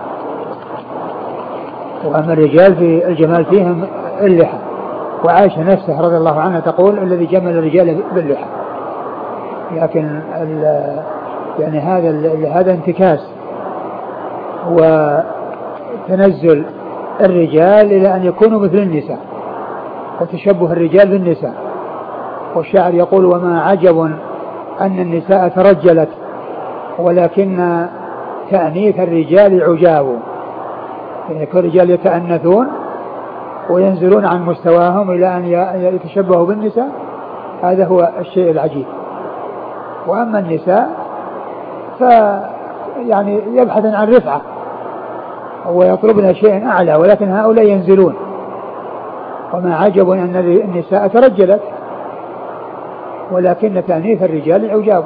وأما الرجال في الجمال فيهم اللحى. وعائشة نفسها رضي الله عنها تقول الذي جمل الرجال باللحى. لكن يعني هذا انتكاس وتنزل الرجال إلى أن يكونوا مثل النساء، وتشبه الرجال بالنساء. والشاعر يقول وما عجب أن النساء ترجلت ولكن تأنيث الرجال عجاب. يعني كل الرجال يتأنثون وينزلون عن مستواهم إلى أن يتشبهوا بالنساء، هذا هو الشيء العجيب. وأما النساء يعني يبحثن عن رفعة ويطلبن شيئا أعلى، ولكن هؤلاء ينزلون. وما عجب أن النساء ترجلت ولكن تأنيث الرجال عجاب.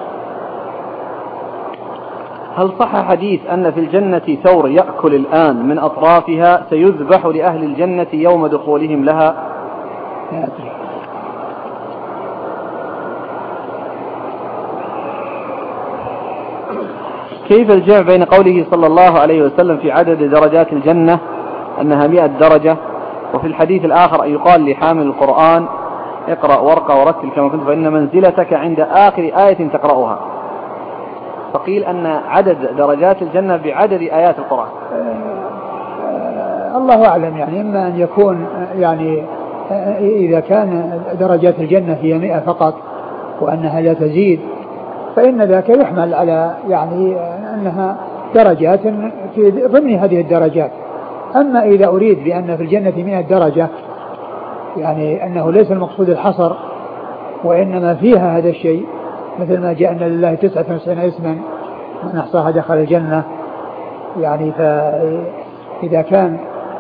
هل صح حديث أن في الجنة ثور يأكل الآن من أطرافها سيذبح لأهل الجنة يوم دخولهم لها؟ لا أدري. كيف الجمع بين قوله صلى الله عليه وسلم في عدد درجات الجنة أنها 100 درجة، وفي الحديث الآخر أن يقال لحامل القرآن اقرأ وارقى ورتل كما كنت فإن منزلتك عند آخر آية تقرأها؟ فقيل أن عدد درجات الجنة بعدد آيات القرآن. الله أعلم، يعني إما أن يكون يعني إذا كان درجات الجنة هي 100 فقط وأنها لا تزيد فإن ذاك يحمل على يعني أنها درجات في ضمن هذه الدرجات. أما إذا أريد بأن في الجنة 100 درجة يعني أنه ليس المقصود الحصر وإنما فيها هذا الشيء، مثل ما جاء أن لله 99 اسما من أحصاها دخل الجنة. يعني فإذا كان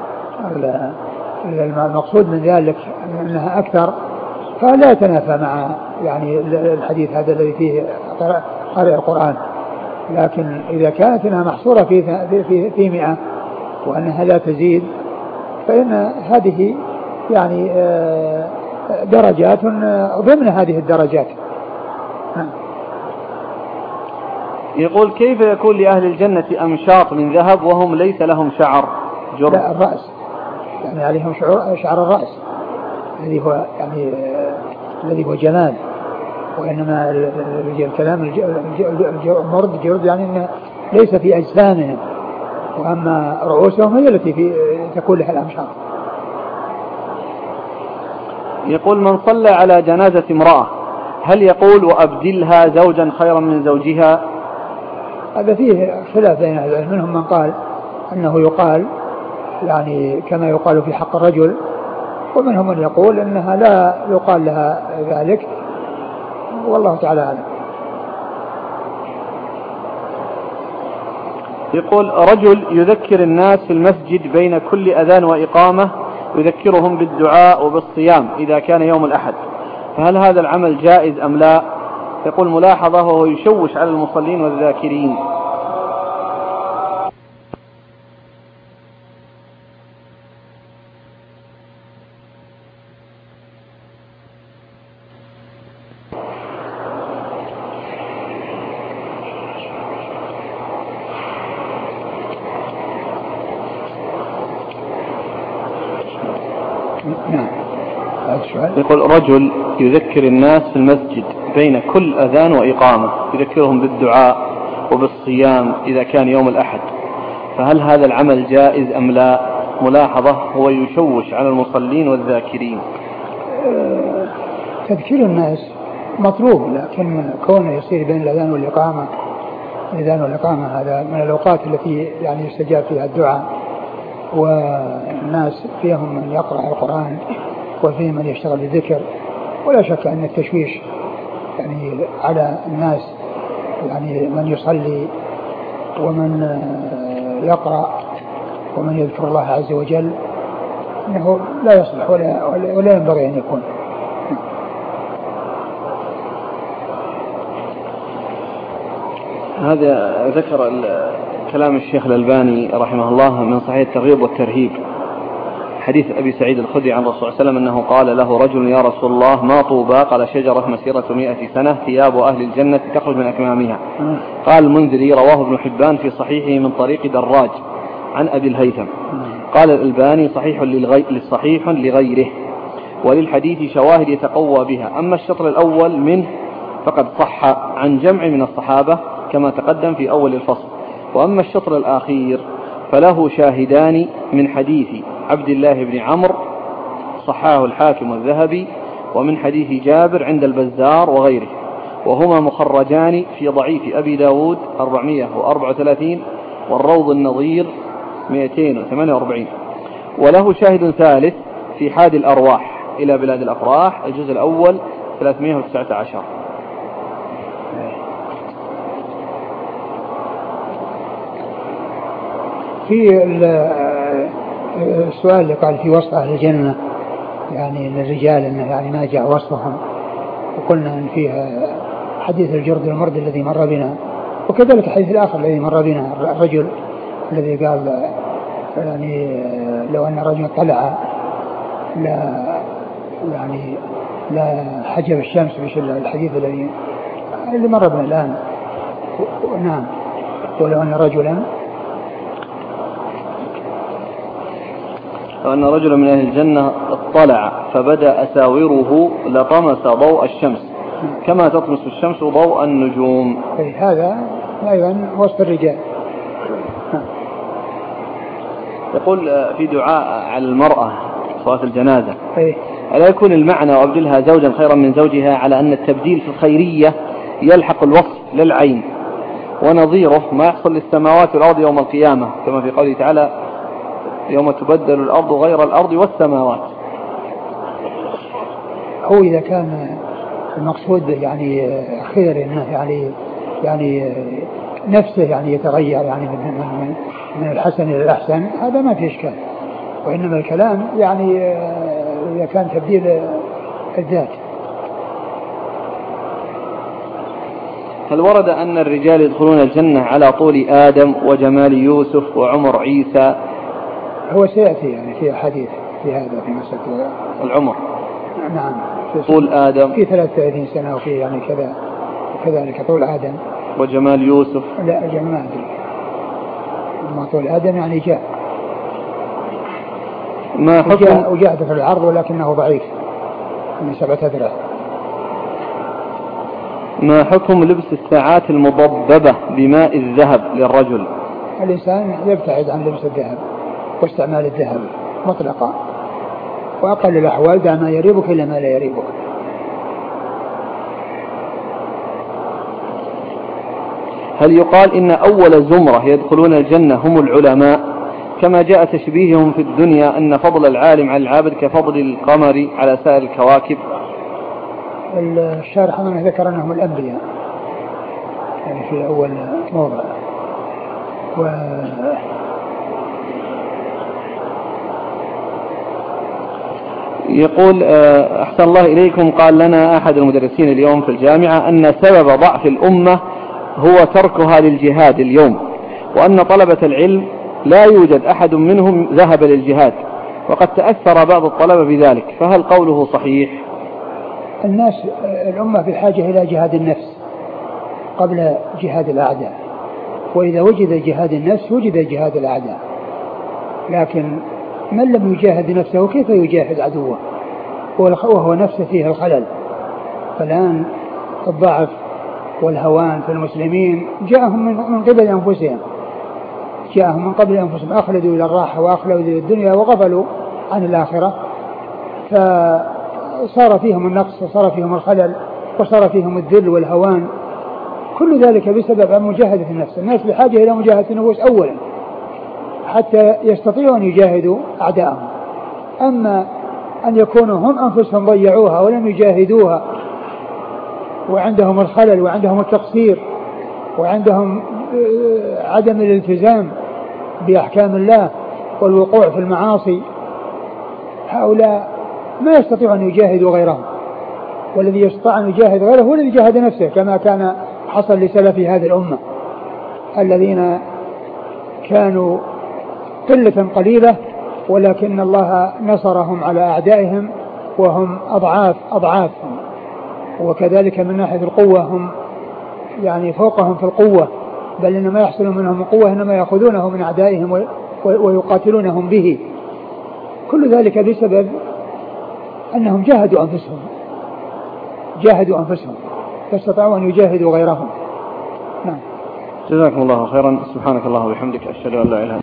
المقصود من ذلك أنها أكثر فلا يتنافى مع يعني الحديث هذا الذي فيه قارئ القرآن. لكن إذا كانت أنها محصورة في 100 وأنها لا تزيد فإن هذه يعني درجات ضمن هذه الدرجات. يقول كيف يكون لأهل الجنة أمشاط من ذهب وهم ليس لهم شعر جرد؟ لا، الرأس يعني عليهم شعر الرأس الذي هو جمال. وإنما الكلام المرد جرد يعني إنه ليس في أجسامهم، وأما رؤوسهم هي التي تكون لها الأمشاط. يقول من صلى على جنازة امرأة هل يقول وأبدلها زوجا خيرا من زوجها؟ هذا فيه خلاف بين أهل العلم، منهم من قال أنه يقال يعني كما يقال في حق الرجل، ومنهم من يقول أنها لا يقال لها ذلك، والله تعالى أعلم. يقول رجل يذكر الناس في المسجد بين كل أذان وإقامة، يذكرهم بالدعاء وبالصيام إذا كان يوم الأحد، فهل هذا العمل جائز أم لا؟ يقول ملاحظة وهو يشوش على المصلين والذاكرين. يقول رجل يذكر الناس في المسجد بين كل أذان وإقامة، يذكرهم بالدعاء وبالصيام إذا كان يوم الأحد، فهل هذا العمل جائز أم لا؟ ملاحظة: هو يشوش على المصلين والذاكرين. تذكير الناس مطلوب، لكن كونه يصير بين الأذان والإقامة هذا من الأوقات التي يعني يستجاب فيها الدعاء، والناس فيهم من يقرأ القرآن وفيهم من يشتغل بالذكر، ولا شك أن التشويش يعني على الناس، يعني من يصلي ومن يقرأ ومن يذكر الله عز وجل، أنه لا يصلح ولا ينبغي أن يكون. هذا ذكر كلام الشيخ الألباني رحمه الله من صحيح الترغيب والترهيب، حديث أبي سعيد الخدري عن الرسول صلى الله عليه وسلم أنه قال له رجل: يا رسول الله، ما طوبى؟ قال: شجرة مسيرة 100 سنة، ثياب أهل الجنة تخرج من أكمامها. قال المنذري: رواه ابن حبان في صحيحه من طريق دراج عن أبي الهيثم. قال الألباني: صحيح لغيره، وللحديث شواهد يتقوى بها. أما الشطر الأول منه فقد صح عن جمع من الصحابة كما تقدم في أول الفصل، وأما الشطر الأخير فله شاهدان من حديث عبد الله بن عمرو صححه الحاكم والذهبي، ومن حديث جابر عند البزار وغيره، وهما مخرجان في ضعيف أبي داود 434 والروض النظير 248. وله شاهد ثالث في حاد الأرواح إلى بلاد الأفراح الجزء الأول 319. في السؤال اللي قال في وصف أهل الجنة، يعني الرجال إنه يعني ما جاء وصفهم، وقلنا إن فيها حديث الجرد المرد الذي مر بنا، وكذلك الحديث الآخر الذي مر بنا، الرجل الذي قال يعني لو أن رجل طلع لا حجب الشمس، الحديث الذي مر بنا الآن. نعم. ولو أن رجلا وأن رجلا من أهل الجنة اطلع فبدأ أساوره لطمس ضوء الشمس كما تطمس الشمس ضوء النجوم. هذا أيضا وصف الرجال. يقول في دعاء على المرأة صلاة الجنازة: ألا يكون المعنى وأبدلها زوجا خيرا من زوجها، على أن التبديل في الخيرية يلحق الوصف للعين، ونظيره ما يحصل للسماوات والأرض يوم القيامة كما في قوله تعالى: يوم تبدل الأرض غير الأرض والسماوات. هو إذا كان المقصود يعني خير، إنه يعني نفسه يعني يتغير يعني من الحسن إلى الأحسن، هذا ما في إشكال. وإنما الكلام يعني إذا كان تبديل الذات. هل ورد أن الرجال يدخلون الجنة على طول آدم وجمال يوسف وعمر عيسى؟ هو سيأتي يعني في حديث في هذا في مسألة العمر. نعم. طول آدم في 33 سنة، وفي يعني كذا، وكذلك طول آدم. وجمال يوسف؟ لا، جمال ما طول آدم يعني جاء وجاء في العرض ولكنه ضعيف من 7 أذرع. ما حكم لبس الساعات المضببة بماء الذهب للرجل؟ الإنسان يبتعد عن لبس الذهب واستعمال الذهب مطلقا، وأقل الأحوال دع ما يريبك إلا ما لا يريبك. هل يقال إن أول زمرة يدخلون الجنة هم العلماء، كما جاء تشبيههم في الدنيا أن فضل العالم على العابد كفضل القمر على سائر الكواكب؟ الشارح أنا ذكر أنهم الأنبياء يعني في أول موضع. يقول أحسن الله إليكم، قال لنا أحد المدرسين اليوم في الجامعة أن سبب ضعف الأمة هو تركها للجهاد اليوم، وأن طلبة العلم لا يوجد أحد منهم ذهب للجهاد، وقد تأثر بعض الطلبة بذلك، فهل قوله صحيح؟ الأمة بحاجة إلى جهاد النفس قبل جهاد الأعداء، وإذا وجد جهاد النفس وجد جهاد الأعداء، لكن من لم يجاهد نفسه كيف يجاهد عدوه وهو نفسه فيه الخلل؟ فالآن الضعف والهوان في المسلمين جاءهم من قبل أنفسهم، جاءهم من قبل أنفسهم، أخلدوا إلى الراحة وأخلدوا إلى الدنيا وغفلوا عن الآخرة، فصار فيهم النقص وصار فيهم الخلل وصار فيهم الذل والهوان، كل ذلك بسبب مجاهدة النفس. الناس بحاجة إلى مجاهدة النفوس أولا حتى يستطيعوا أن يجاهدوا أعداءهم. أما أن يكونوا هم أنفسهم ضيعوها ولم يجاهدوها وعندهم الخلل وعندهم التقصير وعندهم عدم الالتزام بأحكام الله والوقوع في المعاصي، هؤلاء ما يستطيع أن يجاهدوا غيرهم، والذي يستطيع أن يجاهد غيره هو الذي جاهد نفسه، كما كان حصل لسلف هذه الأمة الذين كانوا قلة قليلة ولكن الله نصرهم على أعدائهم وهم أضعافهم، وكذلك من ناحية القوة هم يعني فوقهم في القوة، بل إنما يحصل منهم القوة إنما يأخذونه من أعدائهم ويقاتلونهم به، كل ذلك بسبب أنهم جاهدوا أنفسهم فاستطاعوا أن يجاهدوا غيرهم. نعم. جزاكم الله خيرا. سبحانك الله وبحمدك، أشهد أن لا إله إلا أنت.